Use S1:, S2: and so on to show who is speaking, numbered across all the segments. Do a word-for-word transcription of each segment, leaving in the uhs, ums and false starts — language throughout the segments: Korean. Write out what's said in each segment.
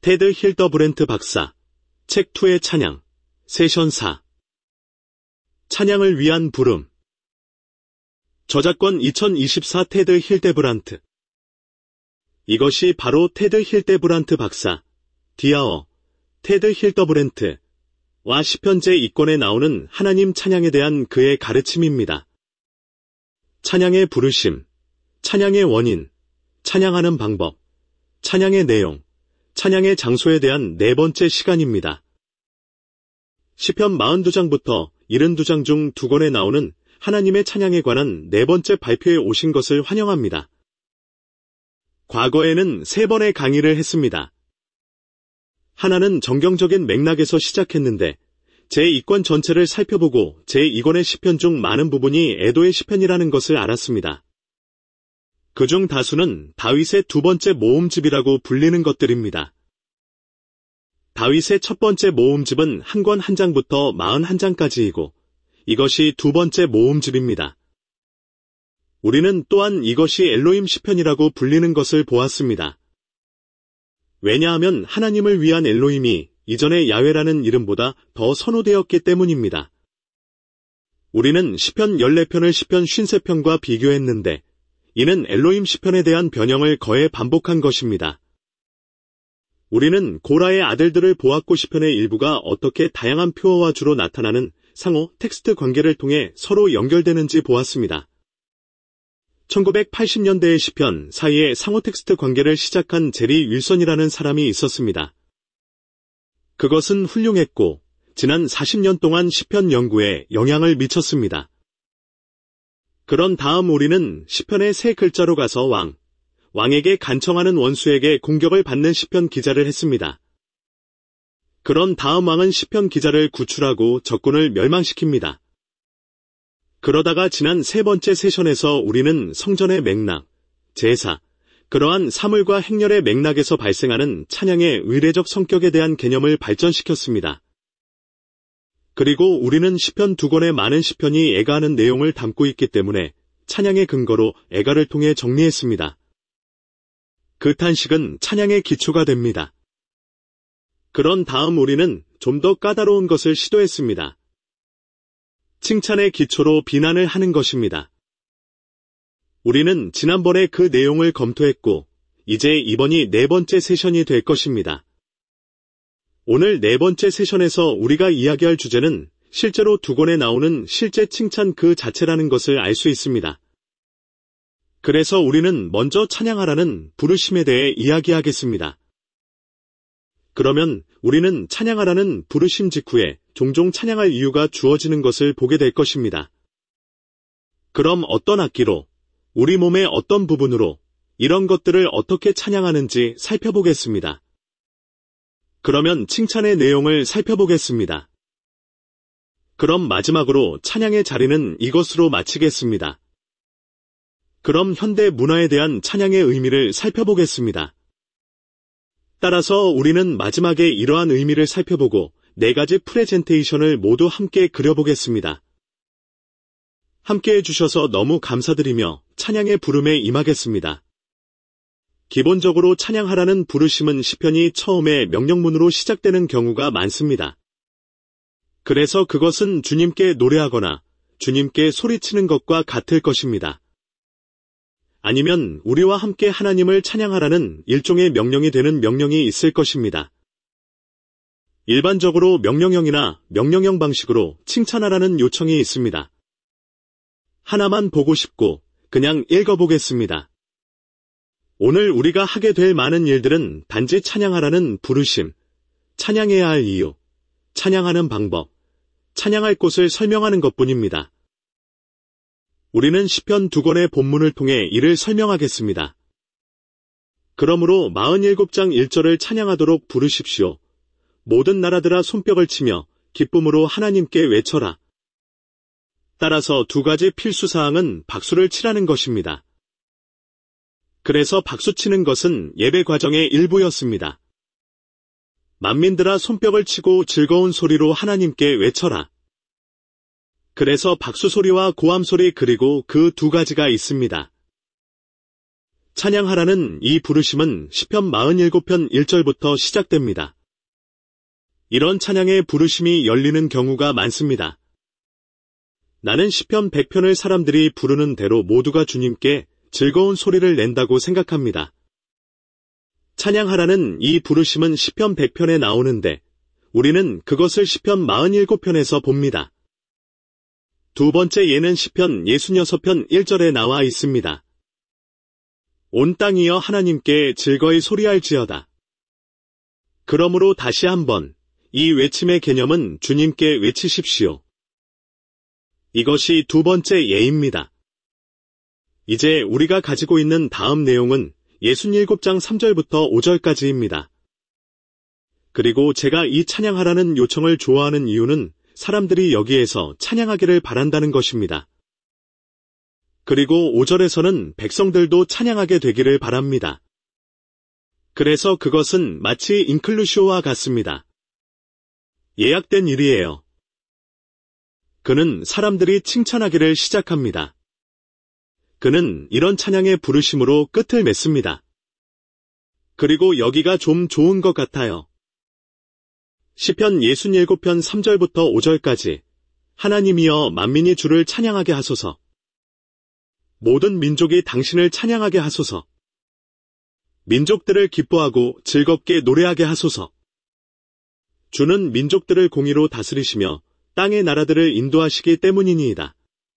S1: 테드 힐더브랜트 박사, 책이의 찬양, 세션 사. 찬양을 위한 부름. 저작권 이천이십사 테드 힐데브란트. 이것이 바로 테드 힐데브란트 박사, 디아어, 테드 힐더브랜트와 시편 제이 권에 나오는 하나님 찬양에 대한 그의 가르침입니다. 찬양의 부르심, 찬양의 원인, 찬양하는 방법, 찬양의 내용, 찬양의 장소에 대한 네 번째 시간입니다. 시편 사십이 장부터 칠십이 장 중 두 권에 나오는 하나님의 찬양에 관한 네 번째 발표에 오신 것을 환영합니다. 과거에는 세 번의 강의를 했습니다. 하나는 정경적인 맥락에서 시작했는데 제이 권 전체를 살펴보고 제이 권의 시편 중 많은 부분이 애도의 시편이라는 것을 알았습니다. 그중 다수는 다윗의 두 번째 모음집이라고 불리는 것들입니다. 다윗의 첫 번째 모음집은 한 권 한 장부터 사십일 장까지이고 이것이 두 번째 모음집입니다. 우리는 또한 이것이 엘로힘 시편이라고 불리는 것을 보았습니다. 왜냐하면 하나님을 위한 엘로힘이 이전의 야훼라는 이름보다 더 선호되었기 때문입니다. 우리는 시편 십사 편을 시편 오십삼 편과 비교했는데 이는 엘로힘 시편에 대한 변형을 거의 반복한 것입니다. 우리는 고라의 아들들을 보았고 시편의 일부가 어떻게 다양한 표어와 주로 나타나는 상호 텍스트 관계를 통해 서로 연결되는지 보았습니다. 천구백팔십 년대의 시편 사이에 상호 텍스트 관계를 시작한 제리 윌선이라는 사람이 있었습니다. 그것은 훌륭했고 지난 사십 년 동안 시편 연구에 영향을 미쳤습니다. 그런 다음 우리는 시편의 세 글자로 가서 왕, 왕에게 간청하는 원수에게 공격을 받는 시편 기자를 했습니다. 그런 다음 왕은 시편 기자를 구출하고 적군을 멸망시킵니다. 그러다가 지난 세 번째 세션에서 우리는 성전의 맥락, 제사, 그러한 사물과 행렬의 맥락에서 발생하는 찬양의 의례적 성격에 대한 개념을 발전시켰습니다. 그리고 우리는 시편 두 권의 많은 시편이 애가하는 내용을 담고 있기 때문에 찬양의 근거로 애가를 통해 정리했습니다. 그 탄식은 찬양의 기초가 됩니다. 그런 다음 우리는 좀 더 까다로운 것을 시도했습니다. 칭찬의 기초로 비난을 하는 것입니다. 우리는 지난번에 그 내용을 검토했고 이제 이번이 네 번째 세션이 될 것입니다. 오늘 네 번째 세션에서 우리가 이야기할 주제는 실제로 두 권에 나오는 실제 칭찬 그 자체라는 것을 알 수 있습니다. 그래서 우리는 먼저 찬양하라는 부르심에 대해 이야기하겠습니다. 그러면 우리는 찬양하라는 부르심 직후에 종종 찬양할 이유가 주어지는 것을 보게 될 것입니다. 그럼 어떤 악기로, 우리 몸의 어떤 부분으로 이런 것들을 어떻게 찬양하는지 살펴보겠습니다. 그러면 칭찬의 내용을 살펴보겠습니다. 그럼 마지막으로 찬양의 자리는 이것으로 마치겠습니다. 그럼 현대 문화에 대한 찬양의 의미를 살펴보겠습니다. 따라서 우리는 마지막에 이러한 의미를 살펴보고 네 가지 프레젠테이션을 모두 함께 그려보겠습니다. 함께 해주셔서 너무 감사드리며 찬양의 부름에 임하겠습니다. 기본적으로 찬양하라는 부르심은 시편이 처음에 명령문으로 시작되는 경우가 많습니다. 그래서 그것은 주님께 노래하거나 주님께 소리치는 것과 같을 것입니다. 아니면 우리와 함께 하나님을 찬양하라는 일종의 명령이 되는 명령이 있을 것입니다. 일반적으로 명령형이나 명령형 방식으로 칭찬하라는 요청이 있습니다. 하나만 보고 싶고 그냥 읽어보겠습니다. 오늘 우리가 하게 될 많은 일들은 단지 찬양하라는 부르심, 찬양해야 할 이유, 찬양하는 방법, 찬양할 곳을 설명하는 것뿐입니다. 우리는 시편 두 권의 본문을 통해 이를 설명하겠습니다. 그러므로 사십칠 장 일 절을 찬양하도록 부르십시오. 모든 나라들아 손뼉을 치며 기쁨으로 하나님께 외쳐라. 따라서 두 가지 필수사항은 박수를 치라는 것입니다. 그래서 박수치는 것은 예배 과정의 일부였습니다. 만민들아 손뼉을 치고 즐거운 소리로 하나님께 외쳐라. 그래서 박수소리와 고함소리 그리고 그 두 가지가 있습니다. 찬양하라는 이 부르심은 시편 사십칠 편 일 절부터 시작됩니다. 이런 찬양의 부르심이 열리는 경우가 많습니다. 나는 시편 백 편을 사람들이 부르는 대로 모두가 주님께 즐거운 소리를 낸다고 생각합니다. 찬양하라는 이 부르심은 시편 백 편에 나오는데 우리는 그것을 시편 사십칠 편에서 봅니다. 두 번째 예는 시편 육십육 편 일 절에 나와 있습니다. 온 땅이여 하나님께 즐거이 소리할지어다. 그러므로 다시 한번 이 외침의 개념은 주님께 외치십시오. 이것이 두 번째 예입니다. 이제 우리가 가지고 있는 다음 내용은 육십칠 장 삼 절부터 오 절까지입니다. 그리고 제가 이 찬양하라는 요청을 좋아하는 이유는 사람들이 여기에서 찬양하기를 바란다는 것입니다. 그리고 오 절에서는 백성들도 찬양하게 되기를 바랍니다. 그래서 그것은 마치 인클루시오와 같습니다. 예약된 일이에요. 그는 사람들이 칭찬하기를 시작합니다. 그는 이런 찬양의 부르심으로 끝을 맺습니다. 그리고 여기가 좀 좋은 것 같아요. 시편 육십칠 편 삼 절부터 오 절까지 하나님이여 만민이 주를 찬양하게 하소서. 모든 민족이 당신을 찬양하게 하소서. 민족들을 기뻐하고 즐겁게 노래하게 하소서. 주는 민족들을 공의로 다스리시며 땅의 나라들을 인도하시기 때문이니이다.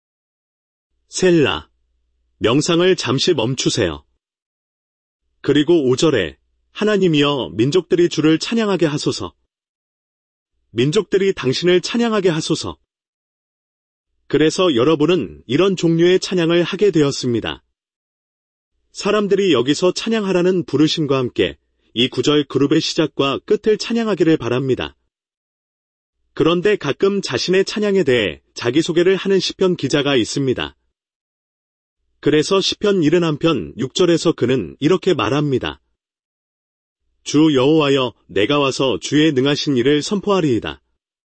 S1: 셀라. 명상을 잠시 멈추세요. 그리고 오 절에 하나님이여 민족들이 주를 찬양하게 하소서. 민족들이 당신을 찬양하게 하소서. 그래서 여러분은 이런 종류의 찬양을 하게 되었습니다. 사람들이 여기서 찬양하라는 부르심과 함께 이 구절 그룹의 시작과 끝을 찬양하기를 바랍니다. 그런데 가끔 자신의 찬양에 대해 자기소개를 하는 시편 기자가 있습니다. 그래서 시편 칠십일 편 육 절에서 그는 이렇게 말합니다. 주 여호와여 내가 와서 주의 능하신 일을 선포하리이다.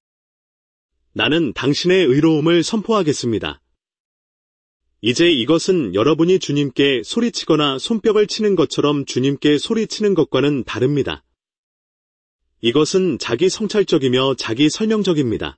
S1: 나는 당신의 의로움을 선포하겠습니다. 이제 이것은 여러분이 주님께 소리치거나 손뼉을 치는 것처럼 주님께 소리치는 것과는 다릅니다. 이것은 자기 성찰적이며 자기 설명적입니다.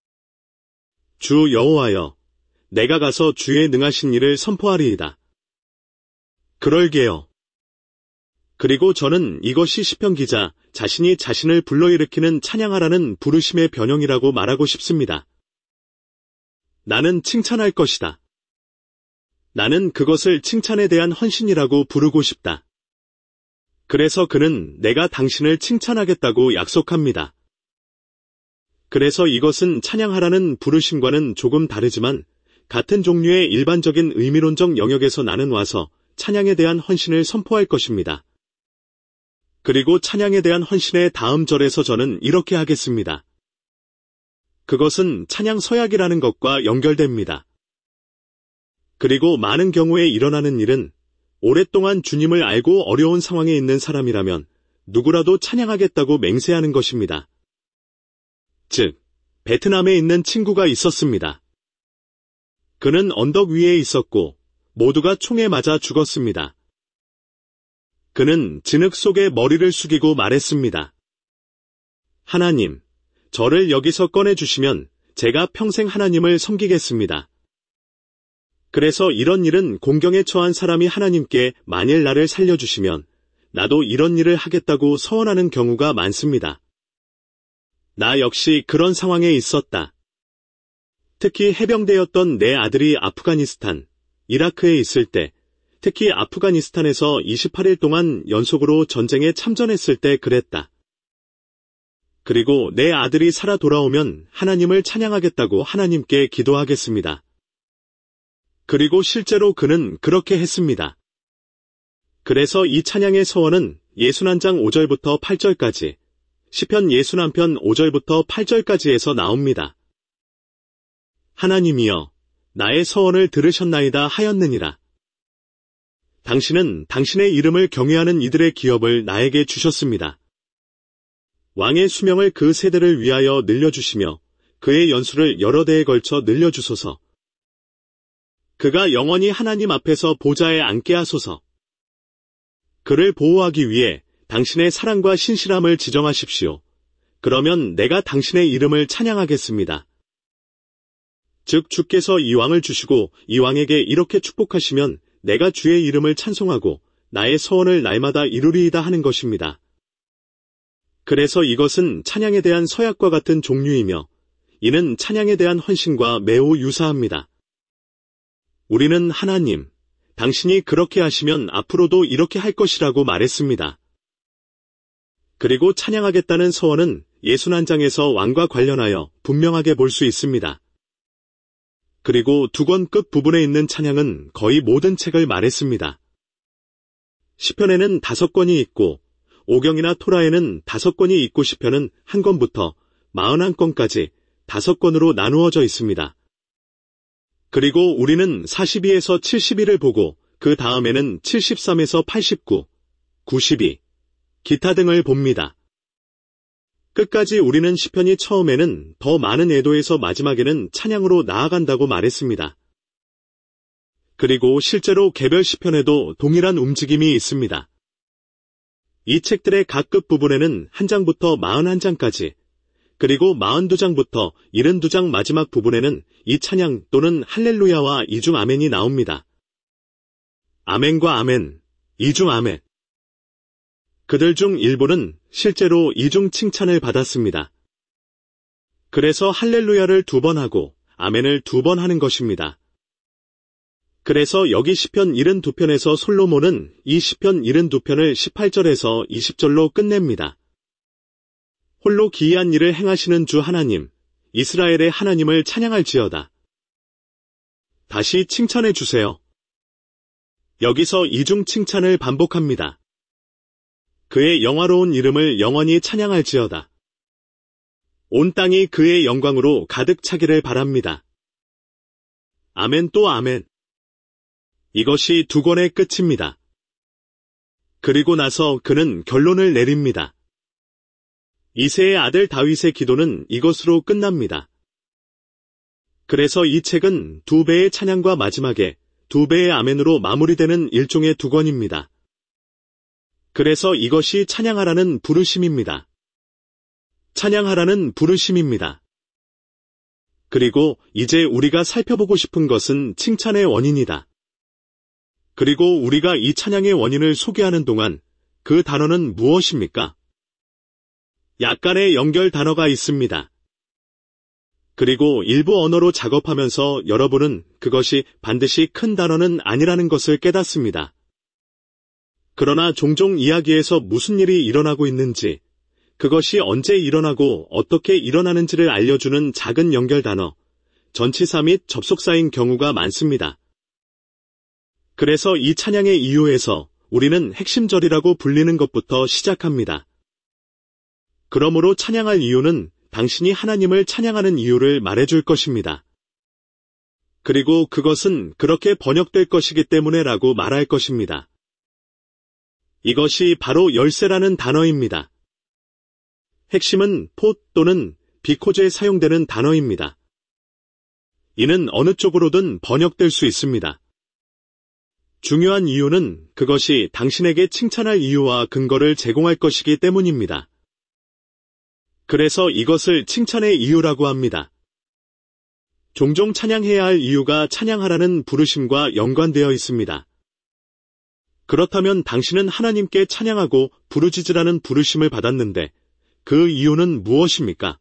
S1: 주 여호와여, 내가 가서 주의 능하신 일을 선포하리이다. 그럴게요. 그리고 저는 이것이 시편 기자 자신이 자신을 불러일으키는 찬양하라는 부르심의 변형이라고 말하고 싶습니다. 나는 칭찬할 것이다. 나는 그것을 칭찬에 대한 헌신이라고 부르고 싶다. 그래서 그는 내가 당신을 칭찬하겠다고 약속합니다. 그래서 이것은 찬양하라는 부르심과는 조금 다르지만 같은 종류의 일반적인 의미론적 영역에서 나는 와서 찬양에 대한 헌신을 선포할 것입니다. 그리고 찬양에 대한 헌신의 다음 절에서 저는 이렇게 하겠습니다. 그것은 찬양 서약이라는 것과 연결됩니다. 그리고 많은 경우에 일어나는 일은 오랫동안 주님을 알고 어려운 상황에 있는 사람이라면 누구라도 찬양하겠다고 맹세하는 것입니다. 즉, 베트남에 있는 친구가 있었습니다. 그는 언덕 위에 있었고 모두가 총에 맞아 죽었습니다. 그는 진흙 속에 머리를 숙이고 말했습니다. 하나님, 저를 여기서 꺼내주시면 제가 평생 하나님을 섬기겠습니다. 그래서 이런 일은 공경에 처한 사람이 하나님께 만일 나를 살려주시면 나도 이런 일을 하겠다고 서원하는 경우가 많습니다. 나 역시 그런 상황에 있었다. 특히 해병대였던 내 아들이 아프가니스탄, 이라크에 있을 때, 특히 아프가니스탄에서 이십팔 일 동안 연속으로 전쟁에 참전했을 때 그랬다. 그리고 내 아들이 살아 돌아오면 하나님을 찬양하겠다고 하나님께 기도하겠습니다. 그리고 실제로 그는 그렇게 했습니다. 그래서 이 찬양의 서원은 육십일 장 오 절부터 팔 절까지, 시편 육십일 편 오 절부터 팔 절까지에서 나옵니다. 하나님이여, 나의 서원을 들으셨나이다 하였느니라. 당신은 당신의 이름을 경외하는 이들의 기업을 나에게 주셨습니다. 왕의 수명을 그 세대를 위하여 늘려주시며 그의 연수를 여러 대에 걸쳐 늘려주소서. 그가 영원히 하나님 앞에서 보좌에 앉게 하소서. 그를 보호하기 위해 당신의 사랑과 신실함을 지정하십시오. 그러면 내가 당신의 이름을 찬양하겠습니다. 즉 주께서 이 왕을 주시고 이 왕에게 이렇게 축복하시면 내가 주의 이름을 찬송하고 나의 서원을 날마다 이루리이다 하는 것입니다. 그래서 이것은 찬양에 대한 서약과 같은 종류이며 이는 찬양에 대한 헌신과 매우 유사합니다. 우리는 하나님, 당신이 그렇게 하시면 앞으로도 이렇게 할 것이라고 말했습니다. 그리고 찬양하겠다는 서원은 예순한 장에서 왕과 관련하여 분명하게 볼 수 있습니다. 그리고 두 권 끝 부분에 있는 찬양은 거의 모든 책을 말했습니다. 시편에는 다섯 권이 있고 오경이나 토라에는 다섯 권이 있고 시편은 한 권부터 마흔한 권까지 다섯 권으로 나누어져 있습니다. 그리고 우리는 사십이에서 칠십일을 보고 그 다음에는 칠십삼에서 팔십구, 구십이, 기타 등을 봅니다. 끝까지 우리는 시편이 처음에는 더 많은 애도에서 마지막에는 찬양으로 나아간다고 말했습니다. 그리고 실제로 개별 시편에도 동일한 움직임이 있습니다. 이 책들의 각 끝 부분에는 한 장부터 마흔한 장까지, 그리고 마흔두 장부터 칠십이 장 마지막 부분에는 이 찬양 또는 할렐루야와 이중 아멘이 나옵니다. 아멘과 아멘, 이중 아멘. 그들 중 일부는 실제로 이중 칭찬을 받았습니다. 그래서 할렐루야를 두 번 하고 아멘을 두 번 하는 것입니다. 그래서 여기 시편 칠십이 편에서 솔로몬은 이 시편 칠십이 편을 십팔 절에서 이십 절로 끝냅니다. 홀로 기이한 일을 행하시는 주 하나님, 이스라엘의 하나님을 찬양할지어다. 다시 칭찬해 주세요. 여기서 이중 칭찬을 반복합니다. 그의 영화로운 이름을 영원히 찬양할지어다. 온 땅이 그의 영광으로 가득 차기를 바랍니다. 아멘 또 아멘. 이것이 두 권의 끝입니다. 그리고 나서 그는 결론을 내립니다. 이새의 아들 다윗의 기도는 이것으로 끝납니다. 그래서 이 책은 두 배의 찬양과 마지막에 두 배의 아멘으로 마무리되는 일종의 두 권입니다. 그래서 이것이 찬양하라는 부르심입니다. 찬양하라는 부르심입니다. 그리고 이제 우리가 살펴보고 싶은 것은 칭찬의 원인이다. 그리고 우리가 이 찬양의 원인을 소개하는 동안 그 단어는 무엇입니까? 약간의 연결 단어가 있습니다. 그리고 일부 언어로 작업하면서 여러분은 그것이 반드시 큰 단어는 아니라는 것을 깨닫습니다. 그러나 종종 이야기에서 무슨 일이 일어나고 있는지, 그것이 언제 일어나고 어떻게 일어나는지를 알려주는 작은 연결 단어, 전치사 및 접속사인 경우가 많습니다. 그래서 이 찬양의 이유에서 우리는 핵심절이라고 불리는 것부터 시작합니다. 그러므로 찬양할 이유는 당신이 하나님을 찬양하는 이유를 말해줄 것입니다. 그리고 그것은 그렇게 번역될 것이기 때문에라고 말할 것입니다. 이것이 바로 열쇠라는 단어입니다. 핵심은 폿 또는 비코즈에 사용되는 단어입니다. 이는 어느 쪽으로든 번역될 수 있습니다. 중요한 이유는 그것이 당신에게 칭찬할 이유와 근거를 제공할 것이기 때문입니다. 그래서 이것을 칭찬의 이유라고 합니다. 종종 찬양해야 할 이유가 찬양하라는 부르심과 연관되어 있습니다. 그렇다면 당신은 하나님께 찬양하고 부르짖으라는 부르심을 받았는데 그 이유는 무엇입니까?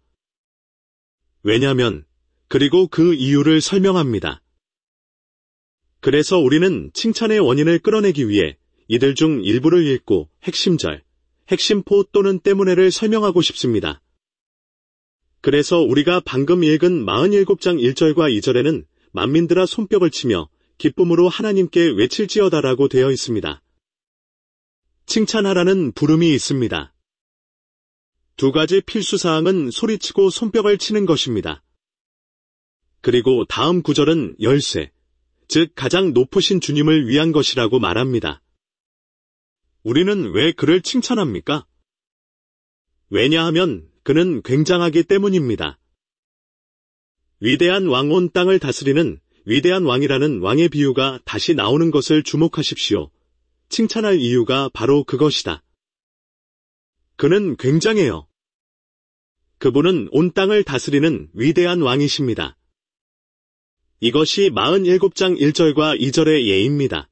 S1: 왜냐면, 그리고 그 이유를 설명합니다. 그래서 우리는 칭찬의 원인을 끌어내기 위해 이들 중 일부를 읽고 핵심절, 핵심포 또는 때문에를 설명하고 싶습니다. 그래서 우리가 방금 읽은 사십칠 장 일 절과 이 절에는 만민들아 손뼉을 치며 기쁨으로 하나님께 외칠지어다라고 되어 있습니다. 칭찬하라는 부름이 있습니다. 두 가지 필수사항은 소리치고 손뼉을 치는 것입니다. 그리고 다음 구절은 열쇠, 즉 가장 높으신 주님을 위한 것이라고 말합니다. 우리는 왜 그를 칭찬합니까? 왜냐하면 그는 굉장하기 때문입니다. 위대한 왕 온 땅을 다스리는 위대한 왕이라는 왕의 비유가 다시 나오는 것을 주목하십시오. 칭찬할 이유가 바로 그것이다. 그는 굉장해요. 그분은 온 땅을 다스리는 위대한 왕이십니다. 이것이 사십칠 장 일 절과 이 절의 예입니다.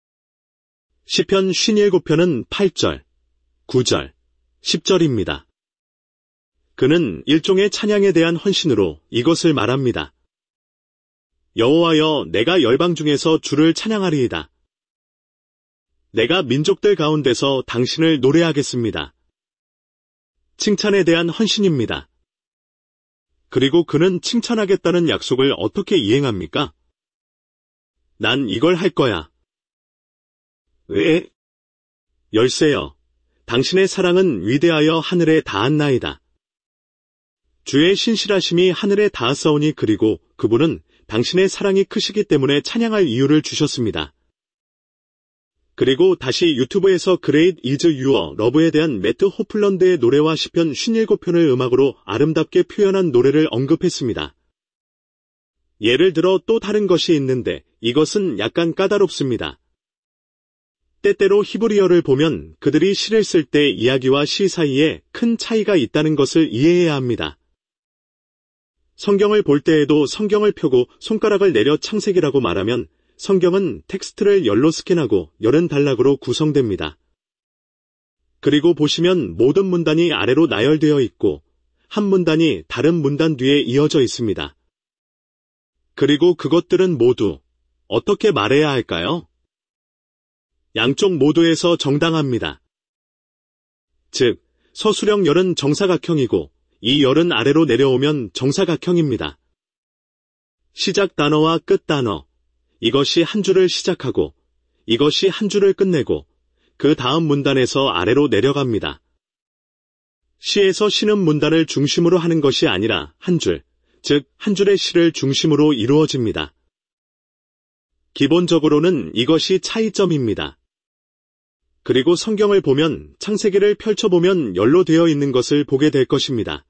S1: 시편 오십칠 편은 팔 절, 구 절, 십 절입니다. 그는 일종의 찬양에 대한 헌신으로 이것을 말합니다. 여호와여, 내가 열방 중에서 주를 찬양하리이다. 내가 민족들 가운데서 당신을 노래하겠습니다. 칭찬에 대한 헌신입니다. 그리고 그는 칭찬하겠다는 약속을 어떻게 이행합니까? 난 이걸 할 거야. 왜? 열세여, 당신의 사랑은 위대하여 하늘에 닿았나이다. 주의 신실하심이 하늘에 닿았사오니 그리고 그분은 당신의 사랑이 크시기 때문에 찬양할 이유를 주셨습니다. 그리고 다시 유튜브에서 Great is Your Love에 대한 매트 호플런드의 노래와 시편 오십칠 편을 음악으로 아름답게 표현한 노래를 언급했습니다. 예를 들어 또 다른 것이 있는데 이것은 약간 까다롭습니다. 때때로 히브리어를 보면 그들이 시를 쓸 때 이야기와 시 사이에 큰 차이가 있다는 것을 이해해야 합니다. 성경을 볼 때에도 성경을 펴고 손가락을 내려 창세기라고 말하면 성경은 텍스트를 열로 스캔하고 열은 단락으로 구성됩니다. 그리고 보시면 모든 문단이 아래로 나열되어 있고 한 문단이 다른 문단 뒤에 이어져 있습니다. 그리고 그것들은 모두 어떻게 말해야 할까요? 양쪽 모두에서 정당합니다. 즉, 서술형 열은 정사각형이고 이 열은 아래로 내려오면 정사각형입니다. 시작 단어와 끝 단어, 이것이 한 줄을 시작하고 이것이 한 줄을 끝내고 그 다음 문단에서 아래로 내려갑니다. 시에서 시는 문단을 중심으로 하는 것이 아니라 한 줄, 즉 한 줄의 시를 중심으로 이루어집니다. 기본적으로는 이것이 차이점입니다. 그리고 성경을 보면 창세기를 펼쳐보면 열로 되어 있는 것을 보게 될 것입니다.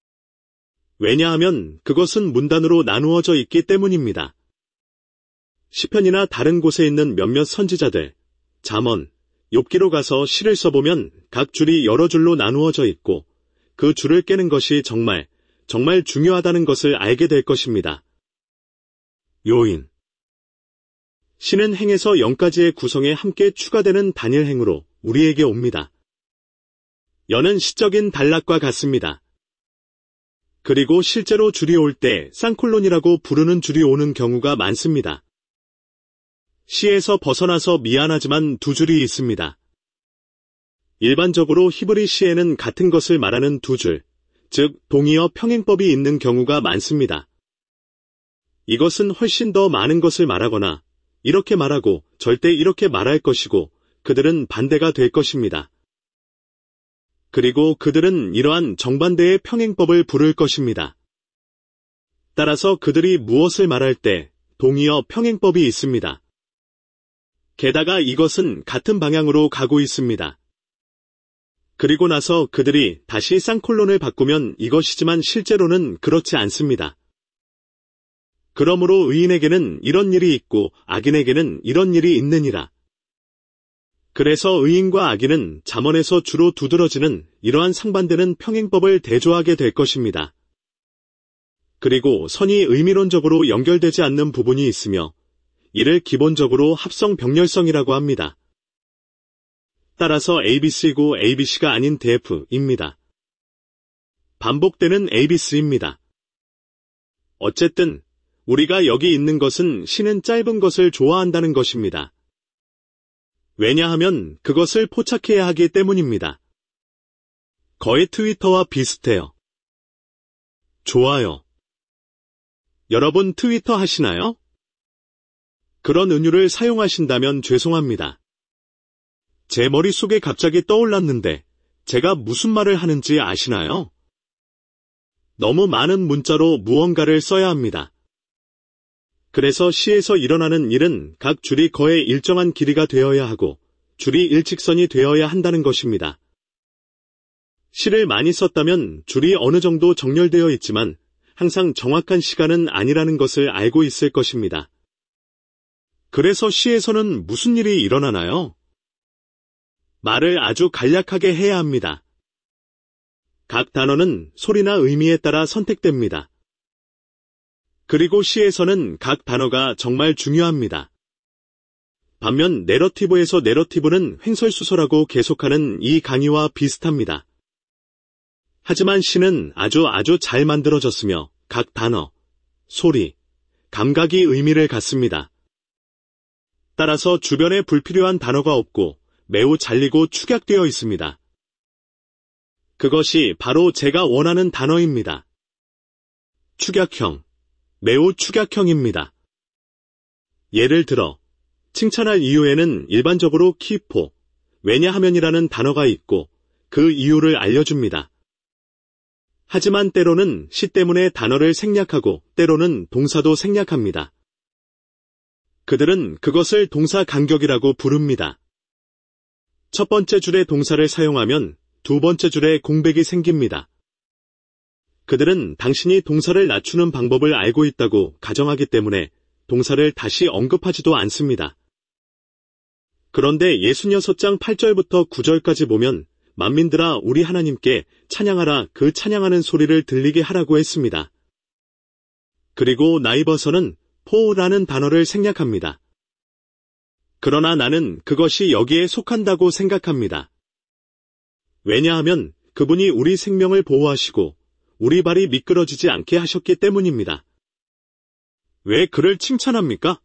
S1: 왜냐하면 그것은 문단으로 나누어져 있기 때문입니다. 시편이나 다른 곳에 있는 몇몇 선지자들, 잠언, 욥기로 가서 시를 써보면 각 줄이 여러 줄로 나누어져 있고 그 줄을 깨는 것이 정말, 정말 중요하다는 것을 알게 될 것입니다. 요인. 시는 행에서 영까지의 구성에 함께 추가되는 단일 행으로 우리에게 옵니다. 여는 시적인 단락과 같습니다. 그리고 실제로 줄이 올 때 쌍콜론이라고 부르는 줄이 오는 경우가 많습니다. 시에서 벗어나서 미안하지만 두 줄이 있습니다. 일반적으로 히브리 시에는 같은 것을 말하는 두 줄, 즉 동의어 평행법이 있는 경우가 많습니다. 이것은 훨씬 더 많은 것을 말하거나 이렇게 말하고 절대 이렇게 말할 것이고 그들은 반대가 될 것입니다. 그리고 그들은 이러한 정반대의 평행법을 부를 것입니다. 따라서 그들이 무엇을 말할 때 동의어 평행법이 있습니다. 게다가 이것은 같은 방향으로 가고 있습니다. 그리고 나서 그들이 다시 쌍콜론을 바꾸면 이것이지만 실제로는 그렇지 않습니다. 그러므로 의인에게는 이런 일이 있고 악인에게는 이런 일이 있느니라. 그래서 의인과 악인은 잠언에서 주로 두드러지는 이러한 상반되는 평행법을 대조하게 될 것입니다. 그리고 선이 의미론적으로 연결되지 않는 부분이 있으며 이를 기본적으로 합성 병렬성이라고 합니다. 따라서 에이비씨고 에이비씨가 아닌 디에프입니다. 반복되는 에이비씨입니다. 어쨌든 우리가 여기 있는 것은 시는 짧은 것을 좋아한다는 것입니다. 왜냐하면 그것을 포착해야 하기 때문입니다. 거의 트위터와 비슷해요. 좋아요. 여러분 트위터 하시나요? 그런 은유를 사용하신다면 죄송합니다. 제 머릿속에 갑자기 떠올랐는데 제가 무슨 말을 하는지 아시나요? 너무 많은 문자로 무언가를 써야 합니다. 그래서 시에서 일어나는 일은 각 줄이 거의 일정한 길이가 되어야 하고 줄이 일직선이 되어야 한다는 것입니다. 시를 많이 썼다면 줄이 어느 정도 정렬되어 있지만 항상 정확한 시간은 아니라는 것을 알고 있을 것입니다. 그래서 시에서는 무슨 일이 일어나나요? 말을 아주 간략하게 해야 합니다. 각 단어는 소리나 의미에 따라 선택됩니다. 그리고 시에서는 각 단어가 정말 중요합니다. 반면 내러티브에서 내러티브는 횡설수설하고 계속하는 이 강의와 비슷합니다. 하지만 시는 아주 아주 잘 만들어졌으며 각 단어, 소리, 감각이 의미를 갖습니다. 따라서 주변에 불필요한 단어가 없고 매우 잘리고 축약되어 있습니다. 그것이 바로 제가 원하는 단어입니다. 축약형, 매우 축약형입니다. 예를 들어 칭찬할 이유에는 일반적으로 키포, 왜냐하면이라는 단어가 있고 그 이유를 알려줍니다. 하지만 때로는 시 때문에 단어를 생략하고 때로는 동사도 생략합니다. 그들은 그것을 동사 간격이라고 부릅니다. 첫 번째 줄에 동사를 사용하면 두 번째 줄에 공백이 생깁니다. 그들은 당신이 동사를 낮추는 방법을 알고 있다고 가정하기 때문에 동사를 다시 언급하지도 않습니다. 그런데 예순여섯 장 팔 절부터 구 절까지 보면 만민들아 우리 하나님께 찬양하라 그 찬양하는 소리를 들리게 하라고 했습니다. 그리고 나이버서는 포라는 단어를 생략합니다. 그러나 나는 그것이 여기에 속한다고 생각합니다. 왜냐하면 그분이 우리 생명을 보호하시고 우리 발이 미끄러지지 않게 하셨기 때문입니다. 왜 그를 칭찬합니까?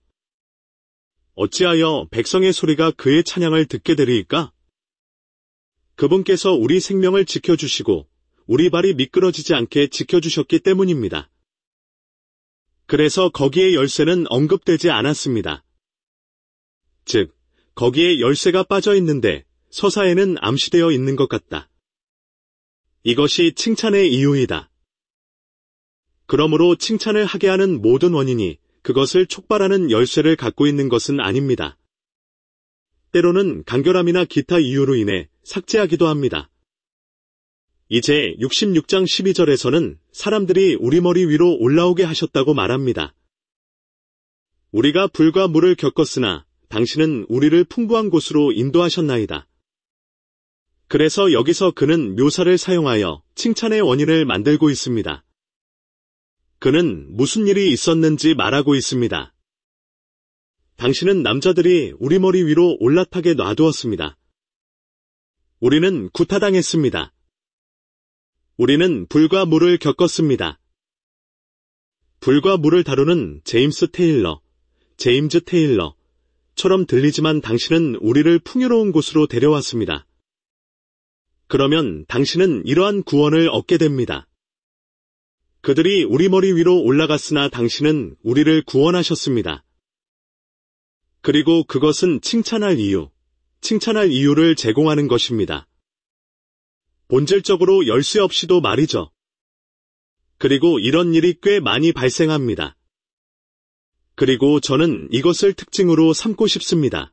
S1: 어찌하여 백성의 소리가 그의 찬양을 듣게 되리이까? 그분께서 우리 생명을 지켜주시고 우리 발이 미끄러지지 않게 지켜주셨기 때문입니다. 그래서 거기에 열쇠는 언급되지 않았습니다. 즉, 거기에 열쇠가 빠져 있는데 서사에는 암시되어 있는 것 같다. 이것이 칭찬의 이유이다. 그러므로 칭찬을 하게 하는 모든 원인이 그것을 촉발하는 열쇠를 갖고 있는 것은 아닙니다. 때로는 간결함이나 기타 이유로 인해 삭제하기도 합니다. 이제 육십육 장 십이 절에서는 사람들이 우리 머리 위로 올라오게 하셨다고 말합니다. 우리가 불과 물을 겪었으나 당신은 우리를 풍부한 곳으로 인도하셨나이다. 그래서 여기서 그는 묘사를 사용하여 칭찬의 원인을 만들고 있습니다. 그는 무슨 일이 있었는지 말하고 있습니다. 당신은 남자들이 우리 머리 위로 올라타게 놔두었습니다. 우리는 구타당했습니다. 우리는 불과 물을 겪었습니다. 불과 물을 다루는 제임스 테일러, 제임즈 테일러처럼 들리지만 당신은 우리를 풍요로운 곳으로 데려왔습니다. 그러면 당신은 이러한 구원을 얻게 됩니다. 그들이 우리 머리 위로 올라갔으나 당신은 우리를 구원하셨습니다. 그리고 그것은 칭찬할 이유, 칭찬할 이유를 제공하는 것입니다. 본질적으로 열쇠 없이도 말이죠. 그리고 이런 일이 꽤 많이 발생합니다. 그리고 저는 이것을 특징으로 삼고 싶습니다.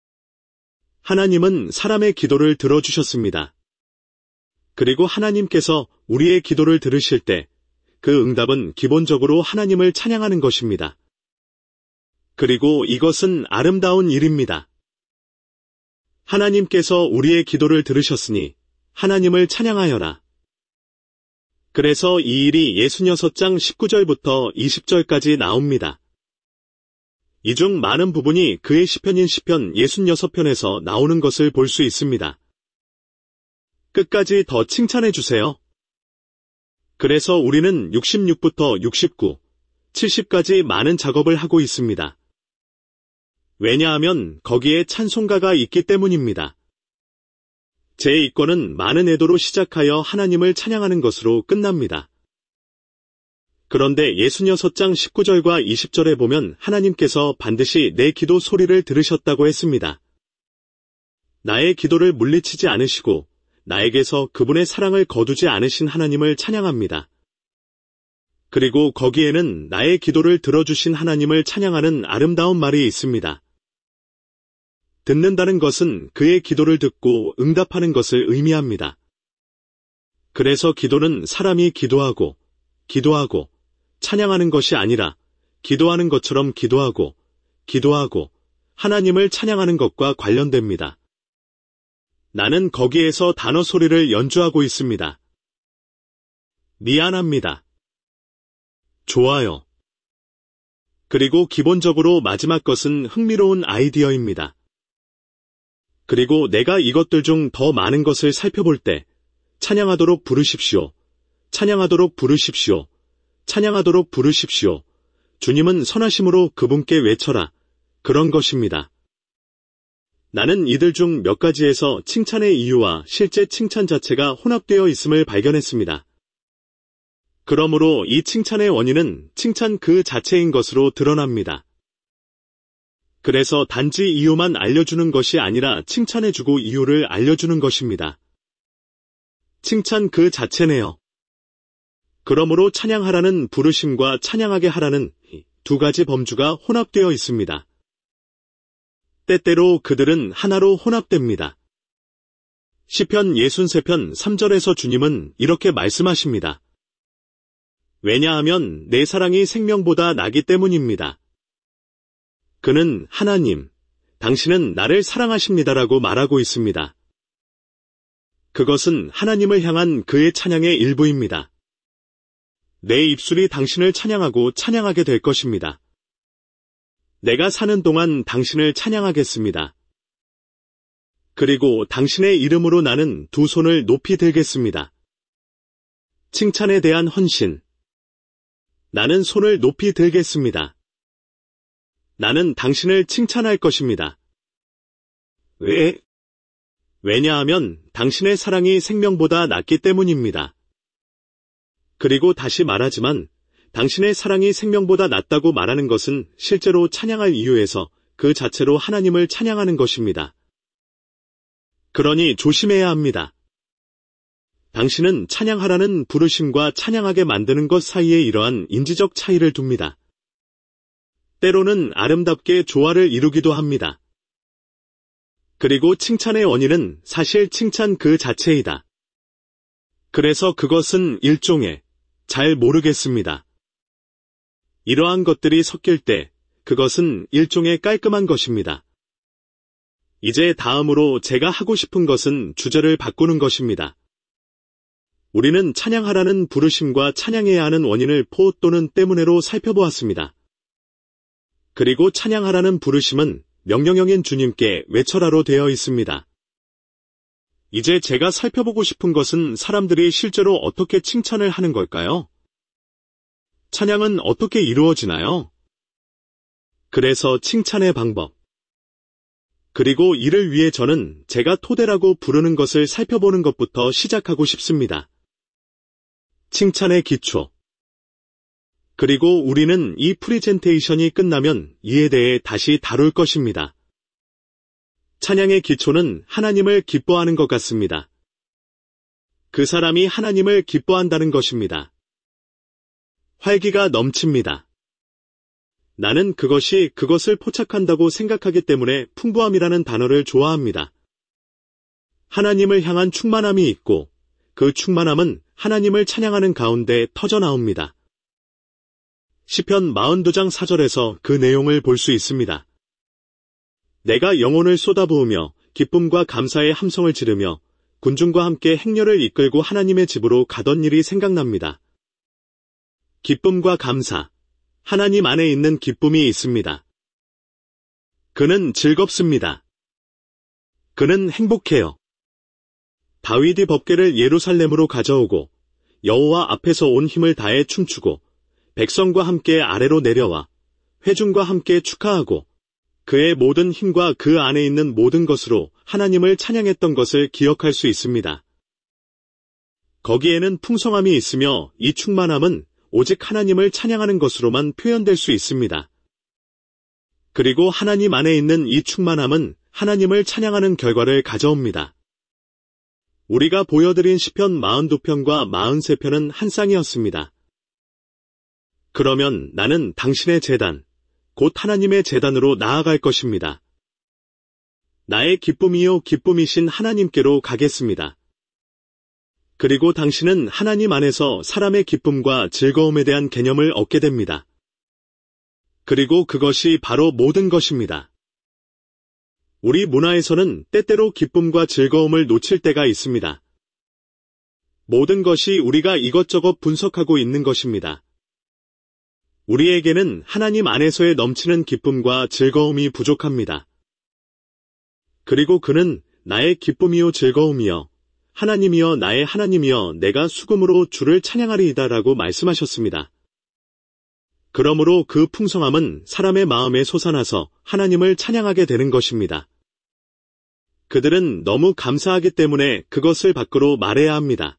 S1: 하나님은 사람의 기도를 들어주셨습니다. 그리고 하나님께서 우리의 기도를 들으실 때 그 응답은 기본적으로 하나님을 찬양하는 것입니다. 그리고 이것은 아름다운 일입니다. 하나님께서 우리의 기도를 들으셨으니 하나님을 찬양하여라. 그래서 이 일이 예순여섯 장 십구 절부터 이십 절까지 나옵니다. 이 중 많은 부분이 그의 시편인 시편 예순여섯 편에서 나오는 것을 볼 수 있습니다. 끝까지 더 칭찬해 주세요. 그래서 우리는 육십육부터 육십구, 칠십까지 많은 작업을 하고 있습니다. 왜냐하면 거기에 찬송가가 있기 때문입니다. 제 이권은 많은 애도로 시작하여 하나님을 찬양하는 것으로 끝납니다. 그런데 예순여섯 장 십구 절과 이십 절에 보면 하나님께서 반드시 내 기도 소리를 들으셨다고 했습니다. 나의 기도를 물리치지 않으시고 나에게서 그분의 사랑을 거두지 않으신 하나님을 찬양합니다. 그리고 거기에는 나의 기도를 들어주신 하나님을 찬양하는 아름다운 말이 있습니다. 듣는다는 것은 그의 기도를 듣고 응답하는 것을 의미합니다. 그래서 기도는 사람이 기도하고, 기도하고, 찬양하는 것이 아니라 기도하는 것처럼 기도하고, 기도하고, 하나님을 찬양하는 것과 관련됩니다. 나는 거기에서 단어 소리를 연주하고 있습니다. 미안합니다. 좋아요. 그리고 기본적으로 마지막 것은 흥미로운 아이디어입니다. 그리고 내가 이것들 중 더 많은 것을 살펴볼 때 찬양하도록 부르십시오. 찬양하도록 부르십시오. 찬양하도록 부르십시오. 주님은 선하심으로 그분께 외쳐라. 그런 것입니다. 나는 이들 중 몇 가지에서 칭찬의 이유와 실제 칭찬 자체가 혼합되어 있음을 발견했습니다. 그러므로 이 칭찬의 원인은 칭찬 그 자체인 것으로 드러납니다. 그래서 단지 이유만 알려주는 것이 아니라 칭찬해주고 이유를 알려주는 것입니다. 칭찬 그 자체네요. 그러므로 찬양하라는 부르심과 찬양하게 하라는 두 가지 범주가 혼합되어 있습니다. 때때로 그들은 하나로 혼합됩니다. 시편 육십삼 편 삼 절에서 주님은 이렇게 말씀하십니다. 왜냐하면 내 사랑이 생명보다 나기 때문입니다. 그는 하나님, 당신은 나를 사랑하십니다라고 말하고 있습니다. 그것은 하나님을 향한 그의 찬양의 일부입니다. 내 입술이 당신을 찬양하고 찬양하게 될 것입니다. 내가 사는 동안 당신을 찬양하겠습니다. 그리고 당신의 이름으로 나는 두 손을 높이 들겠습니다. 칭찬에 대한 헌신. 나는 손을 높이 들겠습니다. 나는 당신을 칭찬할 것입니다. 왜? 왜냐하면 당신의 사랑이 생명보다 낫기 때문입니다. 그리고 다시 말하지만 당신의 사랑이 생명보다 낫다고 말하는 것은 실제로 찬양할 이유에서 그 자체로 하나님을 찬양하는 것입니다. 그러니 조심해야 합니다. 당신은 찬양하라는 부르심과 찬양하게 만드는 것 사이에 이러한 인지적 차이를 둡니다. 때로는 아름답게 조화를 이루기도 합니다. 그리고 칭찬의 원인은 사실 칭찬 그 자체이다. 그래서 그것은 일종의 잘 모르겠습니다. 이러한 것들이 섞일 때 그것은 일종의 깔끔한 것입니다. 이제 다음으로 제가 하고 싶은 것은 주제를 바꾸는 것입니다. 우리는 찬양하라는 부르심과 찬양해야 하는 원인을 포 또는 때문에로 살펴보았습니다. 그리고 찬양하라는 부르심은 명령형인 주님께 외쳐라로 되어 있습니다. 이제 제가 살펴보고 싶은 것은 사람들이 실제로 어떻게 칭찬을 하는 걸까요? 찬양은 어떻게 이루어지나요? 그래서 칭찬의 방법. 그리고 이를 위해 저는 제가 토대라고 부르는 것을 살펴보는 것부터 시작하고 싶습니다. 칭찬의 기초. 그리고 우리는 이 프리젠테이션이 끝나면 이에 대해 다시 다룰 것입니다. 찬양의 기초는 하나님을 기뻐하는 것 같습니다. 그 사람이 하나님을 기뻐한다는 것입니다. 활기가 넘칩니다. 나는 그것이 그것을 포착한다고 생각하기 때문에 풍부함이라는 단어를 좋아합니다. 하나님을 향한 충만함이 있고 그 충만함은 하나님을 찬양하는 가운데 터져나옵니다. 시편 사십이 장 사 절에서 그 내용을 볼 수 있습니다. 내가 영혼을 쏟아부으며 기쁨과 감사의 함성을 지르며 군중과 함께 행렬을 이끌고 하나님의 집으로 가던 일이 생각납니다. 기쁨과 감사, 하나님 안에 있는 기쁨이 있습니다. 그는 즐겁습니다. 그는 행복해요. 다윗이 법궤를 예루살렘으로 가져오고 여호와 앞에서 온 힘을 다해 춤추고 백성과 함께 아래로 내려와 회중과 함께 축하하고 그의 모든 힘과 그 안에 있는 모든 것으로 하나님을 찬양했던 것을 기억할 수 있습니다. 거기에는 풍성함이 있으며 이 충만함은 오직 하나님을 찬양하는 것으로만 표현될 수 있습니다. 그리고 하나님 안에 있는 이 충만함은 하나님을 찬양하는 결과를 가져옵니다. 우리가 보여드린 시편 사십이 편과 사십삼 편은 한 쌍이었습니다. 그러면 나는 당신의 제단, 곧 하나님의 제단으로 나아갈 것입니다. 나의 기쁨이요 기쁨이신 하나님께로 가겠습니다. 그리고 당신은 하나님 안에서 사람의 기쁨과 즐거움에 대한 개념을 얻게 됩니다. 그리고 그것이 바로 모든 것입니다. 우리 문화에서는 때때로 기쁨과 즐거움을 놓칠 때가 있습니다. 모든 것이 우리가 이것저것 분석하고 있는 것입니다. 우리에게는 하나님 안에서의 넘치는 기쁨과 즐거움이 부족합니다. 그리고 그는 나의 기쁨이요 즐거움이여 하나님이여 나의 하나님이여 내가 수금으로 주를 찬양하리이다 라고 말씀하셨습니다. 그러므로 그 풍성함은 사람의 마음에 솟아나서 하나님을 찬양하게 되는 것입니다. 그들은 너무 감사하기 때문에 그것을 밖으로 말해야 합니다.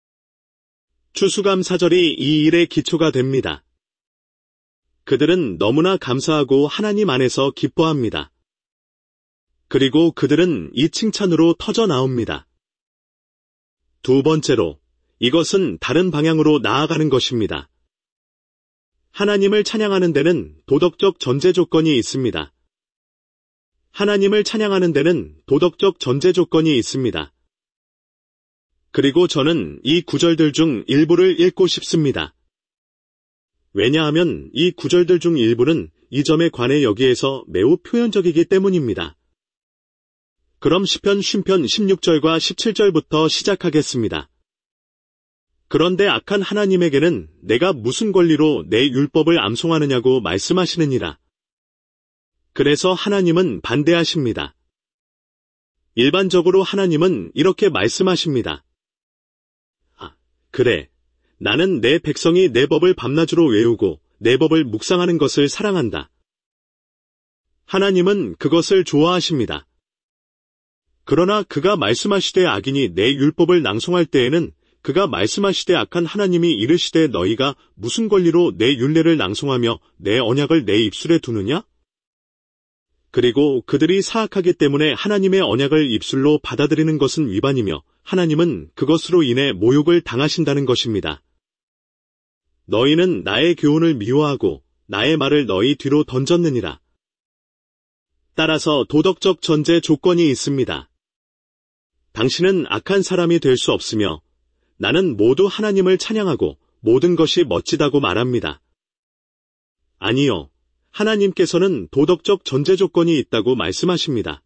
S1: 추수감사절이 이 일의 기초가 됩니다. 그들은 너무나 감사하고 하나님 안에서 기뻐합니다. 그리고 그들은 이 칭찬으로 터져 나옵니다. 두 번째로, 이것은 다른 방향으로 나아가는 것입니다. 하나님을 찬양하는 데는 도덕적 전제 조건이 있습니다. 하나님을 찬양하는 데는 도덕적 전제 조건이 있습니다. 그리고 저는 이 구절들 중 일부를 읽고 싶습니다. 왜냐하면 이 구절들 중 일부는 이 점에 관해 여기에서 매우 표현적이기 때문입니다. 그럼 시편 쉰편 십육 절과 십칠 절부터 시작하겠습니다. 그런데 악한 하나님에게는 내가 무슨 권리로 내 율법을 암송하느냐고 말씀하시느니라. 그래서 하나님은 반대하십니다. 일반적으로 하나님은 이렇게 말씀하십니다. 아, 그래. 나는 내 백성이 내 법을 밤낮으로 외우고 내 법을 묵상하는 것을 사랑한다. 하나님은 그것을 좋아하십니다. 그러나 그가 말씀하시되 악인이 내 율법을 낭송할 때에는 그가 말씀하시되 악한 하나님이 이르시되 너희가 무슨 권리로 내 율례를 낭송하며 내 언약을 내 입술에 두느냐? 그리고 그들이 사악하기 때문에 하나님의 언약을 입술로 받아들이는 것은 위반이며 하나님은 그것으로 인해 모욕을 당하신다는 것입니다. 너희는 나의 교훈을 미워하고 나의 말을 너희 뒤로 던졌느니라. 따라서 도덕적 전제 조건이 있습니다. 당신은 악한 사람이 될 수 없으며 나는 모두 하나님을 찬양하고 모든 것이 멋지다고 말합니다. 아니요. 하나님께서는 도덕적 전제 조건이 있다고 말씀하십니다.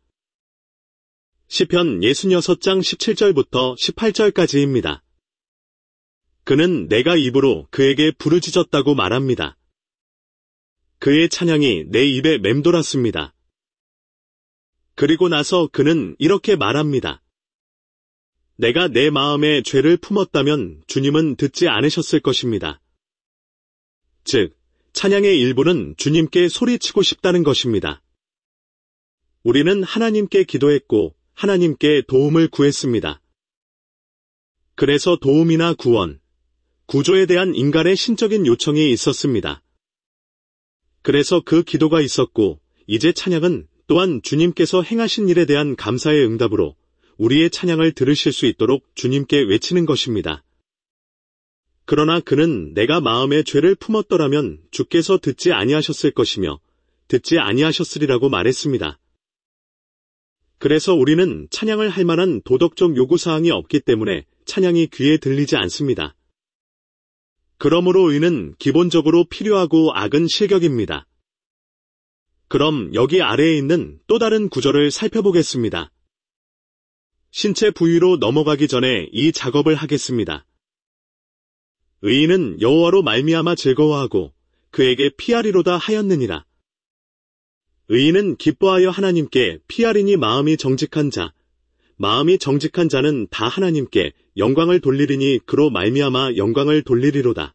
S1: 시편 육십육 장 십칠 절부터 십팔 절까지입니다. 그는 내가 입으로 그에게 부르짖었다고 말합니다. 그의 찬양이 내 입에 맴돌았습니다. 그리고 나서 그는 이렇게 말합니다. 내가 내 마음에 죄를 품었다면 주님은 듣지 않으셨을 것입니다. 즉, 찬양의 일부는 주님께 소리치고 싶다는 것입니다. 우리는 하나님께 기도했고 하나님께 도움을 구했습니다. 그래서 도움이나 구원, 구조에 대한 인간의 신적인 요청이 있었습니다. 그래서 그 기도가 있었고 이제 찬양은 또한 주님께서 행하신 일에 대한 감사의 응답으로 우리의 찬양을 들으실 수 있도록 주님께 외치는 것입니다. 그러나 그는 내가 마음에 죄를 품었더라면 주께서 듣지 아니하셨을 것이며 듣지 아니하셨으리라고 말했습니다. 그래서 우리는 찬양을 할 만한 도덕적 요구사항이 없기 때문에 찬양이 귀에 들리지 않습니다. 그러므로 의는 기본적으로 필요하고 악은 실격입니다. 그럼 여기 아래에 있는 또 다른 구절을 살펴보겠습니다. 신체 부위로 넘어가기 전에 이 작업을 하겠습니다. 의인은 여호와로 말미암아 즐거워하고 그에게 피하리로다 하였느니라. 의인은 기뻐하여 하나님께 피하리니 마음이 정직한 자, 마음이 정직한 자는 다 하나님께 영광을 돌리리니 그로 말미암아 영광을 돌리리로다.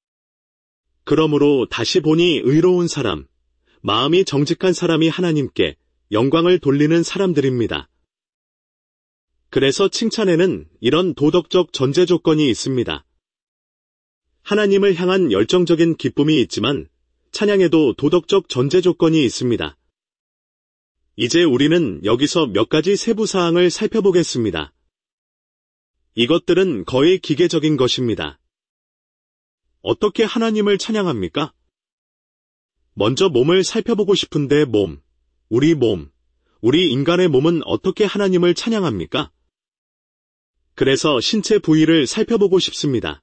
S1: 그러므로 다시 보니 의로운 사람, 마음이 정직한 사람이 하나님께 영광을 돌리는 사람들입니다. 그래서 칭찬에는 이런 도덕적 전제 조건이 있습니다. 하나님을 향한 열정적인 기쁨이 있지만 찬양에도 도덕적 전제 조건이 있습니다. 이제 우리는 여기서 몇 가지 세부 사항을 살펴보겠습니다. 이것들은 거의 기계적인 것입니다. 어떻게 하나님을 찬양합니까? 먼저 몸을 살펴보고 싶은데 몸, 우리 몸, 우리 인간의 몸은 어떻게 하나님을 찬양합니까? 그래서 신체 부위를 살펴보고 싶습니다.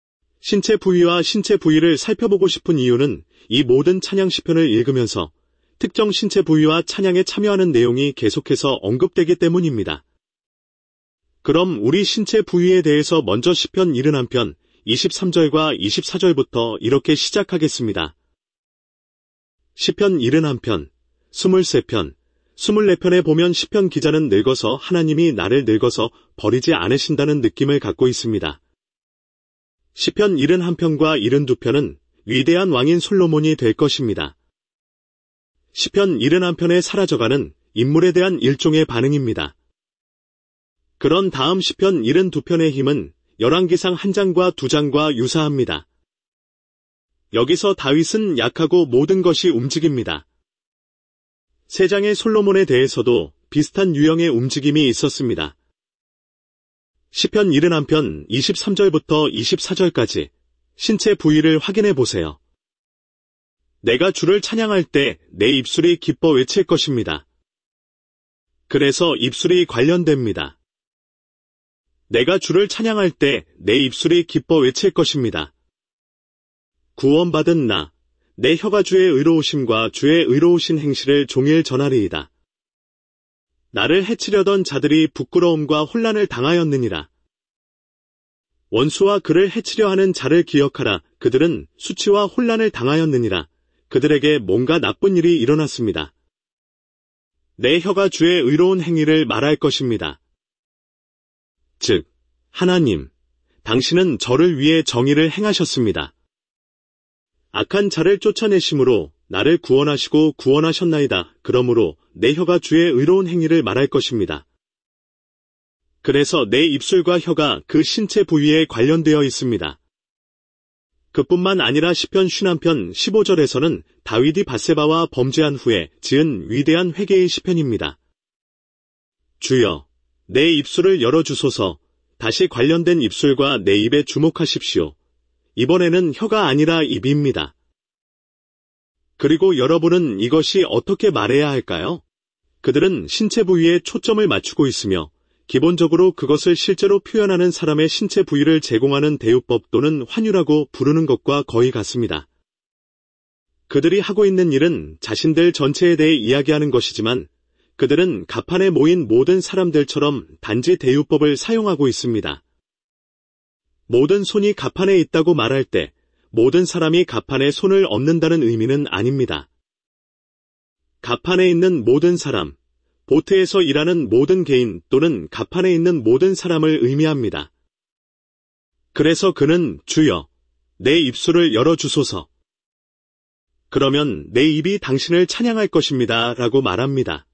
S1: 신체 부위와 신체 부위를 살펴보고 싶은 이유는 이 모든 찬양 시편을 읽으면서 특정 신체 부위와 찬양에 참여하는 내용이 계속해서 언급되기 때문입니다. 그럼 우리 신체 부위에 대해서 먼저 시편 칠십일 편 이십삼 절과 이십사 절부터 이렇게 시작하겠습니다. 시편 칠십일 편, 이십삼 편, 이십사 편에 보면 시편 기자는 늙어서 하나님이 나를 늙어서 버리지 않으신다는 느낌을 갖고 있습니다. 시편 칠십일 편과 칠십이 편은 위대한 왕인 솔로몬이 될 것입니다. 시편 칠십일 편에 사라져가는 인물에 대한 일종의 반응입니다. 그런 다음 시편 칠십이 편의 힘은 열왕기상 한 장과 두 장과 유사합니다. 여기서 다윗은 약하고 모든 것이 움직입니다. 세 장의 솔로몬에 대해서도 비슷한 유형의 움직임이 있었습니다. 시편 칠십일 편 이십삼 절부터 이십사 절까지 신체 부위를 확인해 보세요. 내가 주를 찬양할 때 내 입술이 기뻐 외칠 것입니다. 그래서 입술이 관련됩니다. 내가 주를 찬양할 때 내 입술이 기뻐 외칠 것입니다. 구원받은 나, 내 혀가 주의 의로우심과 주의 의로우신 행실을 종일 전하리이다. 나를 해치려던 자들이 부끄러움과 혼란을 당하였느니라. 원수와 그를 해치려 하는 자를 기억하라. 그들은 수치와 혼란을 당하였느니라. 그들에게 뭔가 나쁜 일이 일어났습니다. 내 혀가 주의 의로운 행위를 말할 것입니다. 즉, 하나님, 당신은 저를 위해 정의를 행하셨습니다. 악한 자를 쫓아내심으로 나를 구원하시고 구원하셨나이다. 그러므로 내 혀가 주의 의로운 행위를 말할 것입니다. 그래서 내 입술과 혀가 그 신체 부위에 관련되어 있습니다. 그뿐만 아니라 시편 오십 편 십오 절에서는 다윗이 밧세바와 범죄한 후에 지은 위대한 회개의 시편입니다. 주여, 내 입술을 열어주소서. 다시 관련된 입술과 내 입에 주목하십시오. 이번에는 혀가 아니라 입입니다. 그리고 여러분은 이것이 어떻게 말해야 할까요? 그들은 신체 부위에 초점을 맞추고 있으며 기본적으로 그것을 실제로 표현하는 사람의 신체 부위를 제공하는 대우법 또는 환유라고 부르는 것과 거의 같습니다. 그들이 하고 있는 일은 자신들 전체에 대해 이야기하는 것이지만 그들은 가판에 모인 모든 사람들처럼 단지 대유법을 사용하고 있습니다. 모든 손이 가판에 있다고 말할 때 모든 사람이 가판에 손을 얹는다는 의미는 아닙니다. 가판에 있는 모든 사람, 보트에서 일하는 모든 개인 또는 가판에 있는 모든 사람을 의미합니다. 그래서 그는 주여, 내 입술을 열어주소서. 그러면 내 입이 당신을 찬양할 것입니다. 라고 말합니다.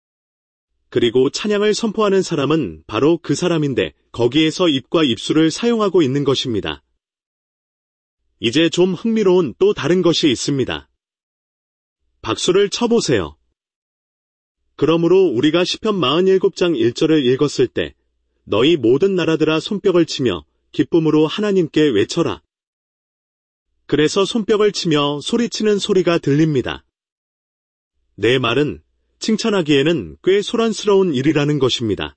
S1: 그리고 찬양을 선포하는 사람은 바로 그 사람인데 거기에서 입과 입술을 사용하고 있는 것입니다. 이제 좀 흥미로운 또 다른 것이 있습니다. 박수를 쳐보세요. 그러므로 우리가 시편 사십칠 장 일 절을 읽었을 때 너희 모든 나라들아 손뼉을 치며 기쁨으로 하나님께 외쳐라. 그래서 손뼉을 치며 소리치는 소리가 들립니다. 내 말은 칭찬하기에는 꽤 소란스러운 일이라는 것입니다.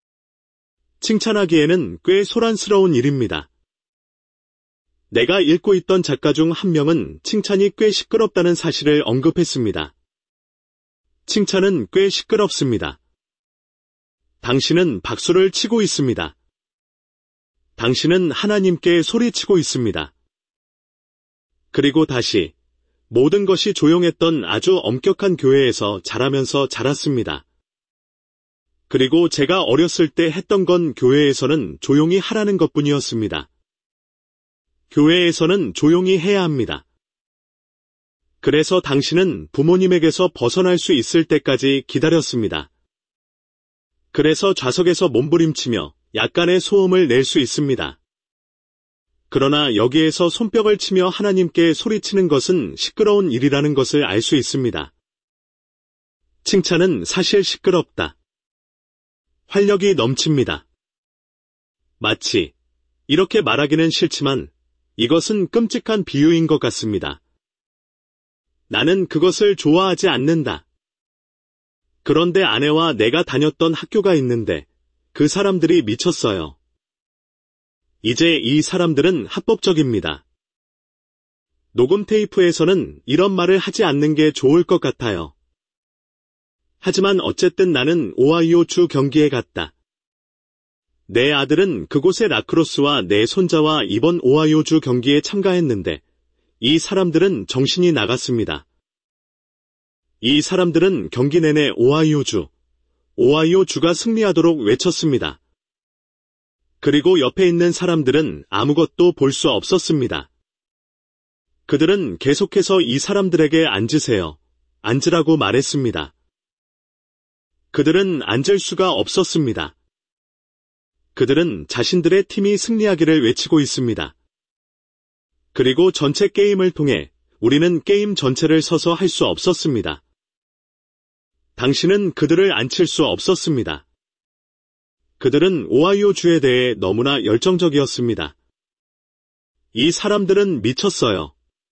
S1: 칭찬하기에는 꽤 소란스러운 일입니다. 내가 읽고 있던 작가 중 한 명은 칭찬이 꽤 시끄럽다는 사실을 언급했습니다. 칭찬은 꽤 시끄럽습니다. 당신은 박수를 치고 있습니다. 당신은 하나님께 소리치고 있습니다. 그리고 다시 모든 것이 조용했던 아주 엄격한 교회에서 자라면서 자랐습니다. 그리고 제가 어렸을 때 했던 건 교회에서는 조용히 하라는 것뿐이었습니다. 교회에서는 조용히 해야 합니다. 그래서 당신은 부모님에게서 벗어날 수 있을 때까지 기다렸습니다. 그래서 좌석에서 몸부림치며 약간의 소음을 낼 수 있습니다. 그러나 여기에서 손뼉을 치며 하나님께 소리치는 것은 시끄러운 일이라는 것을 알 수 있습니다. 칭찬은 사실 시끄럽다. 활력이 넘칩니다. 마치 이렇게 말하기는 싫지만 이것은 끔찍한 비유인 것 같습니다. 나는 그것을 좋아하지 않는다. 그런데 아내와 내가 다녔던 학교가 있는데 그 사람들이 미쳤어요. 이제 이 사람들은 합법적입니다. 녹음 테이프에서는 이런 말을 하지 않는 게 좋을 것 같아요. 하지만 어쨌든 나는 오하이오주 경기에 갔다. 내 아들은 그곳의 라크로스와 내 손자와 이번 오하이오주 경기에 참가했는데 이 사람들은 정신이 나갔습니다. 이 사람들은 경기 내내 오하이오주, 오하이오주가 승리하도록 외쳤습니다. 그리고 옆에 있는 사람들은 아무것도 볼 수 없었습니다. 그들은 계속해서 이 사람들에게 앉으세요. 앉으라고 말했습니다. 그들은 앉을 수가 없었습니다. 그들은 자신들의 팀이 승리하기를 외치고 있습니다. 그리고 전체 게임을 통해 우리는 게임 전체를 서서 할 수 없었습니다. 당신은 그들을 앉힐 수 없었습니다. 그들은 오하이오주에 대해 너무나 열정적이었습니다. 이 사람들은 미쳤어요.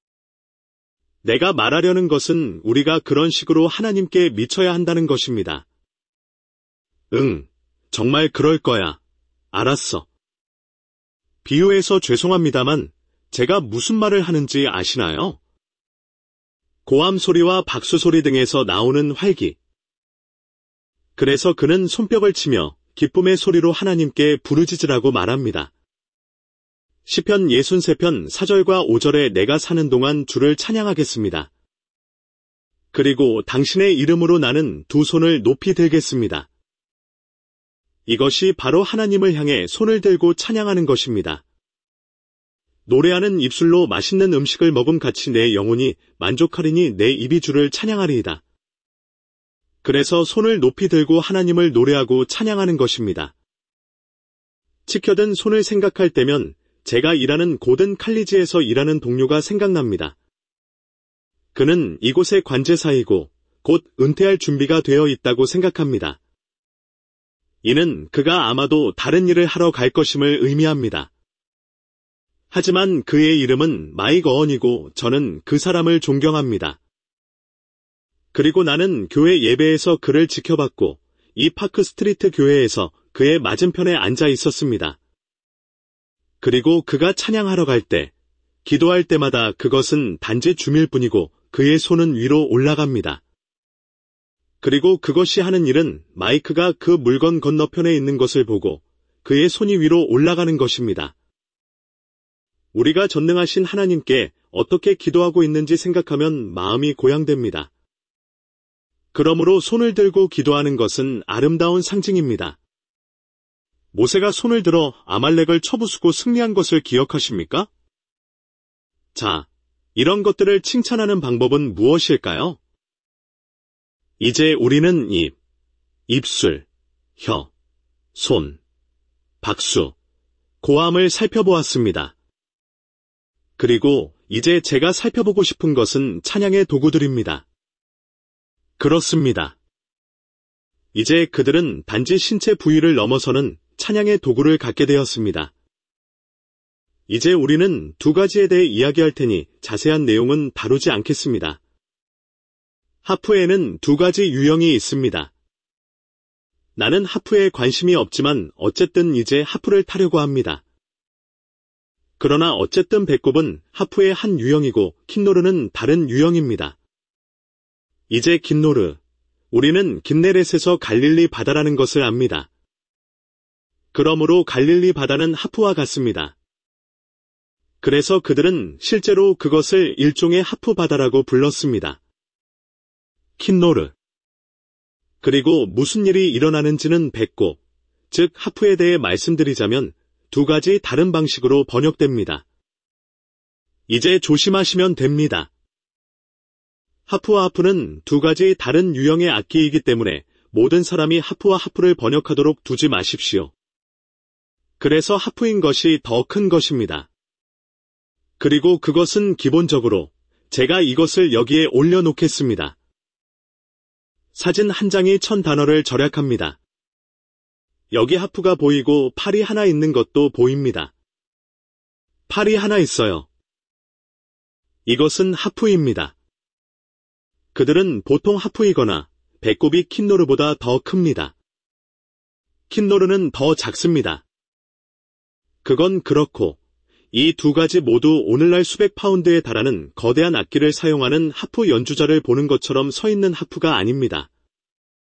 S1: 내가 말하려는 것은 우리가 그런 식으로 하나님께 미쳐야 한다는 것입니다. 응, 정말 그럴 거야. 알았어. 비유해서 죄송합니다만 제가 무슨 말을 하는지 아시나요? 고함 소리와 박수 소리 등에서 나오는 활기. 그래서 그는 손뼉을 치며 기쁨의 소리로 하나님께 부르짖으라고 말합니다. 시편 육십삼 편 사 절과 오 절에 내가 사는 동안 주를 찬양하겠습니다. 그리고 당신의 이름으로 나는 두 손을 높이 들겠습니다. 이것이 바로 하나님을 향해 손을 들고 찬양하는 것입니다. 노래하는 입술로 맛있는 음식을 먹음 같이 내 영혼이 만족하리니 내 입이 주를 찬양하리이다. 그래서 손을 높이 들고 하나님을 노래하고 찬양하는 것입니다. 치켜든 손을 생각할 때면 제가 일하는 고든 칼리지에서 일하는 동료가 생각납니다. 그는 이곳의 관제사이고 곧 은퇴할 준비가 되어 있다고 생각합니다. 이는 그가 아마도 다른 일을 하러 갈 것임을 의미합니다. 하지만 그의 이름은 마이크 어언이고 저는 그 사람을 존경합니다. 그리고 나는 교회 예배에서 그를 지켜봤고 이 파크 스트리트 교회에서 그의 맞은편에 앉아 있었습니다. 그리고 그가 찬양하러 갈 때, 기도할 때마다 그것은 단지 줌일 뿐이고 그의 손은 위로 올라갑니다. 그리고 그것이 하는 일은 마이크가 그 물건 건너편에 있는 것을 보고 그의 손이 위로 올라가는 것입니다. 우리가 전능하신 하나님께 어떻게 기도하고 있는지 생각하면 마음이 고양됩니다. 그러므로 손을 들고 기도하는 것은 아름다운 상징입니다. 모세가 손을 들어 아말렉을 쳐부수고 승리한 것을 기억하십니까? 자, 이런 것들을 칭찬하는 방법은 무엇일까요? 이제 우리는 입, 입술, 혀, 손, 박수, 고함을 살펴보았습니다. 그리고 이제 제가 살펴보고 싶은 것은 찬양의 도구들입니다. 그렇습니다. 이제 그들은 단지 신체 부위를 넘어서는 찬양의 도구를 갖게 되었습니다. 이제 우리는 두 가지에 대해 이야기할 테니 자세한 내용은 다루지 않겠습니다. 하프에는 두 가지 유형이 있습니다. 나는 하프에 관심이 없지만 어쨌든 이제 하프를 타려고 합니다. 그러나 어쨌든 배꼽은 하프의 한 유형이고 킨노르는 다른 유형입니다. 이제 킨노르, 우리는 긴네렛에서 갈릴리 바다라는 것을 압니다. 그러므로 갈릴리 바다는 하프와 같습니다. 그래서 그들은 실제로 그것을 일종의 하프 바다라고 불렀습니다. 킨노르. 그리고 무슨 일이 일어나는지는 배꼽, 즉 하프에 대해 말씀드리자면 두 가지 다른 방식으로 번역됩니다. 이제 조심하시면 됩니다. 하프와 하프는 두 가지 다른 유형의 악기이기 때문에 모든 사람이 하프와 하프를 번역하도록 두지 마십시오. 그래서 하프인 것이 더 큰 것입니다. 그리고 그것은 기본적으로 제가 이것을 여기에 올려놓겠습니다. 사진 한 장이 천 단어를 절약합니다. 여기 하프가 보이고 팔이 하나 있는 것도 보입니다. 팔이 하나 있어요. 이것은 하프입니다. 그들은 보통 하프이거나 배꼽이 킨노르보다 더 큽니다. 킨노르는 더 작습니다. 그건 그렇고 이 두 가지 모두 오늘날 수백 파운드에 달하는 거대한 악기를 사용하는 하프 연주자를 보는 것처럼 서 있는 하프가 아닙니다.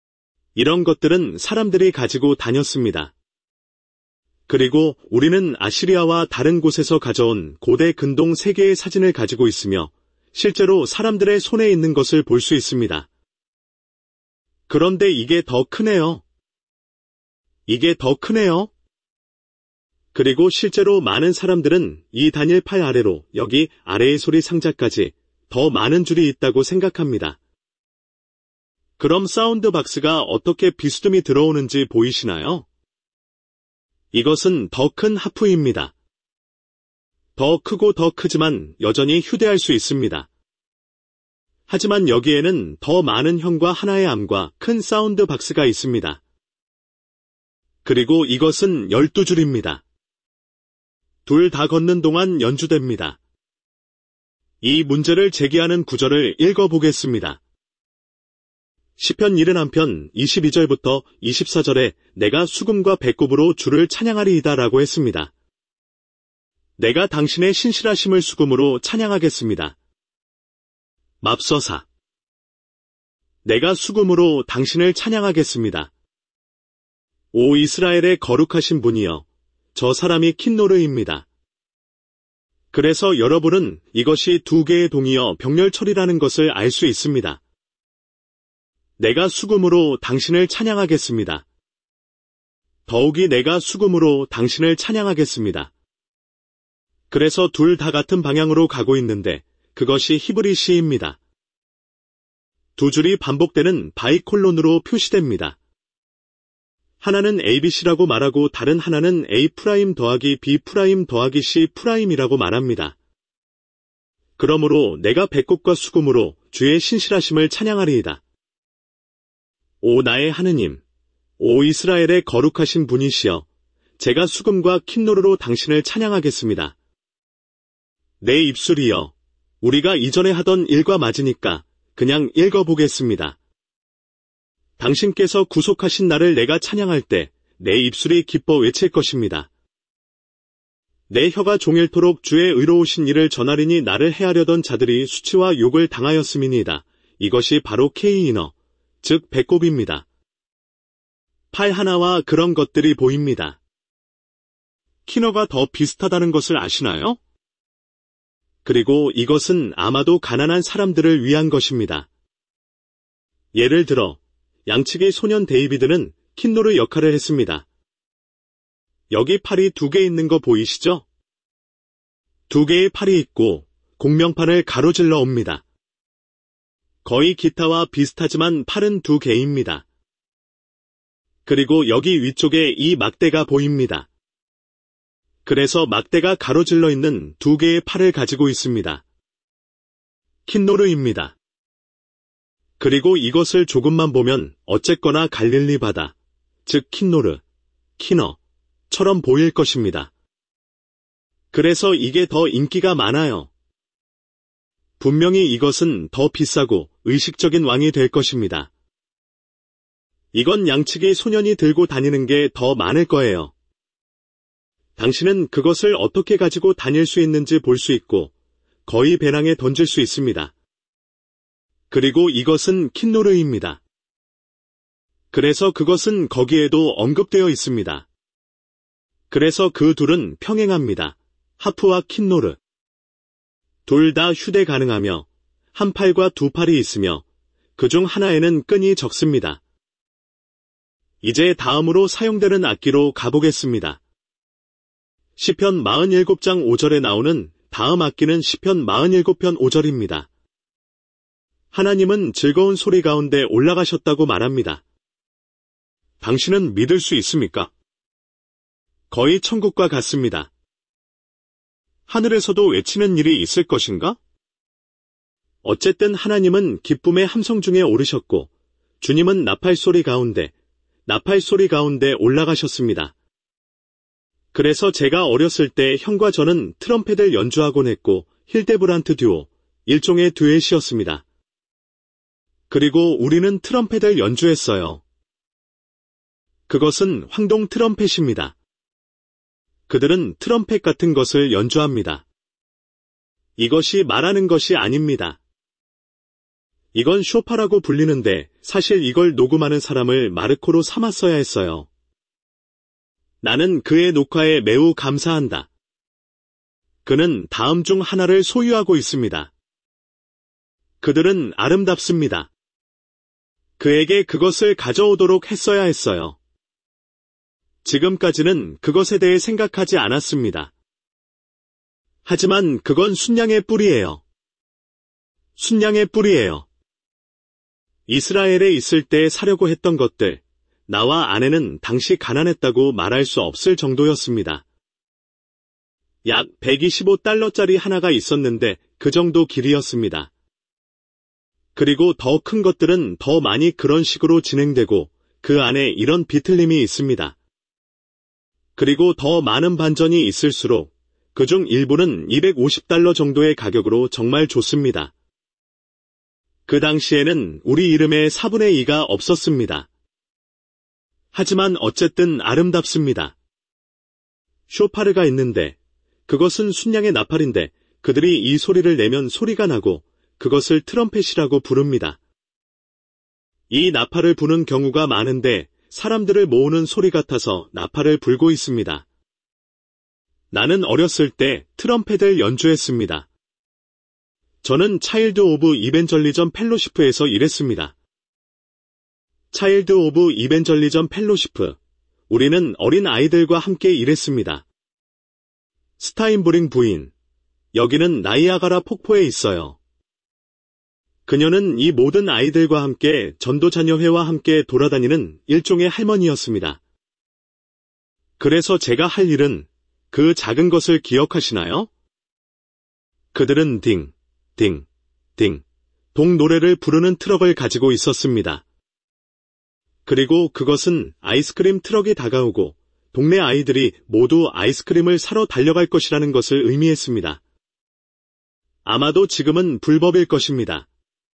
S1: 이런 것들은 사람들이 가지고 다녔습니다. 그리고 우리는 아시리아와 다른 곳에서 가져온 고대 근동 세 개의 사진을 가지고 있으며 실제로 사람들의 손에 있는 것을 볼 수 있습니다. 그런데 이게 더 크네요. 이게 더 크네요. 그리고 실제로 많은 사람들은 이 단일팔 아래로 여기 아래의 소리 상자까지 더 많은 줄이 있다고 생각합니다. 그럼 사운드 박스가 어떻게 비스듬히 들어오는지 보이시나요? 이것은 더 큰 하프입니다. 더 크고 더 크지만 여전히 휴대할 수 있습니다. 하지만 여기에는 더 많은 형과 하나의 암과 큰 사운드 박스가 있습니다. 그리고 이것은 열두 줄입니다. 둘 다 걷는 동안 연주됩니다. 이 문제를 제기하는 구절을 읽어보겠습니다. 시편 칠십일 편 이십이 절부터 이십사 절에 내가 수금과 배꼽으로 주를 찬양하리이다 라고 했습니다. 내가 당신의 신실하심을 수금으로 찬양하겠습니다. 맙서사. 내가 수금으로 당신을 찬양하겠습니다. 오 이스라엘의 거룩하신 분이여, 저 사람이 킨노르입니다. 그래서 여러분은 이것이 두 개의 동이여 병렬철이라는 것을 알 수 있습니다. 내가 수금으로 당신을 찬양하겠습니다. 더욱이 내가 수금으로 당신을 찬양하겠습니다. 그래서 둘 다 같은 방향으로 가고 있는데 그것이 히브리 시입니다. 두 줄이 반복되는 바이콜론으로 표시됩니다. 하나는 에이비씨라고 말하고 다른 하나는 A' 더하기 B' 더하기 C' 이라고 말합니다. 그러므로 내가 배꼽과 수금으로 주의 신실하심을 찬양하리이다. 오 나의 하느님, 오 이스라엘의 거룩하신 분이시여, 제가 수금과 킨노르로 당신을 찬양하겠습니다. 내 입술이여, 우리가 이전에 하던 일과 맞으니까 그냥 읽어보겠습니다. 당신께서 구속하신 나를 내가 찬양할 때 내 입술이 기뻐 외칠 것입니다. 내 혀가 종일토록 주의 의로우신 일을 전하리니 나를 해하려던 자들이 수치와 욕을 당하였음이니이다. 이것이 바로 K이너, 즉 배꼽입니다. 팔 하나와 그런 것들이 보입니다. 키너가 더 비슷하다는 것을 아시나요? 그리고 이것은 아마도 가난한 사람들을 위한 것입니다. 예를 들어 양측의 소년 데이비드는 킨노르 역할을 했습니다. 여기 팔이 두 개 있는 거 보이시죠? 두 개의 팔이 있고 공명판을 가로질러 옵니다. 거의 기타와 비슷하지만 팔은 두 개입니다. 그리고 여기 위쪽에 이 막대가 보입니다. 그래서 막대가 가로질러 있는 두 개의 팔을 가지고 있습니다. 킨노르입니다. 그리고 이것을 조금만 보면 어쨌거나 갈릴리 바다, 즉 킨노르, 키너처럼 보일 것입니다. 그래서 이게 더 인기가 많아요. 분명히 이것은 더 비싸고 의식적인 왕이 될 것입니다. 이건 양측의 소년이 들고 다니는 게 더 많을 거예요. 당신은 그것을 어떻게 가지고 다닐 수 있는지 볼 수 있고 거의 배낭에 던질 수 있습니다. 그리고 이것은 킨노르입니다. 그래서 그것은 거기에도 언급되어 있습니다. 그래서 그 둘은 평행합니다. 하프와 킨노르. 둘 다 휴대 가능하며 한 팔과 두 팔이 있으며 그중 하나에는 끈이 적습니다. 이제 다음으로 사용되는 악기로 가보겠습니다. 시편 사십칠 장 오 절에 나오는 다음 악기는 시편 사십칠 편 오 절입니다. 하나님은 즐거운 소리 가운데 올라가셨다고 말합니다. 당신은 믿을 수 있습니까? 거의 천국과 같습니다. 하늘에서도 외치는 일이 있을 것인가? 어쨌든 하나님은 기쁨의 함성 중에 오르셨고 주님은 나팔 소리 가운데, 나팔 소리 가운데 올라가셨습니다. 그래서 제가 어렸을 때 형과 저는 트럼펫을 연주하곤 했고 힐데브란트 듀오, 일종의 듀엣이었습니다. 그리고 우리는 트럼펫을 연주했어요. 그것은 황동 트럼펫입니다. 그들은 트럼펫 같은 것을 연주합니다. 이것이 말하는 것이 아닙니다. 이건 쇼파라고 불리는데 사실 이걸 녹음하는 사람을 마르코로 삼았어야 했어요. 나는 그의 녹화에 매우 감사한다. 그는 다음 중 하나를 소유하고 있습니다. 그들은 아름답습니다. 그에게 그것을 가져오도록 했어야 했어요. 지금까지는 그것에 대해 생각하지 않았습니다. 하지만 그건 순양의 뿔이에요. 순양의 뿔이에요. 이스라엘에 있을 때 사려고 했던 것들, 나와 아내는 당시 가난했다고 말할 수 없을 정도였습니다. 약 백이십오 달러짜리 하나가 있었는데 그 정도 길이였습니다. 그리고 더 큰 것들은 더 많이 그런 식으로 진행되고 그 안에 이런 비틀림이 있습니다. 그리고 더 많은 반전이 있을수록 그중 일부는 이백오십 달러 정도의 가격으로 정말 좋습니다. 그 당시에는 우리 이름의 사분의 이가 없었습니다. 하지만 어쨌든 아름답습니다. 쇼파르가 있는데 그것은 순양의 나팔인데 그들이 이 소리를 내면 소리가 나고 그것을 트럼펫이라고 부릅니다. 이 나팔을 부는 경우가 많은데 사람들을 모으는 소리 같아서 나팔을 불고 있습니다. 나는 어렸을 때 트럼펫을 연주했습니다. 저는 차일드 오브 이벤절리즘 펠로시프에서 일했습니다. 차일드 오브 이벤절리즘 펠로시프, 우리는 어린 아이들과 함께 일했습니다. 스타인브링 부인, 여기는 나이아가라 폭포에 있어요. 그녀는 이 모든 아이들과 함께 전도자녀회와 함께 돌아다니는 일종의 할머니였습니다. 그래서 제가 할 일은 그 작은 것을 기억하시나요? 그들은 딩, 딩, 딩, 동 노래를 부르는 트럭을 가지고 있었습니다. 그리고 그것은 아이스크림 트럭이 다가오고 동네 아이들이 모두 아이스크림을 사러 달려갈 것이라는 것을 의미했습니다. 아마도 지금은 불법일 것입니다.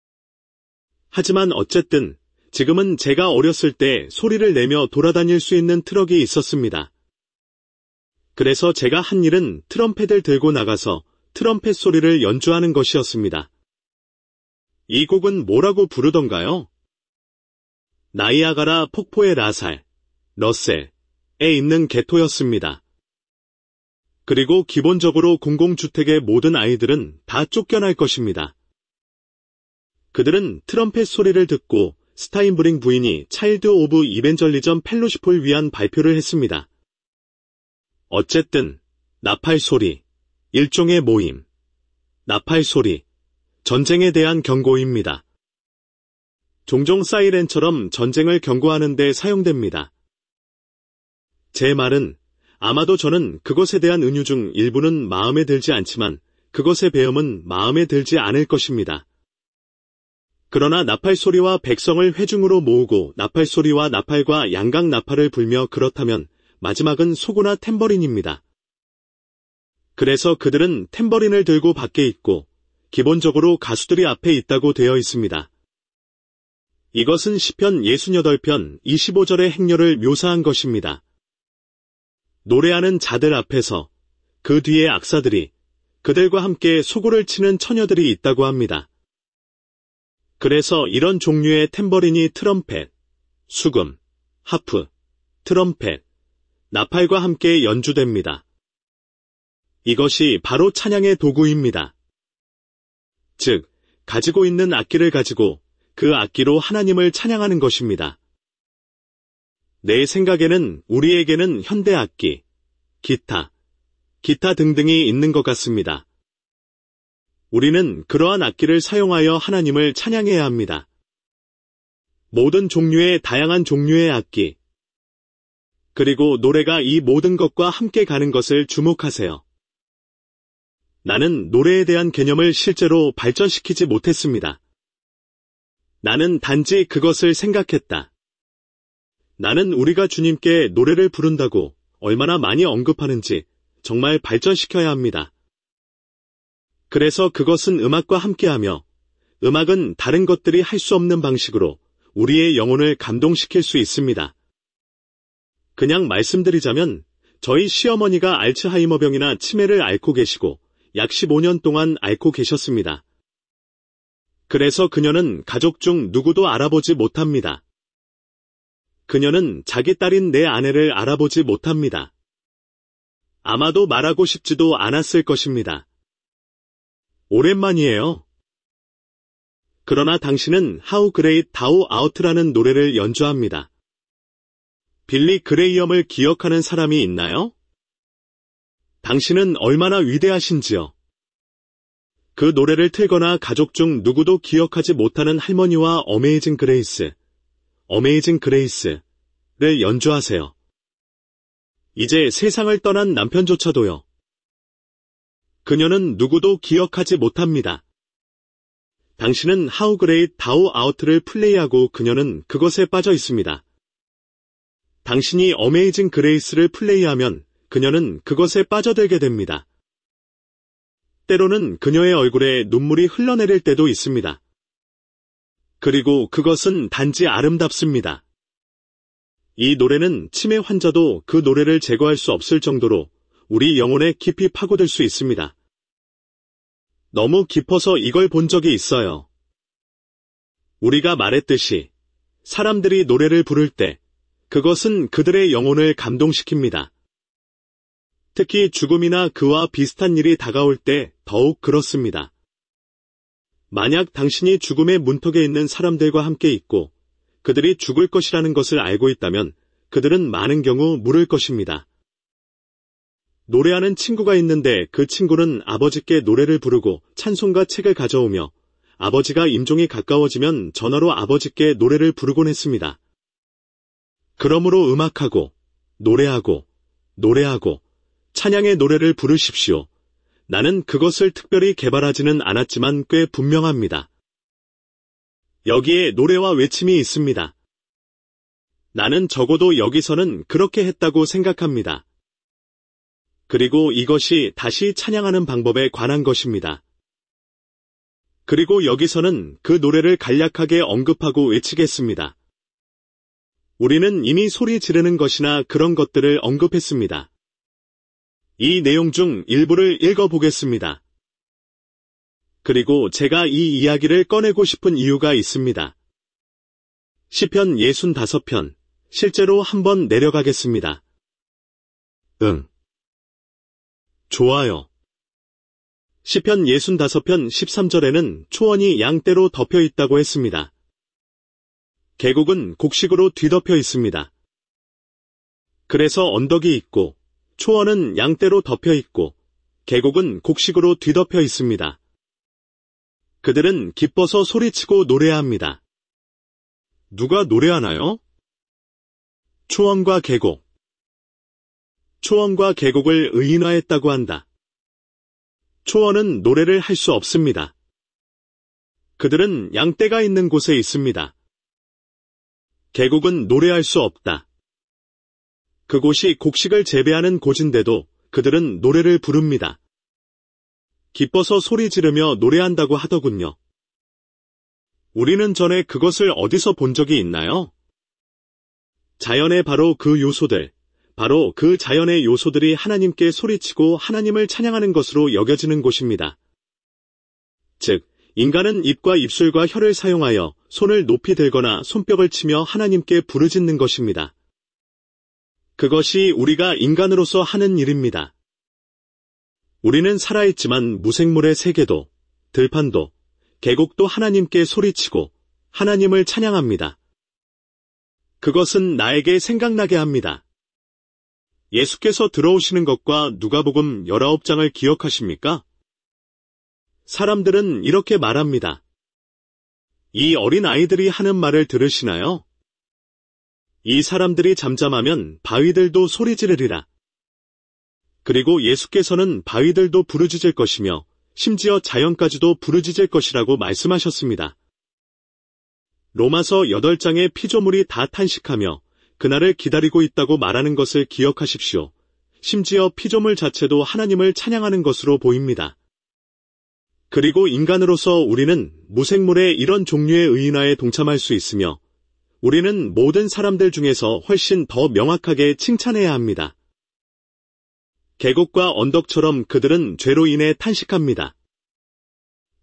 S1: 하지만 어쨌든 지금은 제가 어렸을 때 소리를 내며 돌아다닐 수 있는 트럭이 있었습니다. 그래서 제가 한 일은 트럼펫을 들고 나가서 트럼펫 소리를 연주하는 것이었습니다. 이 곡은 뭐라고 부르던가요? 나이아가라 폭포의 라살, 러셀에 있는 개토였습니다. 그리고 기본적으로 공공주택의 모든 아이들은 다 쫓겨날 것입니다. 그들은 트럼펫 소리를 듣고 스타인브링 부인이 차일드 오브 이벤절리즘 펠로시프를 위한 발표를 했습니다. 어쨌든 나팔 소리, 일종의 모임. 나팔 소리, 전쟁에 대한 경고입니다. 종종 사이렌처럼 전쟁을 경고하는 데 사용됩니다. 제 말은 아마도 저는 그것에 대한 은유 중 일부는 마음에 들지 않지만 그것의 배음은 마음에 들지 않을 것입니다. 그러나 나팔 소리와 백성을 회중으로 모으고 나팔 소리와 나팔과 양각 나팔을 불며 그렇다면 마지막은 소고나 탬버린입니다. 그래서 그들은 탬버린을 들고 밖에 있고 기본적으로 가수들이 앞에 있다고 되어 있습니다. 이것은 시편 육십팔 편 이십오 절의 행렬을 묘사한 것입니다. 노래하는 자들 앞에서 그 뒤에 악사들이 그들과 함께 소고를 치는 처녀들이 있다고 합니다. 그래서 이런 종류의 탬버린이 트럼펫, 수금, 하프, 트럼펫, 나팔과 함께 연주됩니다. 이것이 바로 찬양의 도구입니다. 즉, 가지고 있는 악기를 가지고 그 악기로 하나님을 찬양하는 것입니다. 내 생각에는 우리에게는 현대 악기, 기타, 기타 등등이 있는 것 같습니다. 우리는 그러한 악기를 사용하여 하나님을 찬양해야 합니다. 모든 종류의 다양한 종류의 악기, 그리고 노래가 이 모든 것과 함께 가는 것을 주목하세요. 나는 노래에 대한 개념을 실제로 발전시키지 못했습니다. 나는 단지 그것을 생각했다. 나는 우리가 주님께 노래를 부른다고 얼마나 많이 언급하는지 정말 발전시켜야 합니다. 그래서 그것은 음악과 함께하며 음악은 다른 것들이 할 수 없는 방식으로 우리의 영혼을 감동시킬 수 있습니다. 그냥 말씀드리자면 저희 시어머니가 알츠하이머병이나 치매를 앓고 계시고 약 십오 년 동안 앓고 계셨습니다. 그래서 그녀는 가족 중 누구도 알아보지 못합니다. 그녀는 자기 딸인 내 아내를 알아보지 못합니다. 아마도 말하고 싶지도 않았을 것입니다. 오랜만이에요. 그러나 당신은 How Great Thou Art라는 노래를 연주합니다. 빌리 그레이엄을 기억하는 사람이 있나요? 당신은 얼마나 위대하신지요. 그 노래를 틀거나 가족 중 누구도 기억하지 못하는 할머니와 어메이징 그레이스, 어메이징 그레이스를 연주하세요. 이제 세상을 떠난 남편조차도요. 그녀는 누구도 기억하지 못합니다. 당신은 How Great Thou Art를 플레이하고 그녀는 그것에 빠져 있습니다. 당신이 어메이징 그레이스를 플레이하면 그녀는 그것에 빠져들게 됩니다. 때로는 그녀의 얼굴에 눈물이 흘러내릴 때도 있습니다. 그리고 그것은 단지 아름답습니다. 이 노래는 치매 환자도 그 노래를 제거할 수 없을 정도로 우리 영혼에 깊이 파고들 수 있습니다. 너무 깊어서 이걸 본 적이 있어요. 우리가 말했듯이 사람들이 노래를 부를 때 그것은 그들의 영혼을 감동시킵니다. 특히 죽음이나 그와 비슷한 일이 다가올 때 더욱 그렇습니다. 만약 당신이 죽음의 문턱에 있는 사람들과 함께 있고 그들이 죽을 것이라는 것을 알고 있다면 그들은 많은 경우 물을 것입니다. 노래하는 친구가 있는데 그 친구는 아버지께 노래를 부르고 찬송가 책을 가져오며 아버지가 임종이 가까워지면 전화로 아버지께 노래를 부르곤 했습니다. 그러므로 음악하고 노래하고 노래하고 찬양의 노래를 부르십시오. 나는 그것을 특별히 개발하지는 않았지만 꽤 분명합니다. 여기에 노래와 외침이 있습니다. 나는 적어도 여기서는 그렇게 했다고 생각합니다. 그리고 이것이 다시 찬양하는 방법에 관한 것입니다. 그리고 여기서는 그 노래를 간략하게 언급하고 외치겠습니다. 우리는 이미 소리 지르는 것이나 그런 것들을 언급했습니다. 이 내용 중 일부를 읽어보겠습니다. 그리고 제가 이 이야기를 꺼내고 싶은 이유가 있습니다. 시편 육십오 편, 실제로 한번 내려가겠습니다. 응. 좋아요. 시편 육십오 편 십삼 절에는 초원이 양떼로 덮여 있다고 했습니다. 계곡은 곡식으로 뒤덮여 있습니다. 그래서 언덕이 있고 초원은 양떼로 덮여 있고 계곡은 곡식으로 뒤덮여 있습니다. 그들은 기뻐서 소리치고 노래합니다. 누가 노래하나요? 초원과 계곡. 초원과 계곡을 의인화했다고 한다. 초원은 노래를 할 수 없습니다. 그들은 양떼가 있는 곳에 있습니다. 계곡은 노래할 수 없다. 그곳이 곡식을 재배하는 곳인데도 그들은 노래를 부릅니다. 기뻐서 소리 지르며 노래한다고 하더군요. 우리는 전에 그것을 어디서 본 적이 있나요? 자연의 바로 그 요소들, 바로 그 자연의 요소들이 하나님께 소리치고 하나님을 찬양하는 것으로 여겨지는 곳입니다. 즉, 인간은 입과 입술과 혀를 사용하여 손을 높이 들거나 손뼉을 치며 하나님께 부르짖는 것입니다. 그것이 우리가 인간으로서 하는 일입니다. 우리는 살아있지만 무생물의 세계도, 들판도, 계곡도 하나님께 소리치고 하나님을 찬양합니다. 그것은 나에게 생각나게 합니다. 예수께서 들어오시는 것과 누가복음 십구 장을 기억하십니까? 사람들은 이렇게 말합니다. 이 어린 아이들이 하는 말을 들으시나요? 이 사람들이 잠잠하면 바위들도 소리 지르리라. 그리고 예수께서는 바위들도 부르짖을 것이며 심지어 자연까지도 부르짖을 것이라고 말씀하셨습니다. 로마서 여덟 장의 피조물이 다 탄식하며 그날을 기다리고 있다고 말하는 것을 기억하십시오. 심지어 피조물 자체도 하나님을 찬양하는 것으로 보입니다. 그리고 인간으로서 우리는 무생물의 이런 종류의 의인화에 동참할 수 있으며 우리는 모든 사람들 중에서 훨씬 더 명확하게 칭찬해야 합니다. 계곡과 언덕처럼 그들은 죄로 인해 탄식합니다.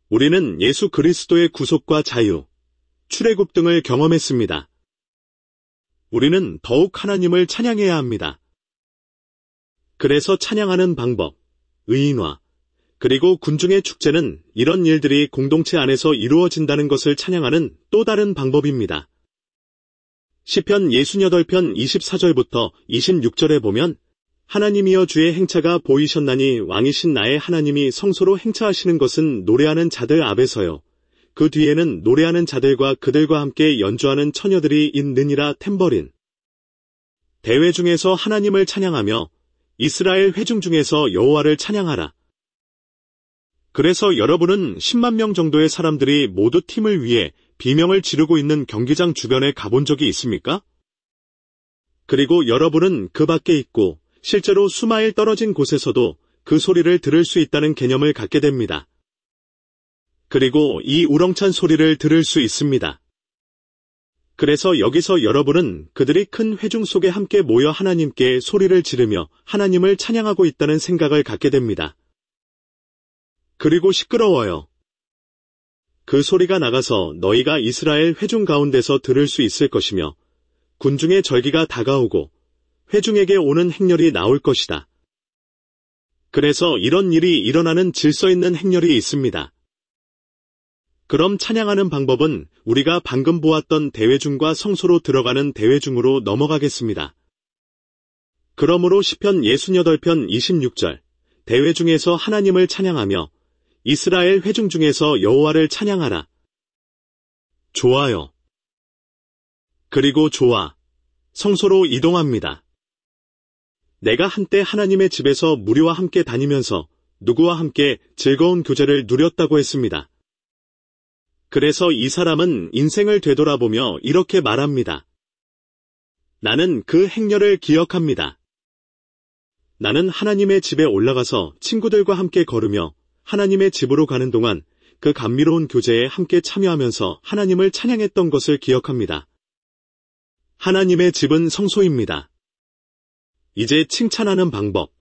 S1: 우리는 예수 그리스도의 구속과 자유, 출애굽 등을 경험했습니다. 우리는 더욱 하나님을 찬양해야 합니다. 그래서 찬양하는 방법, 의인화, 그리고 군중의 축제는 이런 일들이 공동체 안에서 이루어진다는 것을 찬양하는 또 다른 방법입니다. 시편 육십팔 편 이십사 절부터 이십육 절에 보면 하나님이여 주의 행차가 보이셨나니 왕이신 나의 하나님이 성소로 행차하시는 것은 노래하는 자들 앞에서요. 그 뒤에는 노래하는 자들과 그들과 함께 연주하는 처녀들이 있느니라. 탬버린. 대회 중에서 하나님을 찬양하며 이스라엘 회중 중에서 여호와를 찬양하라. 그래서 여러분은 십만 명 정도의 사람들이 모두 팀을 위해 비명을 지르고 있는 경기장 주변에 가본 적이 있습니까? 그리고 여러분은 그 밖에 있고 실제로 수마일 떨어진 곳에서도 그 소리를 들을 수 있다는 개념을 갖게 됩니다. 그리고 이 우렁찬 소리를 들을 수 있습니다. 그래서 여기서 여러분은 그들이 큰 회중 속에 함께 모여 하나님께 소리를 지르며 하나님을 찬양하고 있다는 생각을 갖게 됩니다. 그리고 시끄러워요. 그 소리가 나가서 너희가 이스라엘 회중 가운데서 들을 수 있을 것이며 군중의 절기가 다가오고 회중에게 오는 행렬이 나올 것이다. 그래서 이런 일이 일어나는 질서 있는 행렬이 있습니다. 그럼 찬양하는 방법은 우리가 방금 보았던 대회중과 성소로 들어가는 대회중으로 넘어가겠습니다. 그러므로 시편 육십팔 편 이십육 절, 대회중에서 하나님을 찬양하며 이스라엘 회중 중에서 여호와를 찬양하라. 좋아요. 그리고 좋아. 성소로 이동합니다. 내가 한때 하나님의 집에서 무리와 함께 다니면서 누구와 함께 즐거운 교제를 누렸다고 했습니다. 그래서 이 사람은 인생을 되돌아보며 이렇게 말합니다. 나는 그 행렬을 기억합니다. 나는 하나님의 집에 올라가서 친구들과 함께 걸으며 하나님의 집으로 가는 동안 그 감미로운 교제에 함께 참여하면서 하나님을 찬양했던 것을 기억합니다. 하나님의 집은 성소입니다. 이제 칭찬하는 방법.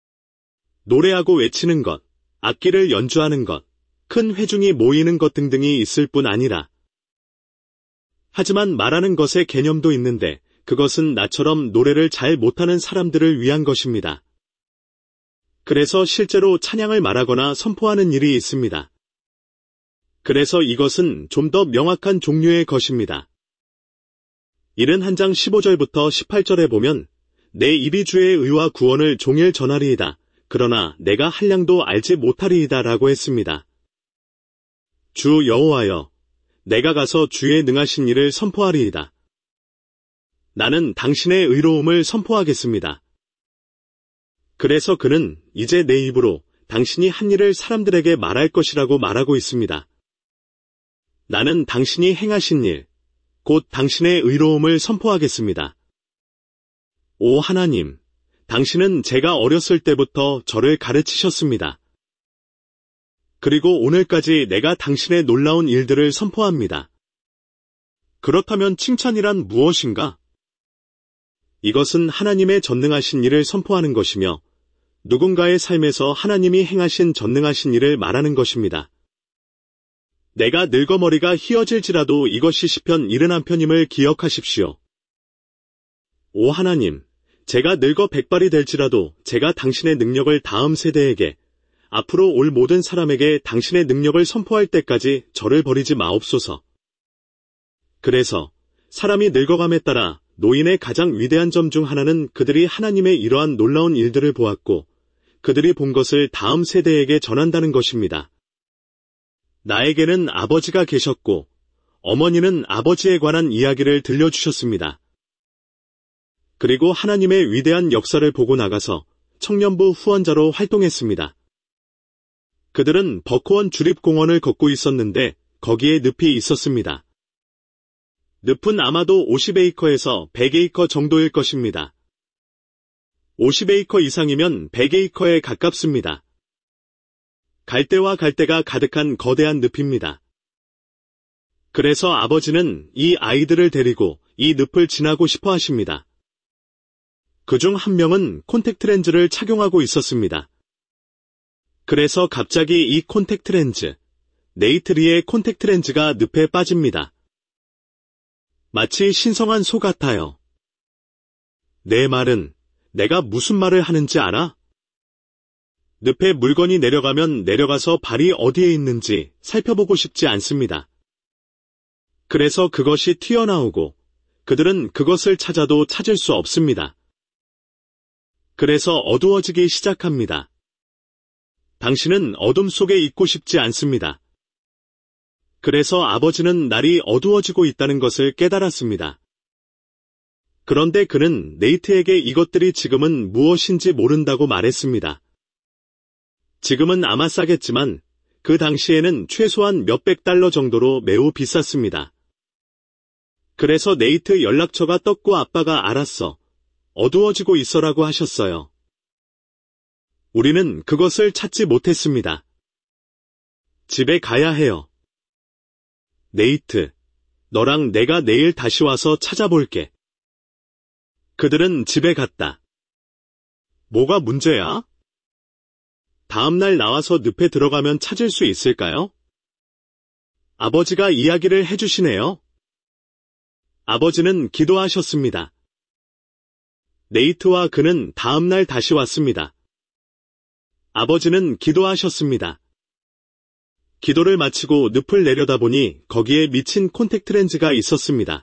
S1: 노래하고 외치는 것, 악기를 연주하는 것, 큰 회중이 모이는 것 등등이 있을 뿐 아니라 하지만 말하는 것의 개념도 있는데 그것은 나처럼 노래를 잘 못하는 사람들을 위한 것입니다. 그래서 실제로 찬양을 말하거나 선포하는 일이 있습니다. 그래서 이것은 좀 더 명확한 종류의 것입니다. 칠십일 장 십오 절부터 십팔 절에 보면 내 입이 주의 의와 구원을 종일 전하리이다. 그러나 내가 한량도 알지 못하리이다 라고 했습니다. 주 여호와여, 내가 가서 주의 능하신 일을 선포하리이다. 나는 당신의 의로움을 선포하겠습니다. 그래서 그는 이제 내 입으로 당신이 한 일을 사람들에게 말할 것이라고 말하고 있습니다. 나는 당신이 행하신 일, 곧 당신의 의로움을 선포하겠습니다. 오 하나님, 당신은 제가 어렸을 때부터 저를 가르치셨습니다. 그리고 오늘까지 내가 당신의 놀라운 일들을 선포합니다. 그렇다면 칭찬이란 무엇인가? 이것은 하나님의 전능하신 일을 선포하는 것이며 누군가의 삶에서 하나님이 행하신 전능하신 일을 말하는 것입니다. 내가 늙어 머리가 휘어질지라도 이것이 시편 칠십일 편임을 기억하십시오. 오 하나님, 제가 늙어 백발이 될지라도 제가 당신의 능력을 다음 세대에게 앞으로 올 모든 사람에게 당신의 능력을 선포할 때까지 저를 버리지 마옵소서. 그래서 사람이 늙어감에 따라 노인의 가장 위대한 점 중 하나는 그들이 하나님의 이러한 놀라운 일들을 보았고 그들이 본 것을 다음 세대에게 전한다는 것입니다. 나에게는 아버지가 계셨고 어머니는 아버지에 관한 이야기를 들려주셨습니다. 그리고 하나님의 위대한 역사를 보고 나가서 청년부 후원자로 활동했습니다. 그들은 버크원 주립공원을 걷고 있었는데 거기에 늪이 있었습니다. 늪은 아마도 오십 에이커에서 백 에이커 정도일 것입니다. 오십 에이커 이상이면 백 에이커에 가깝습니다. 갈대와 갈대가 가득한 거대한 늪입니다. 그래서 아버지는 이 아이들을 데리고 이 늪을 지나고 싶어 하십니다. 그중 한 명은 콘택트 렌즈를 착용하고 있었습니다. 그래서 갑자기 이 콘택트 렌즈, 네이트리의 콘택트 렌즈가 늪에 빠집니다. 마치 신성한 소 같아요. 내 말은 내가 무슨 말을 하는지 알아? 늪에 물건이 내려가면 내려가서 발이 어디에 있는지 살펴보고 싶지 않습니다. 그래서 그것이 튀어나오고 그들은 그것을 찾아도 찾을 수 없습니다. 그래서 어두워지기 시작합니다. 당신은 어둠 속에 있고 싶지 않습니다. 그래서 아버지는 날이 어두워지고 있다는 것을 깨달았습니다. 그런데 그는 네이트에게 이것들이 지금은 무엇인지 모른다고 말했습니다. 지금은 아마 싸겠지만 그 당시에는 최소한 몇백 달러 정도로 매우 비쌌습니다. 그래서 네이트 연락처가 떴고 아빠가 알았어. 어두워지고 있어라고 하셨어요. 우리는 그것을 찾지 못했습니다. 집에 가야 해요. 네이트, 너랑 내가 내일 다시 와서 찾아볼게. 그들은 집에 갔다. 뭐가 문제야? 다음날 나와서 늪에 들어가면 찾을 수 있을까요? 아버지가 이야기를 해주시네요. 아버지는 기도하셨습니다. 네이트와 그는 다음날 다시 왔습니다. 아버지는 기도하셨습니다. 기도를 마치고 늪을 내려다보니 거기에 미친 콘택트 렌즈가 있었습니다.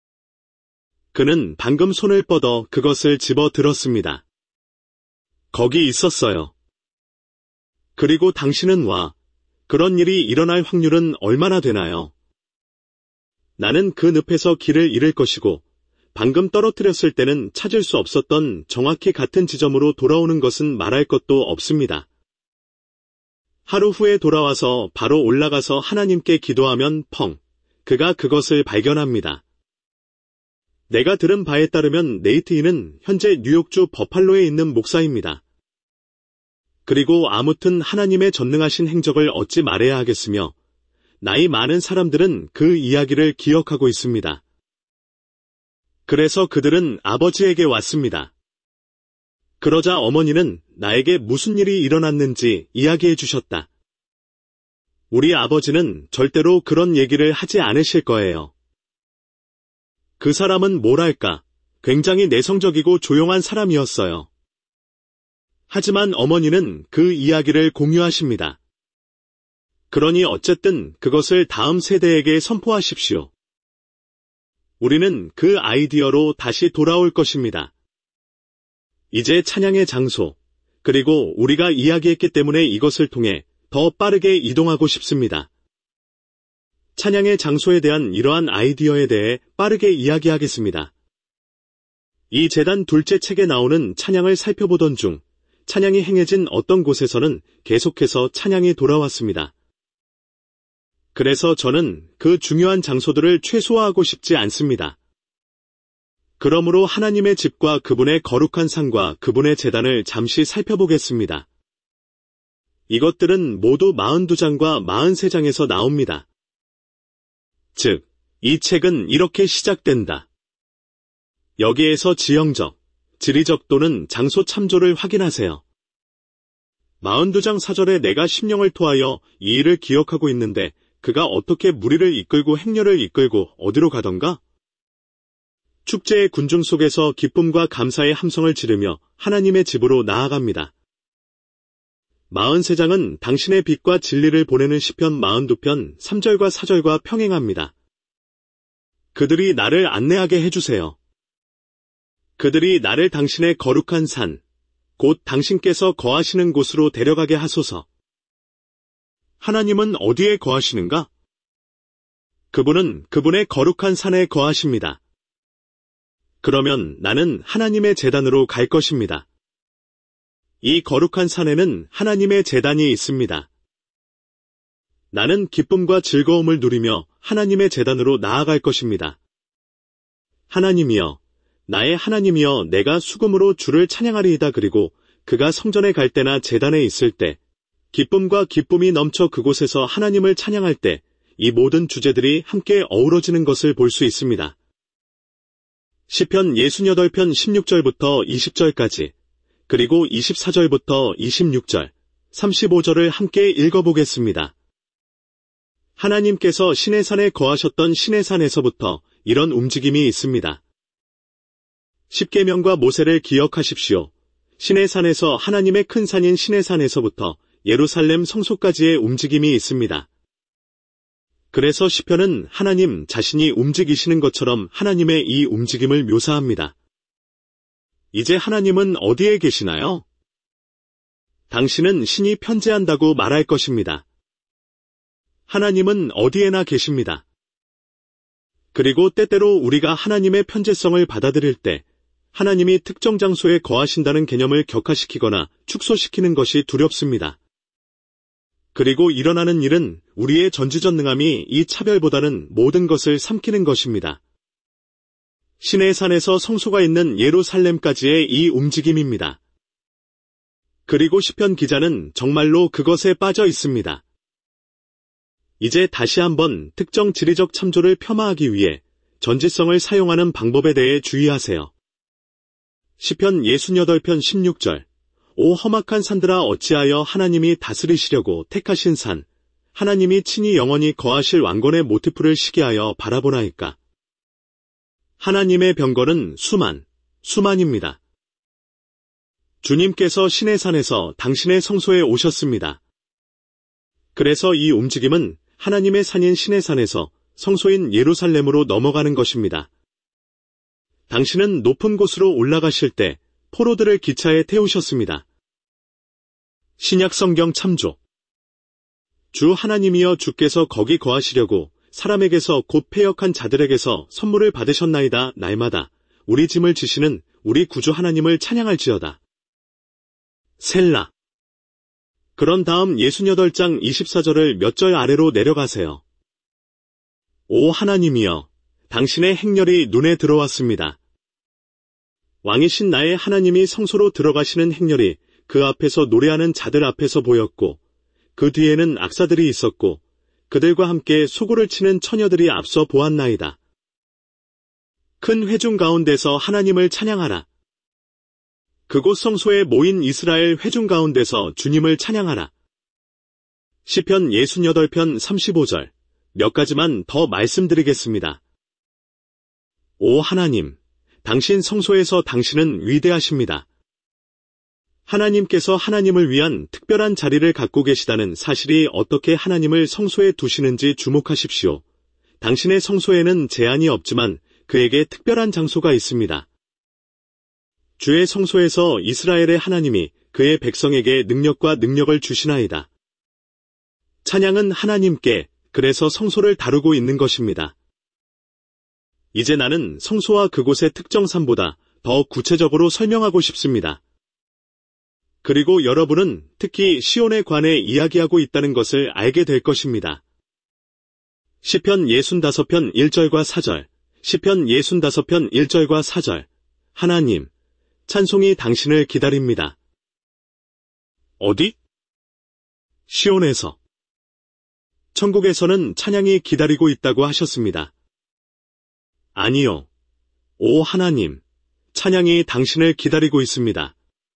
S1: 그는 방금 손을 뻗어 그것을 집어 들었습니다. 거기 있었어요. 그리고 당신은 와, 그런 일이 일어날 확률은 얼마나 되나요? 나는 그 늪에서 길을 잃을 것이고 방금 떨어뜨렸을 때는 찾을 수 없었던 정확히 같은 지점으로 돌아오는 것은 말할 것도 없습니다. 하루 후에 돌아와서 바로 올라가서 하나님께 기도하면 펑, 그가 그것을 발견합니다. 내가 들은 바에 따르면 네이트인은 현재 뉴욕주 버팔로에 있는 목사입니다. 그리고 아무튼 하나님의 전능하신 행적을 어찌 말해야 하겠으며 나이 많은 사람들은 그 이야기를 기억하고 있습니다. 그래서 그들은 아버지에게 왔습니다. 그러자 어머니는 나에게 무슨 일이 일어났는지 이야기해 주셨다. 우리 아버지는 절대로 그런 얘기를 하지 않으실 거예요. 그 사람은 뭐랄까, 굉장히 내성적이고 조용한 사람이었어요. 하지만 어머니는 그 이야기를 공유하십니다. 그러니 어쨌든 그것을 다음 세대에게 선포하십시오. 우리는 그 아이디어로 다시 돌아올 것입니다. 이제 찬양의 장소, 그리고 우리가 이야기했기 때문에 이것을 통해 더 빠르게 이동하고 싶습니다. 찬양의 장소에 대한 이러한 아이디어에 대해 빠르게 이야기하겠습니다. 이 제단 둘째 책에 나오는 찬양을 살펴보던 중 찬양이 행해진 어떤 곳에서는 계속해서 찬양이 돌아왔습니다. 그래서 저는 그 중요한 장소들을 최소화하고 싶지 않습니다. 그러므로 하나님의 집과 그분의 거룩한 상과 그분의 제단을 잠시 살펴보겠습니다. 이것들은 모두 사십이 장과 사십삼 장에서 나옵니다. 즉, 이 책은 이렇게 시작된다. 여기에서 지형적, 지리적 또는 장소 참조를 확인하세요. 사십이 장 사 절에 내가 심령을 토하여 이 일을 기억하고 있는데 그가 어떻게 무리를 이끌고 행렬을 이끌고 어디로 가던가? 축제의 군중 속에서 기쁨과 감사의 함성을 지르며 하나님의 집으로 나아갑니다. 사십삼 장은 당신의 빛과 진리를 보내는 시편 사십이 편 삼 절과 사 절과 평행합니다. 그들이 나를 안내하게 해주세요. 그들이 나를 당신의 거룩한 산, 곧 당신께서 거하시는 곳으로 데려가게 하소서. 하나님은 어디에 거하시는가? 그분은 그분의 거룩한 산에 거하십니다. 그러면 나는 하나님의 제단으로 갈 것입니다. 이 거룩한 산에는 하나님의 제단이 있습니다. 나는 기쁨과 즐거움을 누리며 하나님의 제단으로 나아갈 것입니다. 하나님이여, 나의 하나님이여, 내가 수금으로 주를 찬양하리이다. 그리고 그가 성전에 갈 때나 제단에 있을 때, 기쁨과 기쁨이 넘쳐 그곳에서 하나님을 찬양할 때, 이 모든 주제들이 함께 어우러지는 것을 볼 수 있습니다. 시편 육십팔 편 십육 절부터 이십 절까지, 그리고 이십사 절부터 이십육 절, 삼십오 절을 함께 읽어보겠습니다. 하나님께서 시내산에 거하셨던 시내산에서부터 이런 움직임이 있습니다. 십계명과 모세를 기억하십시오. 시내산에서 하나님의 큰 산인 시내산에서부터 예루살렘 성소까지의 움직임이 있습니다. 그래서 시편은 하나님 자신이 움직이시는 것처럼 하나님의 이 움직임을 묘사합니다. 이제 하나님은 어디에 계시나요? 당신은 신이 편재한다고 말할 것입니다. 하나님은 어디에나 계십니다. 그리고 때때로 우리가 하나님의 편재성을 받아들일 때 하나님이 특정 장소에 거하신다는 개념을 격화시키거나 축소시키는 것이 두렵습니다. 그리고 일어나는 일은 우리의 전지전능함이 이 차별보다는 모든 것을 삼키는 것입니다. 신의 산에서 성소가 있는 예루살렘까지의 이 움직임입니다. 그리고 시편 기자는 정말로 그것에 빠져 있습니다. 이제 다시 한번 특정 지리적 참조를 폄하하기 위해 전지성을 사용하는 방법에 대해 주의하세요. 시편 육십팔 편 십육 절. 오 험악한 산들아 어찌하여 하나님이 다스리시려고 택하신 산, 하나님이 친히 영원히 거하실 왕권의 모티프를 시기하여 바라보나이까. 하나님의 병거는 수만, 수만입니다. 주님께서 신의 산에서 당신의 성소에 오셨습니다. 그래서 이 움직임은 하나님의 산인 신의 산에서 성소인 예루살렘으로 넘어가는 것입니다. 당신은 높은 곳으로 올라가실 때 포로들을 기차에 태우셨습니다. 신약 성경 참조. 주 하나님이여 주께서 거기 거하시려고 사람에게서 곧 패역한 자들에게서 선물을 받으셨나이다. 날마다 우리 짐을 지시는 우리 구주 하나님을 찬양할지어다. 셀라. 그런 다음 육십팔 장 이십사 절을 몇 절 아래로 내려가세요. 오 하나님이여, 당신의 행렬이 눈에 들어왔습니다. 왕이신 나의 하나님이 성소로 들어가시는 행렬이 그 앞에서 노래하는 자들 앞에서 보였고, 그 뒤에는 악사들이 있었고, 그들과 함께 소고를 치는 처녀들이 앞서 보았나이다. 큰 회중 가운데서 하나님을 찬양하라. 그곳 성소에 모인 이스라엘 회중 가운데서 주님을 찬양하라. 시편 육십팔 편 삼십오 절. 몇 가지만 더 말씀드리겠습니다. 오 하나님, 당신 성소에서 당신은 위대하십니다. 하나님께서 하나님을 위한 특별한 자리를 갖고 계시다는 사실이 어떻게 하나님을 성소에 두시는지 주목하십시오. 당신의 성소에는 제한이 없지만 그에게 특별한 장소가 있습니다. 주의 성소에서 이스라엘의 하나님이 그의 백성에게 능력과 능력을 주시나이다. 찬양은 하나님께 그래서 성소를 다루고 있는 것입니다. 이제 나는 성소와 그곳의 특정산보다 더 구체적으로 설명하고 싶습니다. 그리고 여러분은 특히 시온에 관해 이야기하고 있다는 것을 알게 될 것입니다. 시편 육십오 편 일 절과 사 절, 시편 육십오 편 일 절과 사 절. 하나님, 찬송이 당신을 기다립니다. 어디? 시온에서. 천국에서는 찬양이 기다리고 있다고 하셨습니다. 아니요. 오 하나님, 찬양이 당신을 기다리고 있습니다.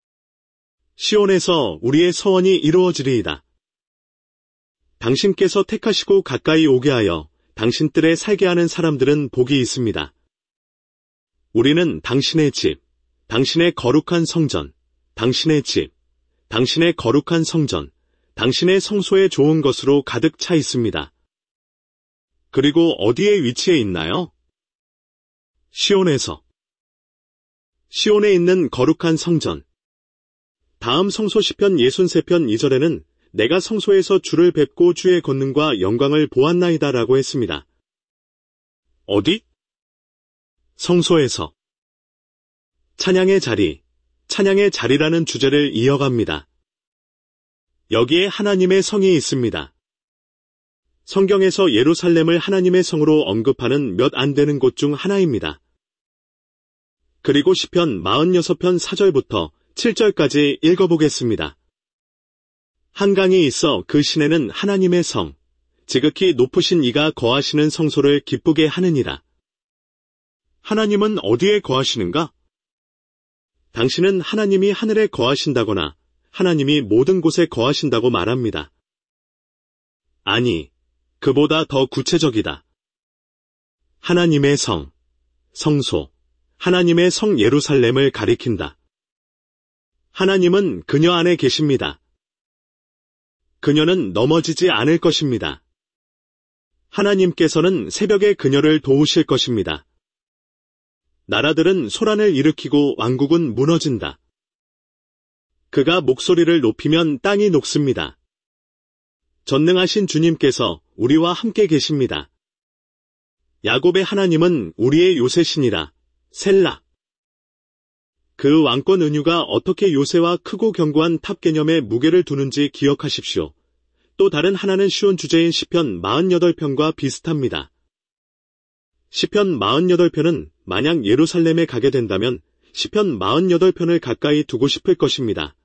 S1: 시온에서 우리의 서원이 이루어지리이다. 당신께서 택하시고 가까이 오게 하여 당신 뜰에 살게 하는 사람들은 복이 있습니다. 우리는 당신의 집, 당신의 거룩한 성전, 당신의 집, 당신의 거룩한 성전, 당신의 성소에 좋은 것으로 가득 차 있습니다. 그리고 어디에 위치해 있나요? 시온에서. 시온에 있는 거룩한 성전. 다음 성소 시편 육십삼 편 이 절에는 내가 성소에서 주를 뵙고 주의 권능과 영광을 보았나이다 라고 했습니다. 어디? 성소에서. 찬양의 자리, 찬양의 자리라는 주제를 이어갑니다. 여기에 하나님의 성이 있습니다. 성경에서 예루살렘을 하나님의 성으로 언급하는 몇 안 되는 곳 중 하나입니다. 그리고 시편 사십육 편 사 절부터 칠 절까지 읽어보겠습니다. 한강이 있어 그 시내는 하나님의 성, 지극히 높으신 이가 거하시는 성소를 기쁘게 하느니라. 하나님은 어디에 거하시는가? 당신은 하나님이 하늘에 거하신다거나 하나님이 모든 곳에 거하신다고 말합니다. 아니, 그보다 더 구체적이다. 하나님의 성, 성소, 하나님의 성 예루살렘을 가리킨다. 하나님은 그녀 안에 계십니다. 그녀는 넘어지지 않을 것입니다. 하나님께서는 새벽에 그녀를 도우실 것입니다. 나라들은 소란을 일으키고 왕국은 무너진다. 그가 목소리를 높이면 땅이 녹습니다. 전능하신 주님께서 우리와 함께 계십니다. 야곱의 하나님은 우리의 요새시니라. 셀라. 그 왕권 은유가 어떻게 요새와 크고 견고한 탑 개념에 무게를 두는지 기억하십시오. 또 다른 하나는 쉬운 주제인 시편 사십팔 편과 비슷합니다. 시편 사십팔 편은 만약 예루살렘에 가게 된다면 시편 사십팔 편을 가까이 두고 싶을 것입니다.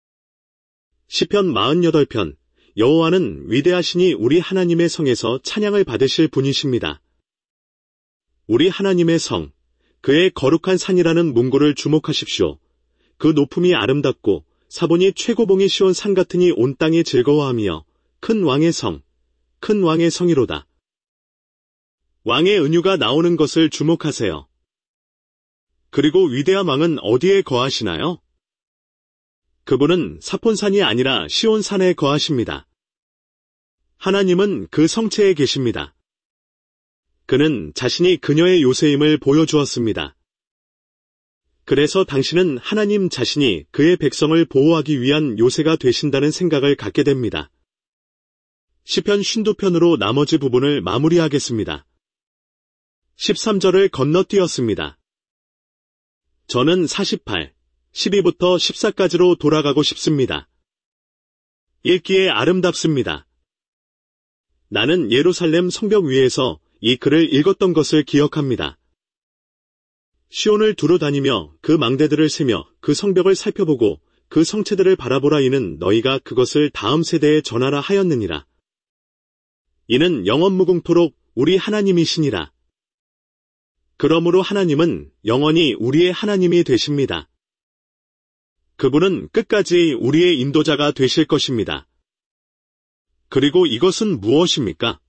S1: 시편 사십팔 편, 여호와는 위대하시니 우리 하나님의 성에서 찬양을 받으실 분이십니다. 우리 하나님의 성, 그의 거룩한 산이라는 문구를 주목하십시오. 그 높음이 아름답고 사본이 최고봉이 쉬운 산 같으니 온 땅이 즐거워하며 큰 왕의 성, 큰 왕의 성이로다. 왕의 은유가 나오는 것을 주목하세요. 그리고 위대한 왕은 어디에 거하시나요? 그분은 사폰산이 아니라 시온산에 거하십니다. 하나님은 그 성체에 계십니다. 그는 자신이 그녀의 요새임을 보여주었습니다. 그래서 당신은 하나님 자신이 그의 백성을 보호하기 위한 요새가 되신다는 생각을 갖게 됩니다. 시편 오십이 편으로 나머지 부분을 마무리하겠습니다. 십삼 절을 건너뛰었습니다. 저는 사십팔, 십이부터 십사까지로 돌아가고 싶습니다. 읽기에 아름답습니다. 나는 예루살렘 성벽 위에서 이 글을 읽었던 것을 기억합니다. 시온을 두루 다니며 그 망대들을 세며 그 성벽을 살펴보고 그 성체들을 바라보라. 이는 너희가 그것을 다음 세대에 전하라 하였느니라. 이는 영원무궁토록 우리 하나님이시니라. 그러므로 하나님은 영원히 우리의 하나님이 되십니다. 그분은 끝까지 우리의 인도자가 되실 것입니다. 그리고 이것은 무엇입니까?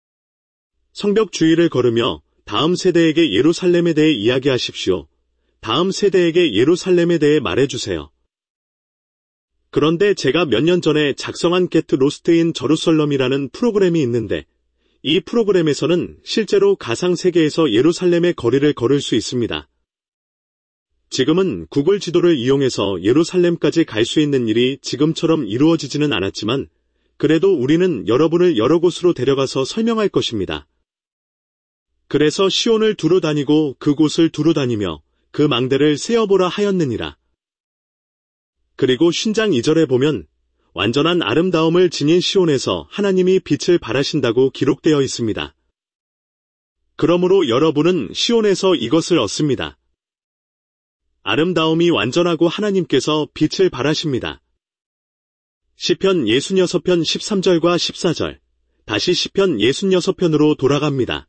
S1: 성벽 주위를 걸으며 다음 세대에게 예루살렘에 대해 이야기하십시오. 다음 세대에게 예루살렘에 대해 말해주세요. 그런데 제가 몇 년 전에 작성한 게트 로스트 인 저루설럼이라는 프로그램이 있는데 이 프로그램에서는 실제로 가상세계에서 예루살렘의 거리를 걸을 수 있습니다. 지금은 구글 지도를 이용해서 예루살렘까지 갈 수 있는 일이 지금처럼 이루어지지는 않았지만 그래도 우리는 여러분을 여러 곳으로 데려가서 설명할 것입니다. 그래서 시온을 두루 다니고 그곳을 두루 다니며 그 망대를 세어보라 하였느니라. 그리고 신장 이 절에 보면 완전한 아름다움을 지닌 시온에서 하나님이 빛을 발하신다고 기록되어 있습니다. 그러므로 여러분은 시온에서 이것을 얻습니다. 아름다움이 완전하고 하나님께서 빛을 발하십니다. 시편 육십육 편 십삼 절과 십사 절, 다시 시편 육십육 편으로 돌아갑니다.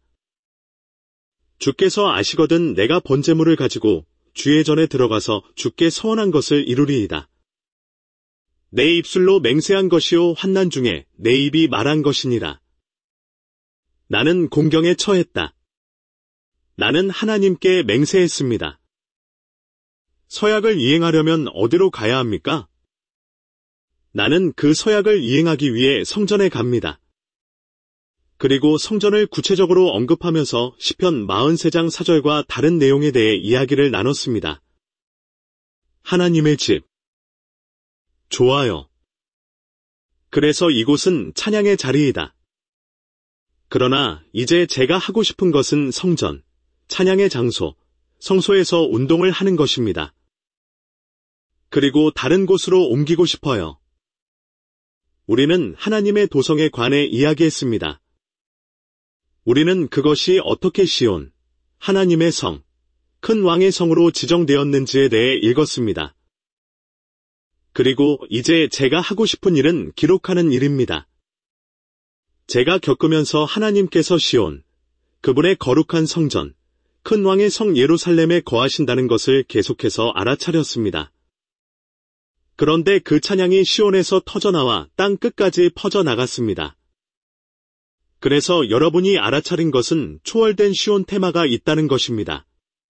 S1: 주께서 아시거든 내가 번제물을 가지고 주의 전에 들어가서 주께 서원한 것을 이루리이다. 내 입술로 맹세한 것이요 환난 중에 내 입이 말한 것이니라. 나는 공경에 처했다. 나는 하나님께 맹세했습니다. 서약을 이행하려면 어디로 가야 합니까? 나는 그 서약을 이행하기 위해 성전에 갑니다. 그리고 성전을 구체적으로 언급하면서 시편 사십삼 장 사 절과 다른 내용에 대해 이야기를 나눴습니다. 하나님의 집. 좋아요. 그래서 이곳은 찬양의 자리이다. 그러나 이제 제가 하고 싶은 것은 성전, 찬양의 장소, 성소에서 운동을 하는 것입니다. 그리고 다른 곳으로 옮기고 싶어요. 우리는 하나님의 도성에 관해 이야기했습니다. 우리는 그것이 어떻게 시온, 하나님의 성, 큰 왕의 성으로 지정되었는지에 대해 읽었습니다. 그리고 이제 제가 하고 싶은 일은 기록하는 일입니다. 제가 겪으면서 하나님께서 시온, 그분의 거룩한 성전, 큰 왕의 성 예루살렘에 거하신다는 것을 계속해서 알아차렸습니다. 그런데 그 찬양이 시온에서 터져나와 땅 끝까지 퍼져나갔습니다. 그래서 여러분이 알아차린 것은 초월된 시온 테마가 있다는 것입니다.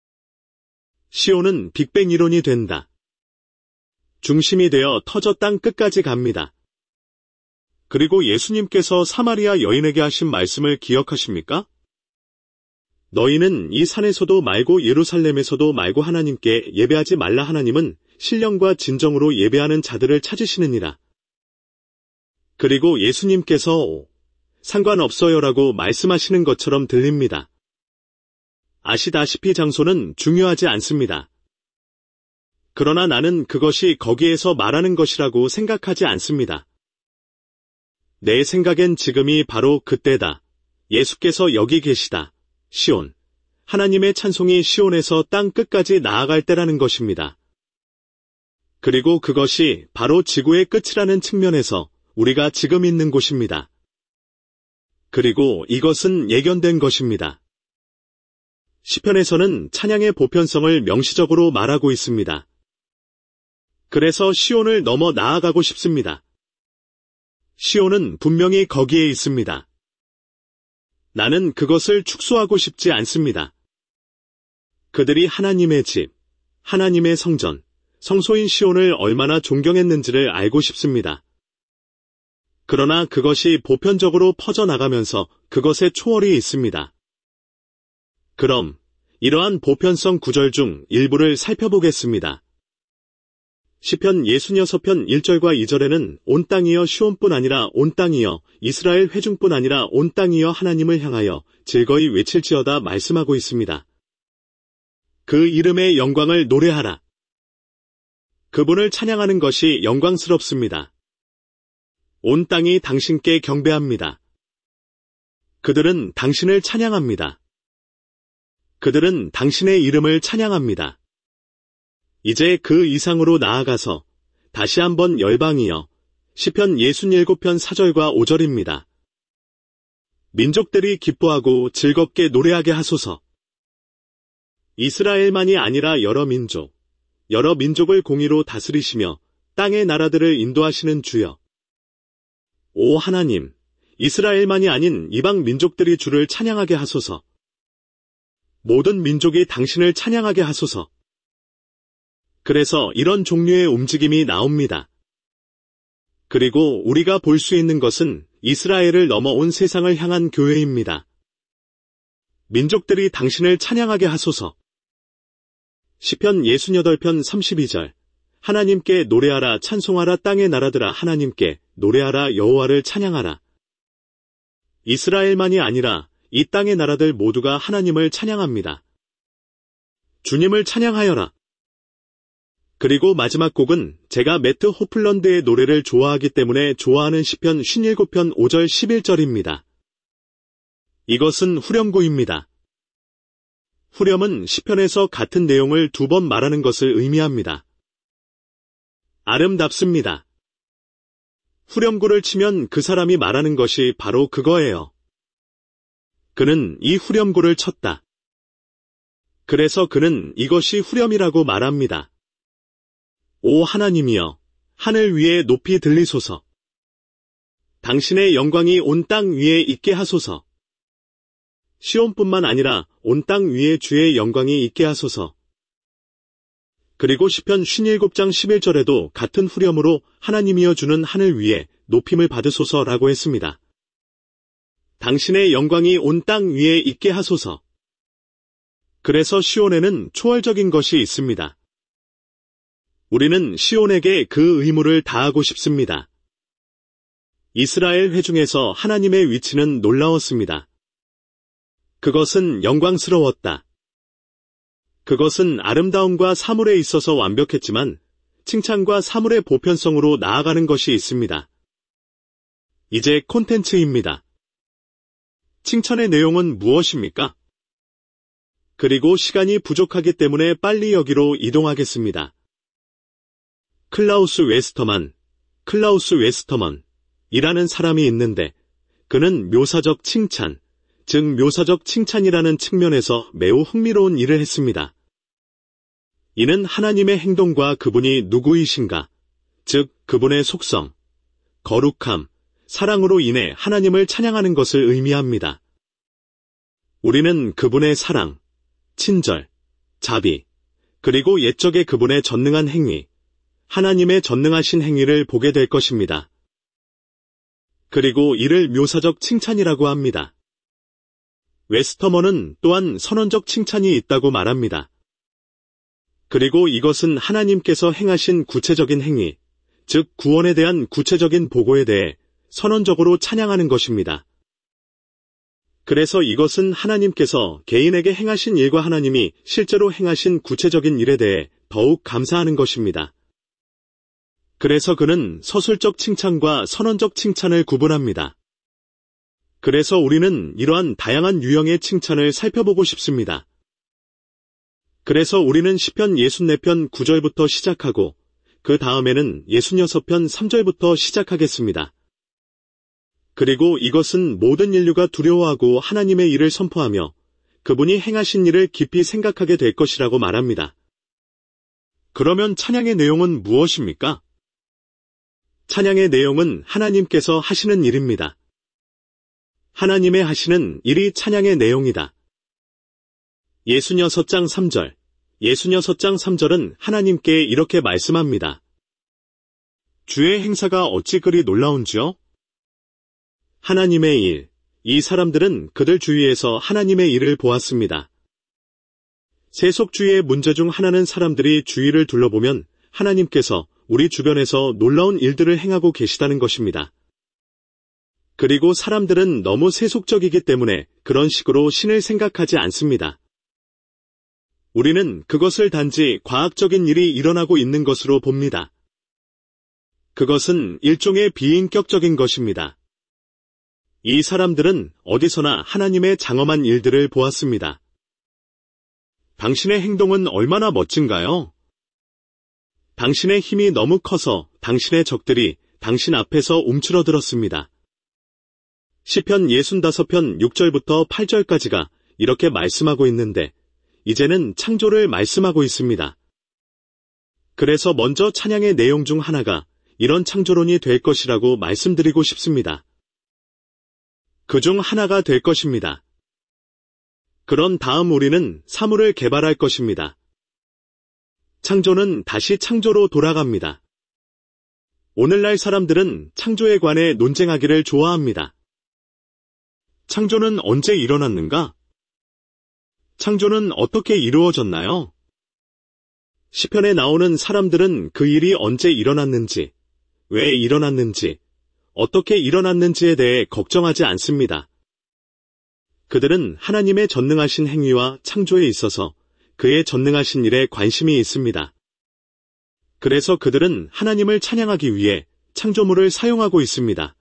S1: 시온은 빅뱅 이론이 된다. 중심이 되어 터져 땅 끝까지 갑니다. 그리고 예수님께서 사마리아 여인에게 하신 말씀을 기억하십니까? 너희는 이 산에서도 말고 예루살렘에서도 말고 하나님께 예배하지 말라. 하나님은 신령과 진정으로 예배하는 자들을 찾으시느니라. 그리고 예수님께서 상관없어요라고 말씀하시는 것처럼 들립니다. 아시다시피 장소는 중요하지 않습니다. 그러나 나는 그것이 거기에서 말하는 것이라고 생각하지 않습니다. 내 생각엔 지금이 바로 그때다. 예수께서 여기 계시다. 시온. 하나님의 찬송이 시온에서 땅 끝까지 나아갈 때라는 것입니다. 그리고 그것이 바로 지구의 끝이라는 측면에서 우리가 지금 있는 곳입니다. 그리고 이것은 예견된 것입니다. 시편에서는 찬양의 보편성을 명시적으로 말하고 있습니다. 그래서 시온을 넘어 나아가고 싶습니다. 시온은 분명히 거기에 있습니다. 나는 그것을 축소하고 싶지 않습니다. 그들이 하나님의 집, 하나님의 성전, 성소인 시온을 얼마나 존경했는지를 알고 싶습니다. 그러나 그것이 보편적으로 퍼져나가면서 그것의 초월이 있습니다. 그럼 이러한 보편성 구절 중 일부를 살펴보겠습니다. 시편 육십육 편 일 절과 이 절에는 온 땅이여 시온뿐 아니라 온 땅이여 이스라엘 회중뿐 아니라 온 땅이여 하나님을 향하여 즐거이 외칠지어다 말씀하고 있습니다. 그 이름의 영광을 노래하라. 그분을 찬양하는 것이 영광스럽습니다. 온 땅이 당신께 경배합니다. 그들은 당신을 찬양합니다. 그들은 당신의 이름을 찬양합니다. 이제 그 이상으로 나아가서 다시 한번 열방이여 시편 육십칠 편 사 절과 오 절입니다. 민족들이 기뻐하고 즐겁게 노래하게 하소서. 이스라엘만이 아니라 여러 민족, 여러 민족을 공의로 다스리시며 땅의 나라들을 인도하시는 주여. 오 하나님, 이스라엘만이 아닌 이방 민족들이 주를 찬양하게 하소서. 모든 민족이 당신을 찬양하게 하소서. 그래서 이런 종류의 움직임이 나옵니다. 그리고 우리가 볼 수 있는 것은 이스라엘을 넘어온 세상을 향한 교회입니다. 민족들이 당신을 찬양하게 하소서. 시편 육십팔 편 삼십이 절. 하나님께 노래하라 찬송하라 땅의 나라들아 하나님께 노래하라 여호와를 찬양하라. 이스라엘만이 아니라 이 땅의 나라들 모두가 하나님을 찬양합니다. 주님을 찬양하여라. 그리고 마지막 곡은 제가 매트 호플런드의 노래를 좋아하기 때문에 좋아하는 시편 육십칠 편 오 절 십일 절입니다. 이것은 후렴구입니다. 후렴은 시편에서 같은 내용을 두 번 말하는 것을 의미합니다. 아름답습니다. 후렴구를 치면 그 사람이 말하는 것이 바로 그거예요. 그는 이 후렴구를 쳤다. 그래서 그는 이것이 후렴이라고 말합니다. 오 하나님이여, 하늘 위에 높이 들리소서. 당신의 영광이 온 땅 위에 있게 하소서. 시온뿐만 아니라 온 땅 위에 주의 영광이 있게 하소서. 그리고 시편 육십칠 장 십일 절에도 같은 후렴으로 하나님이여 주는 하늘 위에 높임을 받으소서라고 했습니다. 당신의 영광이 온 땅 위에 있게 하소서. 그래서 시온에는 초월적인 것이 있습니다. 우리는 시온에게 그 의무를 다하고 싶습니다. 이스라엘 회중에서 하나님의 위치는 놀라웠습니다. 그것은 영광스러웠다. 그것은 아름다움과 사물에 있어서 완벽했지만 칭찬과 사물의 보편성으로 나아가는 것이 있습니다. 이제 콘텐츠입니다. 칭찬의 내용은 무엇입니까? 그리고 시간이 부족하기 때문에 빨리 여기로 이동하겠습니다. 클라우스 웨스터만, 클라우스 웨스터먼 이라는 사람이 있는데 그는 묘사적 칭찬, 즉 묘사적 칭찬이라는 측면에서 매우 흥미로운 일을 했습니다. 이는 하나님의 행동과 그분이 누구이신가, 즉 그분의 속성, 거룩함, 사랑으로 인해 하나님을 찬양하는 것을 의미합니다. 우리는 그분의 사랑, 친절, 자비, 그리고 옛적의 그분의 전능한 행위, 하나님의 전능하신 행위를 보게 될 것입니다. 그리고 이를 묘사적 칭찬이라고 합니다. 웨스터먼은 또한 선언적 칭찬이 있다고 말합니다. 그리고 이것은 하나님께서 행하신 구체적인 행위, 즉 구원에 대한 구체적인 보고에 대해 선언적으로 찬양하는 것입니다. 그래서 이것은 하나님께서 개인에게 행하신 일과 하나님이 실제로 행하신 구체적인 일에 대해 더욱 감사하는 것입니다. 그래서 그는 서술적 칭찬과 선언적 칭찬을 구분합니다. 그래서 우리는 이러한 다양한 유형의 칭찬을 살펴보고 싶습니다. 그래서 우리는 시편 육십사 편 구 절부터 시작하고 그 다음에는 육십육 편 삼 절부터 시작하겠습니다. 그리고 이것은 모든 인류가 두려워하고 하나님의 일을 선포하며 그분이 행하신 일을 깊이 생각하게 될 것이라고 말합니다. 그러면 찬양의 내용은 무엇입니까? 찬양의 내용은 하나님께서 하시는 일입니다. 하나님의 하시는 일이 찬양의 내용이다. 육십육 장 삼 절, 육십육 장 삼 절은 하나님께 이렇게 말씀합니다. 주의 행사가 어찌 그리 놀라운지요? 하나님의 일, 이 사람들은 그들 주위에서 하나님의 일을 보았습니다. 세속주의의 문제 중 하나는 사람들이 주위를 둘러보면 하나님께서 우리 주변에서 놀라운 일들을 행하고 계시다는 것입니다. 그리고 사람들은 너무 세속적이기 때문에 그런 식으로 신을 생각하지 않습니다. 우리는 그것을 단지 과학적인 일이 일어나고 있는 것으로 봅니다. 그것은 일종의 비인격적인 것입니다. 이 사람들은 어디서나 하나님의 장엄한 일들을 보았습니다. 당신의 행동은 얼마나 멋진가요? 당신의 힘이 너무 커서 당신의 적들이 당신 앞에서 움츠러들었습니다. 시편 육십오 편 육 절부터 팔 절까지가 이렇게 말씀하고 있는데 이제는 창조를 말씀하고 있습니다. 그래서 먼저 찬양의 내용 중 하나가 이런 창조론이 될 것이라고 말씀드리고 싶습니다. 그중 하나가 될 것입니다. 그런 다음 우리는 사물을 개발할 것입니다. 창조는 다시 창조로 돌아갑니다. 오늘날 사람들은 창조에 관해 논쟁하기를 좋아합니다. 창조는 언제 일어났는가? 창조는 어떻게 이루어졌나요? 시편에 나오는 사람들은 그 일이 언제 일어났는지, 왜 일어났는지, 어떻게 일어났는지에 대해 걱정하지 않습니다. 그들은 하나님의 전능하신 행위와 창조에 있어서 그의 전능하신 일에 관심이 있습니다. 그래서 그들은 하나님을 찬양하기 위해 창조물을 사용하고 있습니다.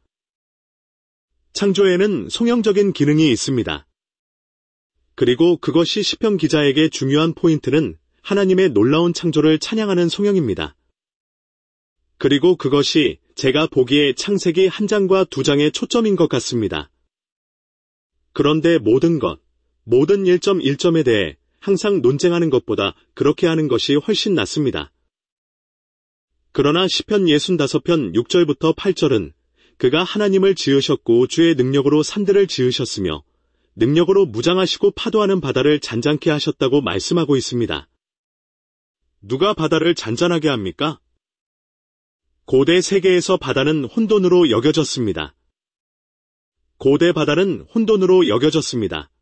S1: 창조에는 송영적인 기능이 있습니다. 그리고 그것이 시편 기자에게 중요한 포인트는 하나님의 놀라운 창조를 찬양하는 송영입니다. 그리고 그것이 제가 보기에 창세기 한 장과 두 장의 초점인 것 같습니다. 그런데 모든 것, 모든 일 점 일 점에 대해 항상 논쟁하는 것보다 그렇게 하는 것이 훨씬 낫습니다. 그러나 시편 육십오 편 육 절부터 팔 절은 그가 하나님을 지으셨고 주의 능력으로 산들을 지으셨으며 능력으로 무장하시고 파도하는 바다를 잔잔케 하셨다고 말씀하고 있습니다. 누가 바다를 잔잔하게 합니까? 고대 세계에서 바다는 혼돈으로 여겨졌습니다. 고대 바다는 혼돈으로 여겨졌습니다.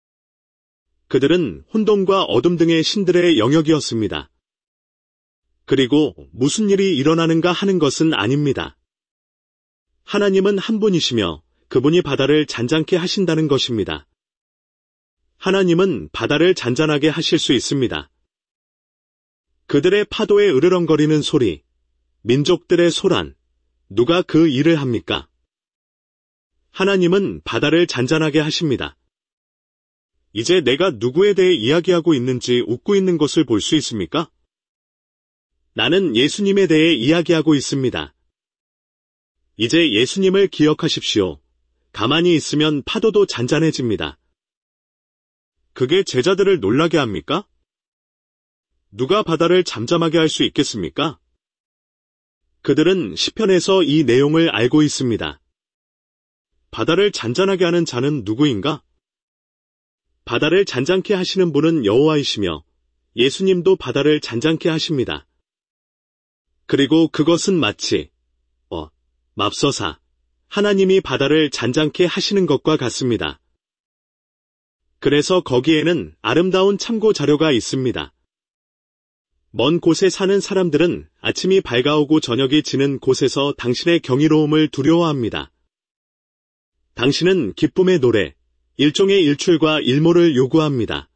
S1: 그들은 혼돈과 어둠 등의 신들의 영역이었습니다. 그리고 무슨 일이 일어나는가 하는 것은 아닙니다. 하나님은 한 분이시며 그분이 바다를 잔잔케 하신다는 것입니다. 하나님은 바다를 잔잔하게 하실 수 있습니다. 그들의 파도에 으르렁거리는 소리, 민족들의 소란, 누가 그 일을 합니까? 하나님은 바다를 잔잔하게 하십니다. 이제 내가 누구에 대해 이야기하고 있는지 웃고 있는 것을 볼 수 있습니까? 나는 예수님에 대해 이야기하고 있습니다. 이제 예수님을 기억하십시오. 가만히 있으면 파도도 잔잔해집니다. 그게 제자들을 놀라게 합니까? 누가 바다를 잠잠하게 할 수 있겠습니까? 그들은 시편에서 이 내용을 알고 있습니다. 바다를 잔잔하게 하는 자는 누구인가? 바다를 잔잔케 하시는 분은 여호와이시며 예수님도 바다를 잔잔케 하십니다. 그리고 그것은 마치 어, 맙서사 하나님이 바다를 잔잔케 하시는 것과 같습니다. 그래서 거기에는 아름다운 참고 자료가 있습니다. 먼 곳에 사는 사람들은 아침이 밝아오고 저녁이 지는 곳에서 당신의 경이로움을 두려워합니다. 당신은 기쁨의 노래, 일종의 일출과 일몰을 요구합니다.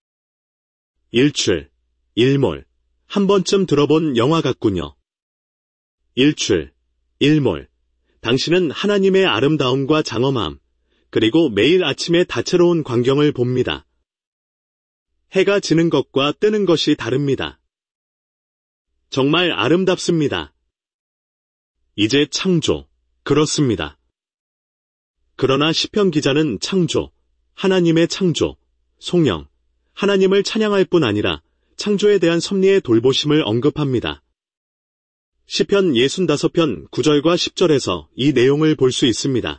S1: 일출, 일몰, 한 번쯤 들어본 영화 같군요. 일출, 일몰, 당신은 하나님의 아름다움과 장엄함, 그리고 매일 아침에 다채로운 광경을 봅니다. 해가 지는 것과 뜨는 것이 다릅니다. 정말 아름답습니다. 이제 창조, 그렇습니다. 그러나 시편 기자는 창조, 하나님의 창조, 송영, 하나님을 찬양할 뿐 아니라 창조에 대한 섭리의 돌보심을 언급합니다. 시편 육십오 편 구 절과 십 절에서 이 내용을 볼 수 있습니다.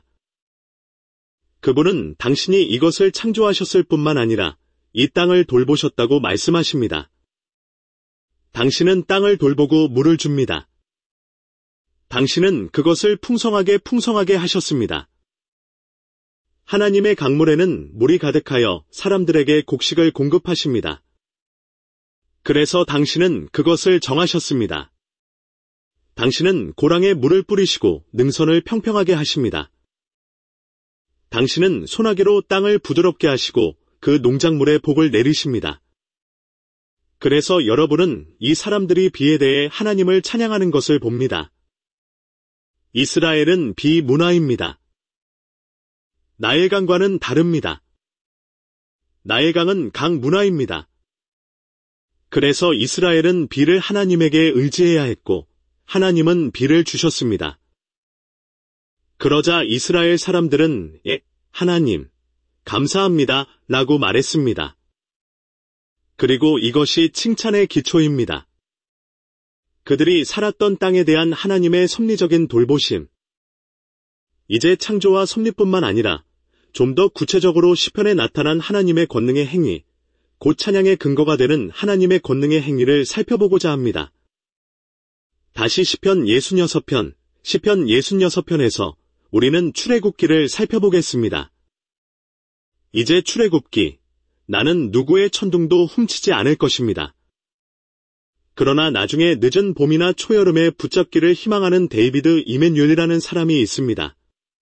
S1: 그분은 당신이 이것을 창조하셨을 뿐만 아니라 이 땅을 돌보셨다고 말씀하십니다. 당신은 땅을 돌보고 물을 줍니다. 당신은 그것을 풍성하게 풍성하게 하셨습니다. 하나님의 강물에는 물이 가득하여 사람들에게 곡식을 공급하십니다. 그래서 당신은 그것을 정하셨습니다. 당신은 고랑에 물을 뿌리시고 능선을 평평하게 하십니다. 당신은 소나기로 땅을 부드럽게 하시고 그 농작물에 복을 내리십니다. 그래서 여러분은 이 사람들이 비에 대해 하나님을 찬양하는 것을 봅니다. 이스라엘은 비 문화입니다. 나일강과는 다릅니다. 나일강은 강 문화입니다. 그래서 이스라엘은 비를 하나님에게 의지해야 했고 하나님은 비를 주셨습니다. 그러자 이스라엘 사람들은 예, 하나님, 감사합니다 라고 말했습니다. 그리고 이것이 칭찬의 기초입니다. 그들이 살았던 땅에 대한 하나님의 섭리적인 돌보심. 이제 창조와 섭리뿐만 아니라 좀 더 구체적으로 시편에 나타난 하나님의 권능의 행위, 곧 찬양의 근거가 되는 하나님의 권능의 행위를 살펴보고자 합니다. 다시 시편 육십육 편, 시편 육십육 편에서 우리는 출애굽기를 살펴보겠습니다. 이제 출애굽기, 나는 누구의 천둥도 훔치지 않을 것입니다. 그러나 나중에 늦은 봄이나 초여름에 붙잡기를 희망하는 데이비드 이메뉴엘이라는 사람이 있습니다.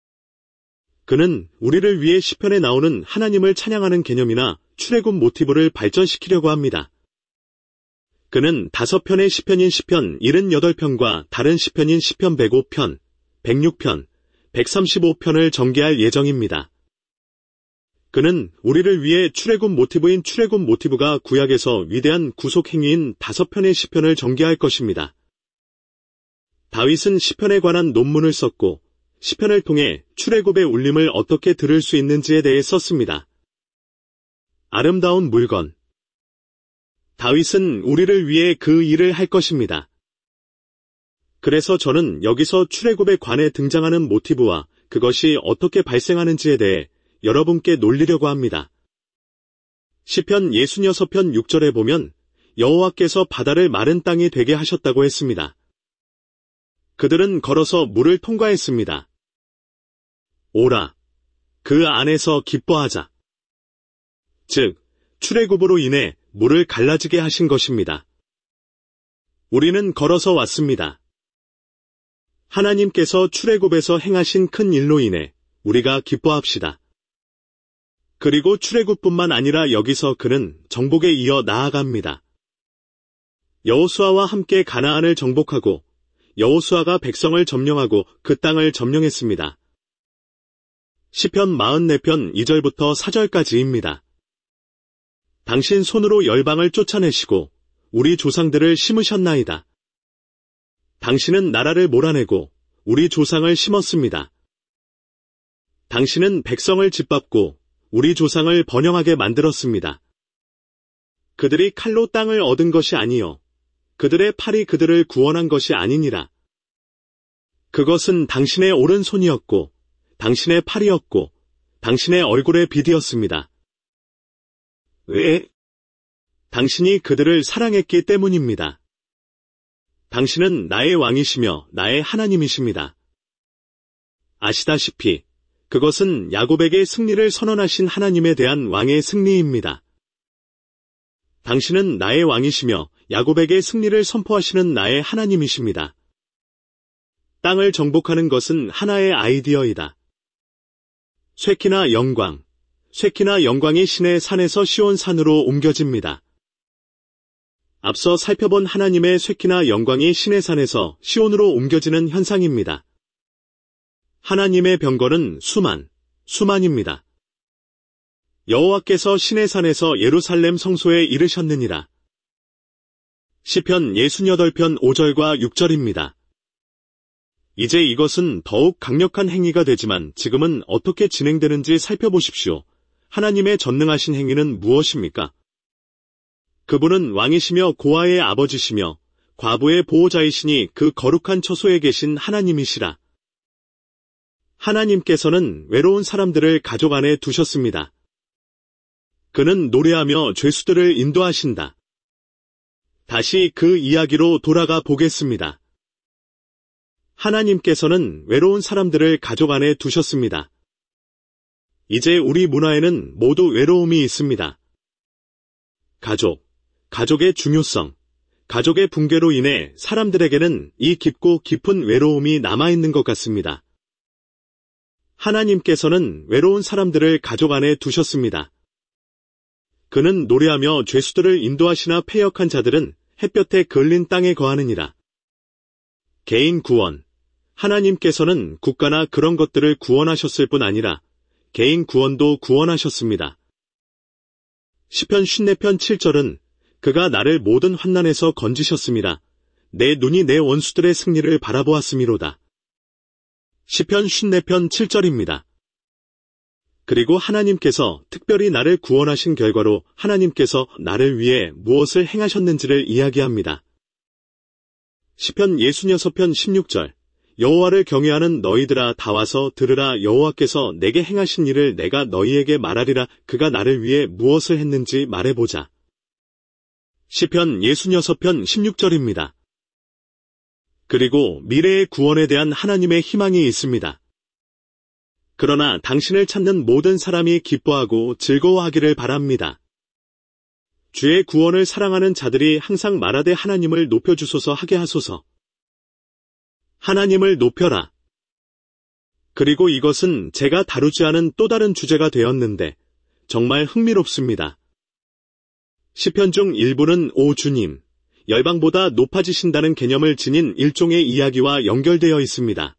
S1: 그는 우리를 위해 시편에 나오는 하나님을 찬양하는 개념이나 출애굽 모티브를 발전시키려고 합니다. 그는 다섯 편의 시편인 시편 칠십팔 편과 다른 시편인 시편 백오 편, 백육 편, 백삼십오 편을 전개할 예정입니다. 그는 우리를 위해 출애굽 모티브인 출애굽 모티브가 구약에서 위대한 구속 행위인 다섯 편의 시편을 전개할 것입니다. 다윗은 시편에 관한 논문을 썼고 시편을 통해 출애굽의 울림을 어떻게 들을 수 있는지에 대해 썼습니다. 아름다운 물건. 다윗은 우리를 위해 그 일을 할 것입니다. 그래서 저는 여기서 출애굽에 관해 등장하는 모티브와 그것이 어떻게 발생하는지에 대해 여러분께 놀리려고 합니다. 시편 육십육 편 육 절에 보면 여호와께서 바다를 마른 땅이 되게 하셨다고 했습니다. 그들은 걸어서 물을 통과했습니다. 오라, 그 안에서 기뻐하자. 즉, 출애굽으로 인해 물을 갈라지게 하신 것입니다. 우리는 걸어서 왔습니다. 하나님께서 출애굽에서 행하신 큰 일로 인해 우리가 기뻐합시다. 그리고 출애굽뿐만 아니라 여기서 그는 정복에 이어 나아갑니다. 여호수아와 함께 가나안을 정복하고 여호수아가 백성을 점령하고 그 땅을 점령했습니다. 시편 사십사 편 이 절부터 사 절까지입니다. 당신 손으로 열방을 쫓아내시고 우리 조상들을 심으셨나이다. 당신은 나라를 몰아내고 우리 조상을 심었습니다. 당신은 백성을 짓밟고 우리 조상을 번영하게 만들었습니다. 그들이 칼로 땅을 얻은 것이 아니요 그들의 팔이 그들을 구원한 것이 아니니라. 그것은 당신의 오른손이었고 당신의 팔이었고 당신의 얼굴의 빛이었습니다. 왜? 당신이 그들을 사랑했기 때문입니다. 당신은 나의 왕이시며 나의 하나님이십니다. 아시다시피 그것은 야곱에게 승리를 선언하신 하나님에 대한 왕의 승리입니다. 당신은 나의 왕이시며 야곱에게 승리를 선포하시는 나의 하나님이십니다. 땅을 정복하는 것은 하나의 아이디어이다. 쇠키나 영광, 쇠키나 영광이 신의 산에서 시온 산으로 옮겨집니다. 앞서 살펴본 하나님의 쇠키나 영광이 신의 산에서 시온으로 옮겨지는 현상입니다. 하나님의 병거는 수만, 수만입니다. 여호와께서 신의 산에서 예루살렘 성소에 이르셨느니라. 시편 예순여덟 편 오 절과 육 절입니다. 이제 이것은 더욱 강력한 행위가 되지만 지금은 어떻게 진행되는지 살펴보십시오. 하나님의 전능하신 행위는 무엇입니까? 그분은 왕이시며 고아의 아버지시며 과부의 보호자이시니 그 거룩한 처소에 계신 하나님이시라. 하나님께서는 외로운 사람들을 가족 안에 두셨습니다. 그는 노래하며 죄수들을 인도하신다. 다시 그 이야기로 돌아가 보겠습니다. 하나님께서는 외로운 사람들을 가족 안에 두셨습니다. 이제 우리 문화에는 모두 외로움이 있습니다. 가족, 가족의 중요성, 가족의 붕괴로 인해 사람들에게는 이 깊고 깊은 외로움이 남아있는 것 같습니다. 하나님께서는 외로운 사람들을 가족 안에 두셨습니다. 그는 노래하며 죄수들을 인도하시나 패역한 자들은 햇볕에 걸린 땅에 거하느니라. 개인 구원. 하나님께서는 국가나 그런 것들을 구원하셨을 뿐 아니라 개인 구원도 구원하셨습니다. 시편 오십사 편 칠 절은 그가 나를 모든 환난에서 건지셨습니다. 내 눈이 내 원수들의 승리를 바라보았음이로다. 시편 오십사 편 칠 절입니다. 그리고 하나님께서 특별히 나를 구원하신 결과로 하나님께서 나를 위해 무엇을 행하셨는지를 이야기합니다. 시편 예순여섯 편 십육 절. 여호와를 경외하는 너희들아 다 와서 들으라. 여호와께서 내게 행하신 일을 내가 너희에게 말하리라. 그가 나를 위해 무엇을 했는지 말해보자. 시편 예순여섯 편 십육 절입니다. 그리고 미래의 구원에 대한 하나님의 희망이 있습니다. 그러나 당신을 찾는 모든 사람이 기뻐하고 즐거워하기를 바랍니다. 주의 구원을 사랑하는 자들이 항상 말하되 하나님을 높여주소서 하게 하소서. 하나님을 높여라. 그리고 이것은 제가 다루지 않은 또 다른 주제가 되었는데 정말 흥미롭습니다. 시편 중 일부는 오 주님, 열방보다 높아지신다는 개념을 지닌 일종의 이야기와 연결되어 있습니다.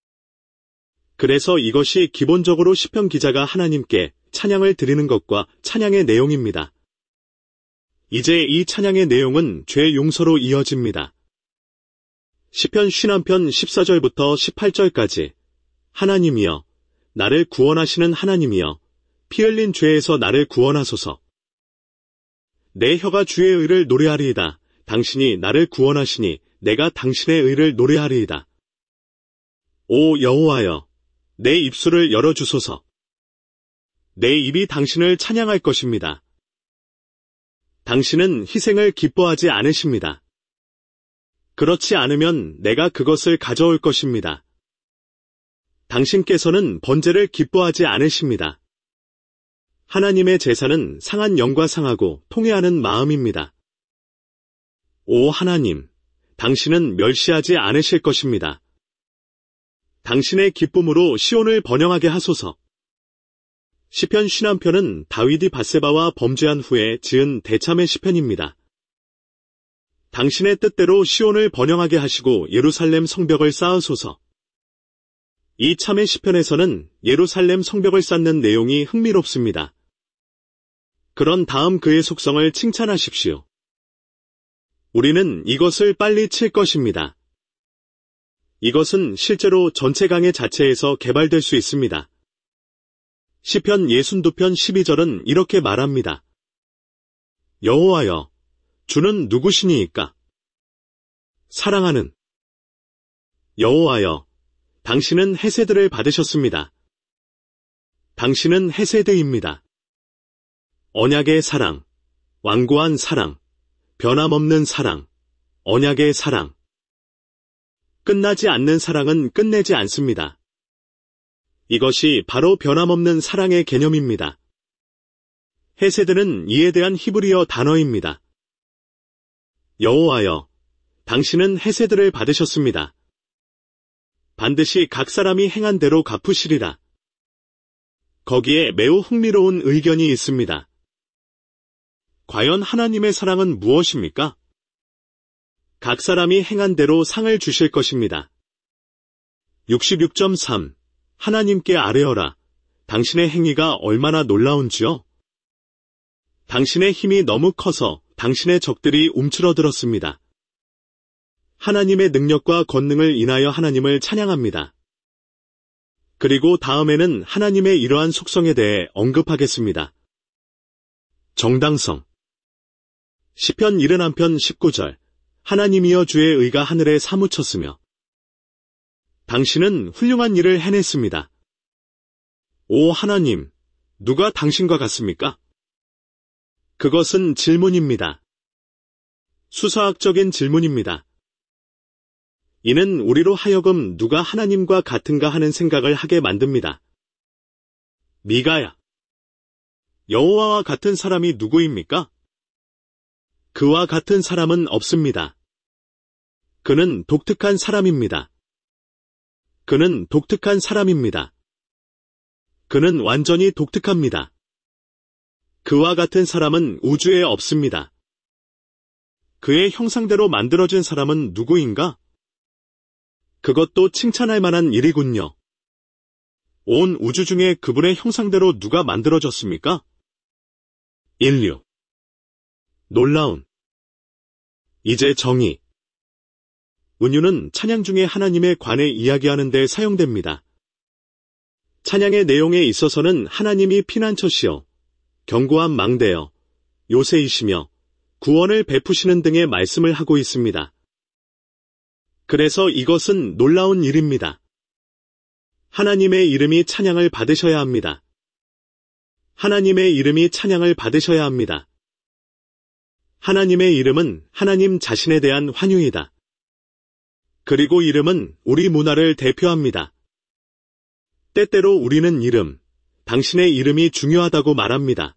S1: 그래서 이것이 기본적으로 시편 기자가 하나님께 찬양을 드리는 것과 찬양의 내용입니다. 이제 이 찬양의 내용은 죄 용서로 이어집니다. 시편 오십일 편 십사 절부터 십팔 절까지 하나님이여, 나를 구원하시는 하나님이여, 피 흘린 죄에서 나를 구원하소서. 내 혀가 주의 의를 노래하리이다. 당신이 나를 구원하시니 내가 당신의 의를 노래하리이다. 오 여호와여, 내 입술을 열어주소서. 내 입이 당신을 찬양할 것입니다. 당신은 희생을 기뻐하지 않으십니다. 그렇지 않으면 내가 그것을 가져올 것입니다. 당신께서는 번제를 기뻐하지 않으십니다. 하나님의 제사는 상한 영과 상하고 통회하는 마음입니다. 오 하나님, 당신은 멸시하지 않으실 것입니다. 당신의 기쁨으로 시온을 번영하게 하소서. 시편 오십일 편은 다윗이 밧세바와 범죄한 후에 지은 대참의 시편입니다. 당신의 뜻대로 시온을 번영하게 하시고 예루살렘 성벽을 쌓으소서. 이 참의 시편에서는 예루살렘 성벽을 쌓는 내용이 흥미롭습니다. 그런 다음 그의 속성을 칭찬하십시오. 우리는 이것을 빨리 칠 것입니다. 이것은 실제로 전체 강의 자체에서 개발될 수 있습니다. 시편 예순이 편 십이 절은 이렇게 말합니다. 여호와여, 주는 누구시니이까? 사랑하는 여호와여, 당신은 헤세드를 받으셨습니다. 당신은 헤세드입니다. 언약의 사랑, 완고한 사랑, 변함없는 사랑, 언약의 사랑. 끝나지 않는 사랑은 끝내지 않습니다. 이것이 바로 변함없는 사랑의 개념입니다. 헤세드는 이에 대한 히브리어 단어입니다. 여호와여, 당신은 헤세드를 받으셨습니다. 반드시 각 사람이 행한 대로 갚으시리라. 거기에 매우 흥미로운 의견이 있습니다. 과연 하나님의 사랑은 무엇입니까? 각 사람이 행한 대로 상을 주실 것입니다. 육십육 점 삼. 하나님께 아뢰어라. 당신의 행위가 얼마나 놀라운지요? 당신의 힘이 너무 커서 당신의 적들이 움츠러들었습니다. 하나님의 능력과 권능을 인하여 하나님을 찬양합니다. 그리고 다음에는 하나님의 이러한 속성에 대해 언급하겠습니다. 정당성. 시편 칠십일 편 십구 절. 하나님이여 주의 의가 하늘에 사무쳤으며 당신은 훌륭한 일을 해냈습니다. 오 하나님, 누가 당신과 같습니까? 그것은 질문입니다. 수사학적인 질문입니다. 이는 우리로 하여금 누가 하나님과 같은가 하는 생각을 하게 만듭니다. 미가야. 여호와와 같은 사람이 누구입니까? 그와 같은 사람은 없습니다. 그는 독특한 사람입니다. 그는 독특한 사람입니다. 그는 완전히 독특합니다. 그와 같은 사람은 우주에 없습니다. 그의 형상대로 만들어진 사람은 누구인가? 그것도 칭찬할 만한 일이군요. 온 우주 중에 그분의 형상대로 누가 만들어졌습니까? 인류. 놀라운. 이제 정의. 은유는 찬양 중에 하나님에 관해 이야기하는 데 사용됩니다. 찬양의 내용에 있어서는 하나님이 피난처시여, 견고한 망대여, 요새이시며 구원을 베푸시는 등의 말씀을 하고 있습니다. 그래서 이것은 놀라운 일입니다. 하나님의 이름이 찬양을 받으셔야 합니다. 하나님의 이름이 찬양을 받으셔야 합니다. 하나님의 이름은 하나님 자신에 대한 환유이다. 그리고 이름은 우리 문화를 대표합니다. 때때로 우리는 이름, 당신의 이름이 중요하다고 말합니다.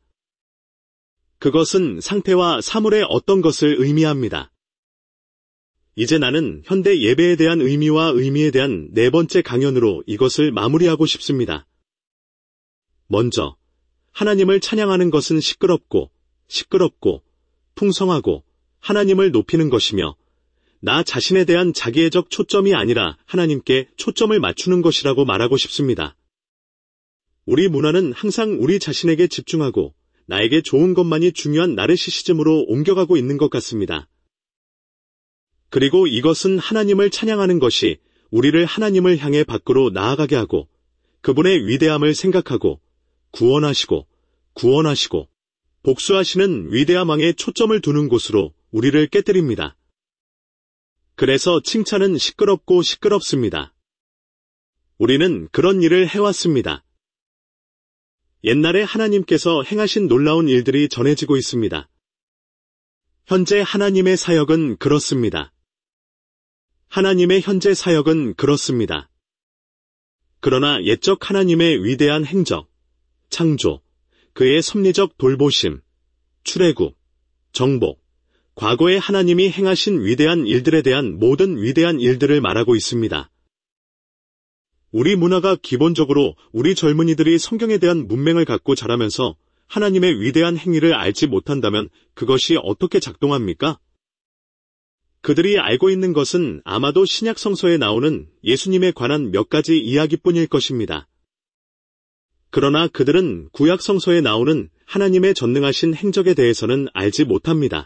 S1: 그것은 상태와 사물의 어떤 것을 의미합니다. 이제 나는 현대 예배에 대한 의미와 의미에 대한 네 번째 강연으로 이것을 마무리하고 싶습니다. 먼저, 하나님을 찬양하는 것은 시끄럽고, 시끄럽고, 풍성하고, 하나님을 높이는 것이며, 나 자신에 대한 자기애적 초점이 아니라 하나님께 초점을 맞추는 것이라고 말하고 싶습니다. 우리 문화는 항상 우리 자신에게 집중하고 나에게 좋은 것만이 중요한 나르시시즘으로 옮겨가고 있는 것 같습니다. 그리고 이것은 하나님을 찬양하는 것이 우리를 하나님을 향해 밖으로 나아가게 하고 그분의 위대함을 생각하고 구원하시고 구원하시고 복수하시는 위대한 왕에 초점을 두는 곳으로 우리를 깨뜨립니다. 그래서 칭찬은 시끄럽고 시끄럽습니다. 우리는 그런 일을 해왔습니다. 옛날에 하나님께서 행하신 놀라운 일들이 전해지고 있습니다. 현재 하나님의 사역은 그렇습니다. 하나님의 현재 사역은 그렇습니다. 그러나 옛적 하나님의 위대한 행적, 창조, 그의 섭리적 돌보심, 출애굽, 정복, 과거에 하나님이 행하신 위대한 일들에 대한 모든 위대한 일들을 말하고 있습니다. 우리 문화가 기본적으로 우리 젊은이들이 성경에 대한 문맹을 갖고 자라면서 하나님의 위대한 행위를 알지 못한다면 그것이 어떻게 작동합니까? 그들이 알고 있는 것은 아마도 신약 성서에 나오는 예수님에 관한 몇 가지 이야기뿐일 것입니다. 그러나 그들은 구약 성서에 나오는 하나님의 전능하신 행적에 대해서는 알지 못합니다.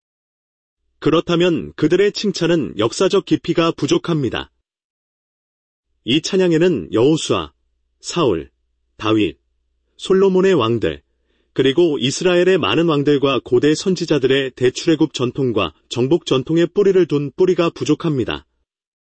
S1: 그렇다면 그들의 칭찬은 역사적 깊이가 부족합니다. 이 찬양에는 여호수아, 사울, 다윗, 솔로몬의 왕들, 그리고 이스라엘의 많은 왕들과 고대 선지자들의 대출애굽 전통과 정복 전통의 뿌리를 둔 뿌리가 부족합니다.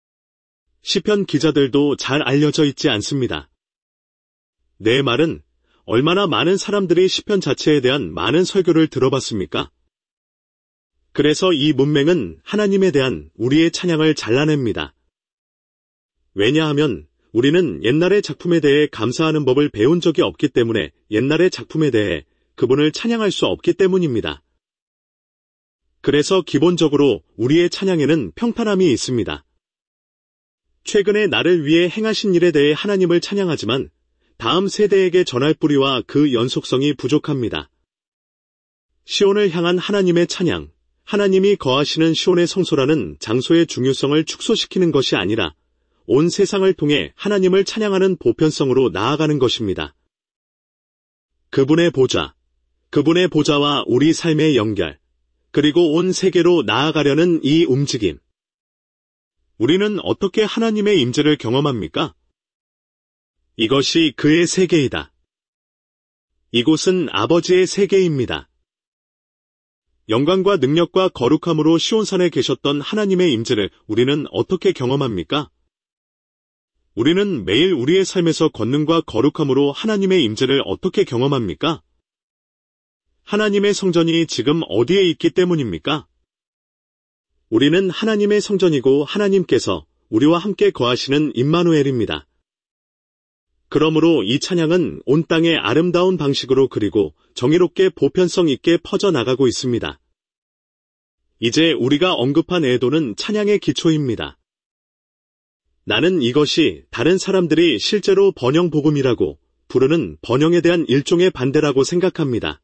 S1: 시편 기자들도 잘 알려져 있지 않습니다. 내 말은 얼마나 많은 사람들이 시편 자체에 대한 많은 설교를 들어봤습니까? 그래서 이 문맹은 하나님에 대한 우리의 찬양을 잘라냅니다. 왜냐하면 우리는 옛날의 작품에 대해 감사하는 법을 배운 적이 없기 때문에 옛날의 작품에 대해 그분을 찬양할 수 없기 때문입니다. 그래서 기본적으로 우리의 찬양에는 평탄함이 있습니다. 최근에 나를 위해 행하신 일에 대해 하나님을 찬양하지만 다음 세대에게 전할 뿌리와 그 연속성이 부족합니다. 시온을 향한 하나님의 찬양, 하나님이 거하시는 시온의 성소라는 장소의 중요성을 축소시키는 것이 아니라 온 세상을 통해 하나님을 찬양하는 보편성으로 나아가는 것입니다. 그분의 보좌, 그분의 보좌와 우리 삶의 연결, 그리고 온 세계로 나아가려는 이 움직임. 우리는 어떻게 하나님의 임재를 경험합니까? 이것이 그의 세계이다. 이곳은 아버지의 세계입니다. 영광과 능력과 거룩함으로 시온산에 계셨던 하나님의 임재를 우리는 어떻게 경험합니까? 우리는 매일 우리의 삶에서 권능과 거룩함으로 하나님의 임재를 어떻게 경험합니까? 하나님의 성전이 지금 어디에 있기 때문입니까? 우리는 하나님의 성전이고 하나님께서 우리와 함께 거하시는 임마누엘입니다. 그러므로 이 찬양은 온 땅에 아름다운 방식으로 그리고 정의롭게 보편성 있게 퍼져나가고 있습니다. 이제 우리가 언급한 애도는 찬양의 기초입니다. 나는 이것이 다른 사람들이 실제로 번영복음이라고 부르는 번영에 대한 일종의 반대라고 생각합니다.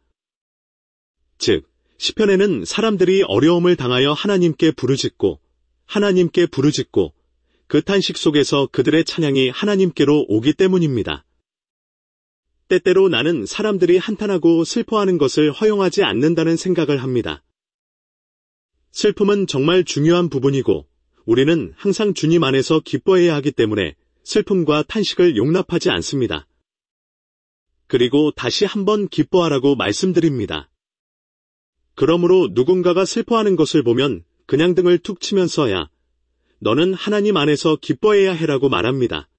S1: 즉, 시편에는 사람들이 어려움을 당하여 하나님께 부르짖고 하나님께 부르짖고 그 탄식 속에서 그들의 찬양이 하나님께로 오기 때문입니다. 때때로 나는 사람들이 한탄하고 슬퍼하는 것을 허용하지 않는다는 생각을 합니다. 슬픔은 정말 중요한 부분이고 우리는 항상 주님 안에서 기뻐해야 하기 때문에 슬픔과 탄식을 용납하지 않습니다. 그리고 다시 한번 기뻐하라고 말씀드립니다. 그러므로 누군가가 슬퍼하는 것을 보면 그냥 등을 툭 치면서야 너는 하나님 안에서 기뻐해야 해라고 말합니다.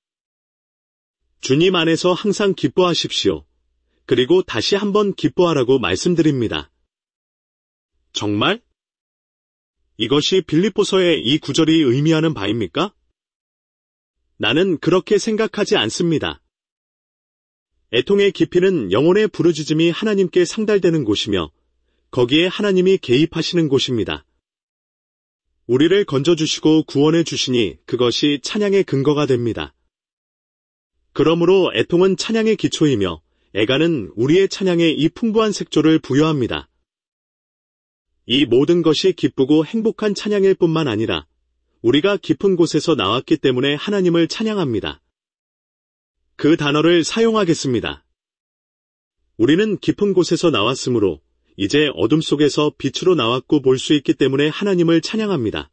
S1: 주님 안에서 항상 기뻐하십시오. 그리고 다시 한번 기뻐하라고 말씀드립니다. 정말? 이것이 빌립보서의 이 구절이 의미하는 바입니까? 나는 그렇게 생각하지 않습니다. 애통의 깊이는 영혼의 부르짖음이 하나님께 상달되는 곳이며 거기에 하나님이 개입하시는 곳입니다. 우리를 건져주시고 구원해 주시니 그것이 찬양의 근거가 됩니다. 그러므로 애통은 찬양의 기초이며 애가는 우리의 찬양에 이 풍부한 색조를 부여합니다. 이 모든 것이 기쁘고 행복한 찬양일 뿐만 아니라 우리가 깊은 곳에서 나왔기 때문에 하나님을 찬양합니다. 그 단어를 사용하겠습니다. 우리는 깊은 곳에서 나왔으므로 이제 어둠 속에서 빛으로 나왔고 볼 수 있기 때문에 하나님을 찬양합니다.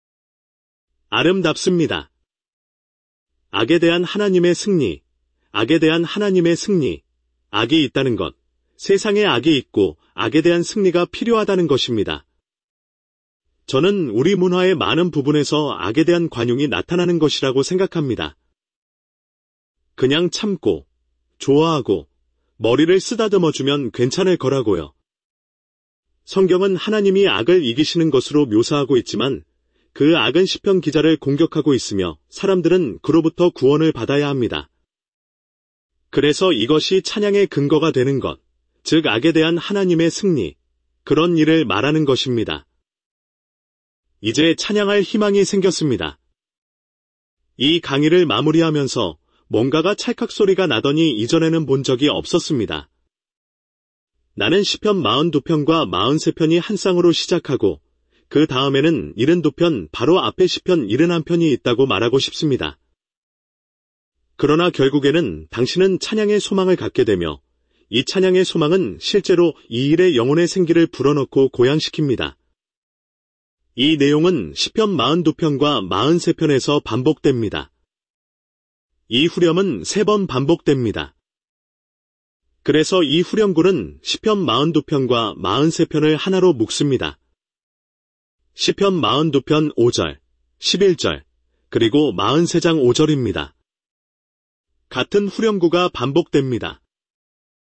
S1: 아름답습니다. 악에 대한 하나님의 승리, 악에 대한 하나님의 승리, 악이 있다는 것, 세상에 악이 있고 악에 대한 승리가 필요하다는 것입니다. 저는 우리 문화의 많은 부분에서 악에 대한 관용이 나타나는 것이라고 생각합니다. 그냥 참고, 좋아하고, 머리를 쓰다듬어주면 괜찮을 거라고요. 성경은 하나님이 악을 이기시는 것으로 묘사하고 있지만 그 악은 시편 기자를 공격하고 있으며 사람들은 그로부터 구원을 받아야 합니다. 그래서 이것이 찬양의 근거가 되는 것, 즉 악에 대한 하나님의 승리, 그런 일을 말하는 것입니다. 이제 찬양할 희망이 생겼습니다. 이 강의를 마무리하면서 뭔가가 찰칵 소리가 나더니 이전에는 본 적이 없었습니다. 나는 시편 사십이 편과 사십삼 편이 한 쌍으로 시작하고 그 다음에는 칠십이 편 바로 앞에 시편 칠십일 편이 있다고 말하고 싶습니다. 그러나 결국에는 당신은 찬양의 소망을 갖게 되며 이 찬양의 소망은 실제로 이 일의 영혼의 생기를 불어넣고 고양시킵니다. 이 내용은 시편 사십이 편과 사십삼 편에서 반복됩니다. 이 후렴은 세 번 반복됩니다. 그래서 이 후렴굴은 시편 사십이 편과 사십삼 편을 하나로 묶습니다. 시편 사십이 편 오 절, 십일 절, 그리고 사십삼 장 오 절입니다. 같은 후렴구가 반복됩니다.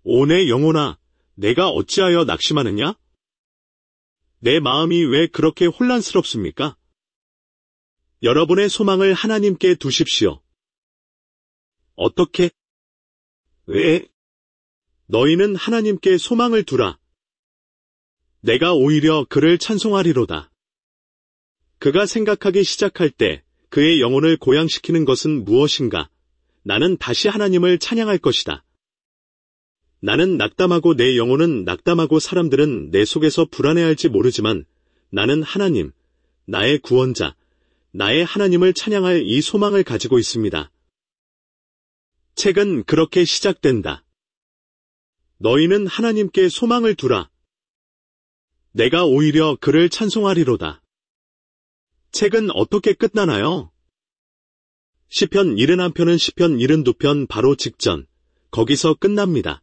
S1: 오 내 영혼아, 내가 어찌하여 낙심하느냐? 내 마음이 왜 그렇게 혼란스럽습니까? 여러분의 소망을 하나님께 두십시오. 어떻게? 왜? 너희는 하나님께 소망을 두라. 내가 오히려 그를 찬송하리로다. 그가 생각하기 시작할 때 그의 영혼을 고양시키는 것은 무엇인가? 나는 다시 하나님을 찬양할 것이다. 나는 낙담하고 내 영혼은 낙담하고 사람들은 내 속에서 불안해할지 모르지만 나는 하나님, 나의 구원자, 나의 하나님을 찬양할 이 소망을 가지고 있습니다. 책은 그렇게 시작된다. 너희는 하나님께 소망을 두라. 내가 오히려 그를 찬송하리로다. 책은 어떻게 끝나나요? 시편 칠십일 편은 시편 칠십이 편 바로 직전, 거기서 끝납니다.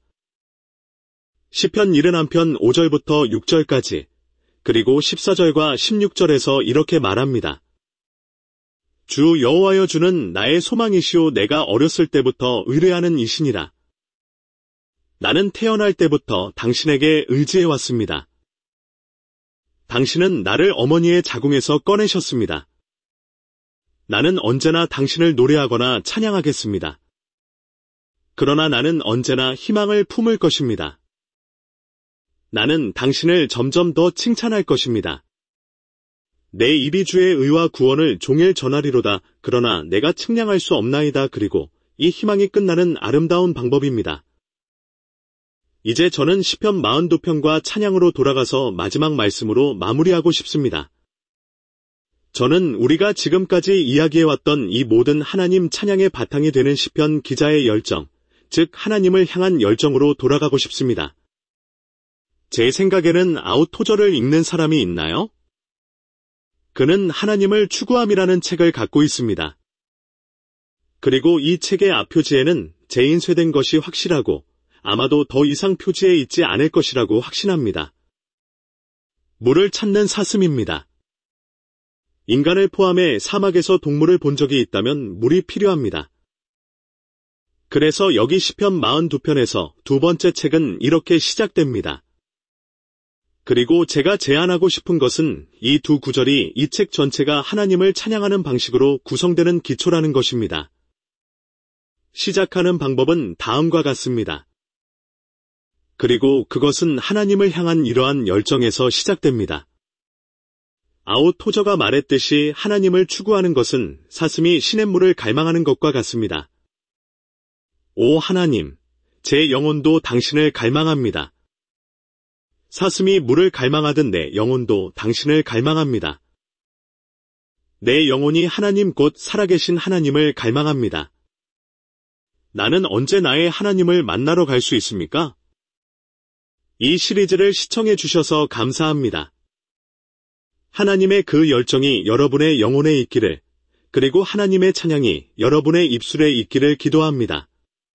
S1: 시편 칠십일 편 오 절부터 육 절까지, 그리고 십사 절과 십육 절에서 이렇게 말합니다. 주 여호와여, 주는 나의 소망이시오. 내가 어렸을 때부터 의뢰하는 이시니라. 나는 태어날 때부터 당신에게 의지해왔습니다. 당신은 나를 어머니의 자궁에서 꺼내셨습니다. 나는 언제나 당신을 노래하거나 찬양하겠습니다. 그러나 나는 언제나 희망을 품을 것입니다. 나는 당신을 점점 더 칭찬할 것입니다. 내 입이 주의 의와 구원을 종일 전하리로다. 그러나 내가 측량할 수 없나이다. 그리고 이 희망이 끝나는 아름다운 방법입니다. 이제 저는 시편 사십이 편과 찬양으로 돌아가서 마지막 말씀으로 마무리하고 싶습니다. 저는 우리가 지금까지 이야기해왔던 이 모든 하나님 찬양의 바탕이 되는 시편 기자의 열정, 즉 하나님을 향한 열정으로 돌아가고 싶습니다. 제 생각에는 아웃토저를 읽는 사람이 있나요? 그는 하나님을 추구함이라는 책을 갖고 있습니다. 그리고 이 책의 앞표지에는 재인쇄된 것이 확실하고 아마도 더 이상 표지에 있지 않을 것이라고 확신합니다. 물을 찾는 사슴입니다. 인간을 포함해 사막에서 동물을 본 적이 있다면 물이 필요합니다. 그래서 여기 시편 사십이 편에서 두 번째 책은 이렇게 시작됩니다. 그리고 제가 제안하고 싶은 것은 이 두 구절이 이 책 전체가 하나님을 찬양하는 방식으로 구성되는 기초라는 것입니다. 시작하는 방법은 다음과 같습니다. 그리고 그것은 하나님을 향한 이러한 열정에서 시작됩니다. 아웃토저가 말했듯이 하나님을 추구하는 것은 사슴이 시냇물을 갈망하는 것과 같습니다. 오 하나님, 제 영혼도 당신을 갈망합니다. 사슴이 물을 갈망하듯 내 영혼도 당신을 갈망합니다. 내 영혼이 하나님 곧 살아계신 하나님을 갈망합니다. 나는 언제 나의 하나님을 만나러 갈 수 있습니까? 이 시리즈를 시청해 주셔서 감사합니다. 하나님의 그 열정이 여러분의 영혼에 있기를, 그리고 하나님의 찬양이 여러분의 입술에 있기를 기도합니다.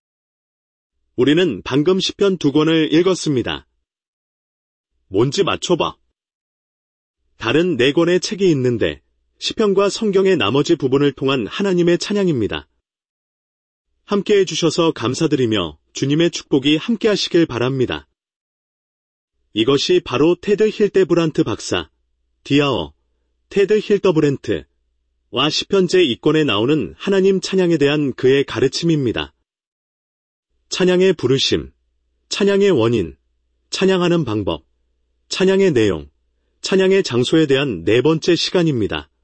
S1: 우리는 방금 시편 두 권을 읽었습니다. 뭔지 맞춰봐. 다른 네 권의 책이 있는데 시편과 성경의 나머지 부분을 통한 하나님의 찬양입니다. 함께 해주셔서 감사드리며 주님의 축복이 함께 하시길 바랍니다. 이것이 바로 테드 힐데브란트 박사, 디아어, 테드 힐더브랜트와 시편 제이 권에 나오는 하나님 찬양에 대한 그의 가르침입니다. 찬양의 부르심, 찬양의 원인, 찬양하는 방법, 찬양의 내용, 찬양의 장소에 대한 네 번째 시간입니다.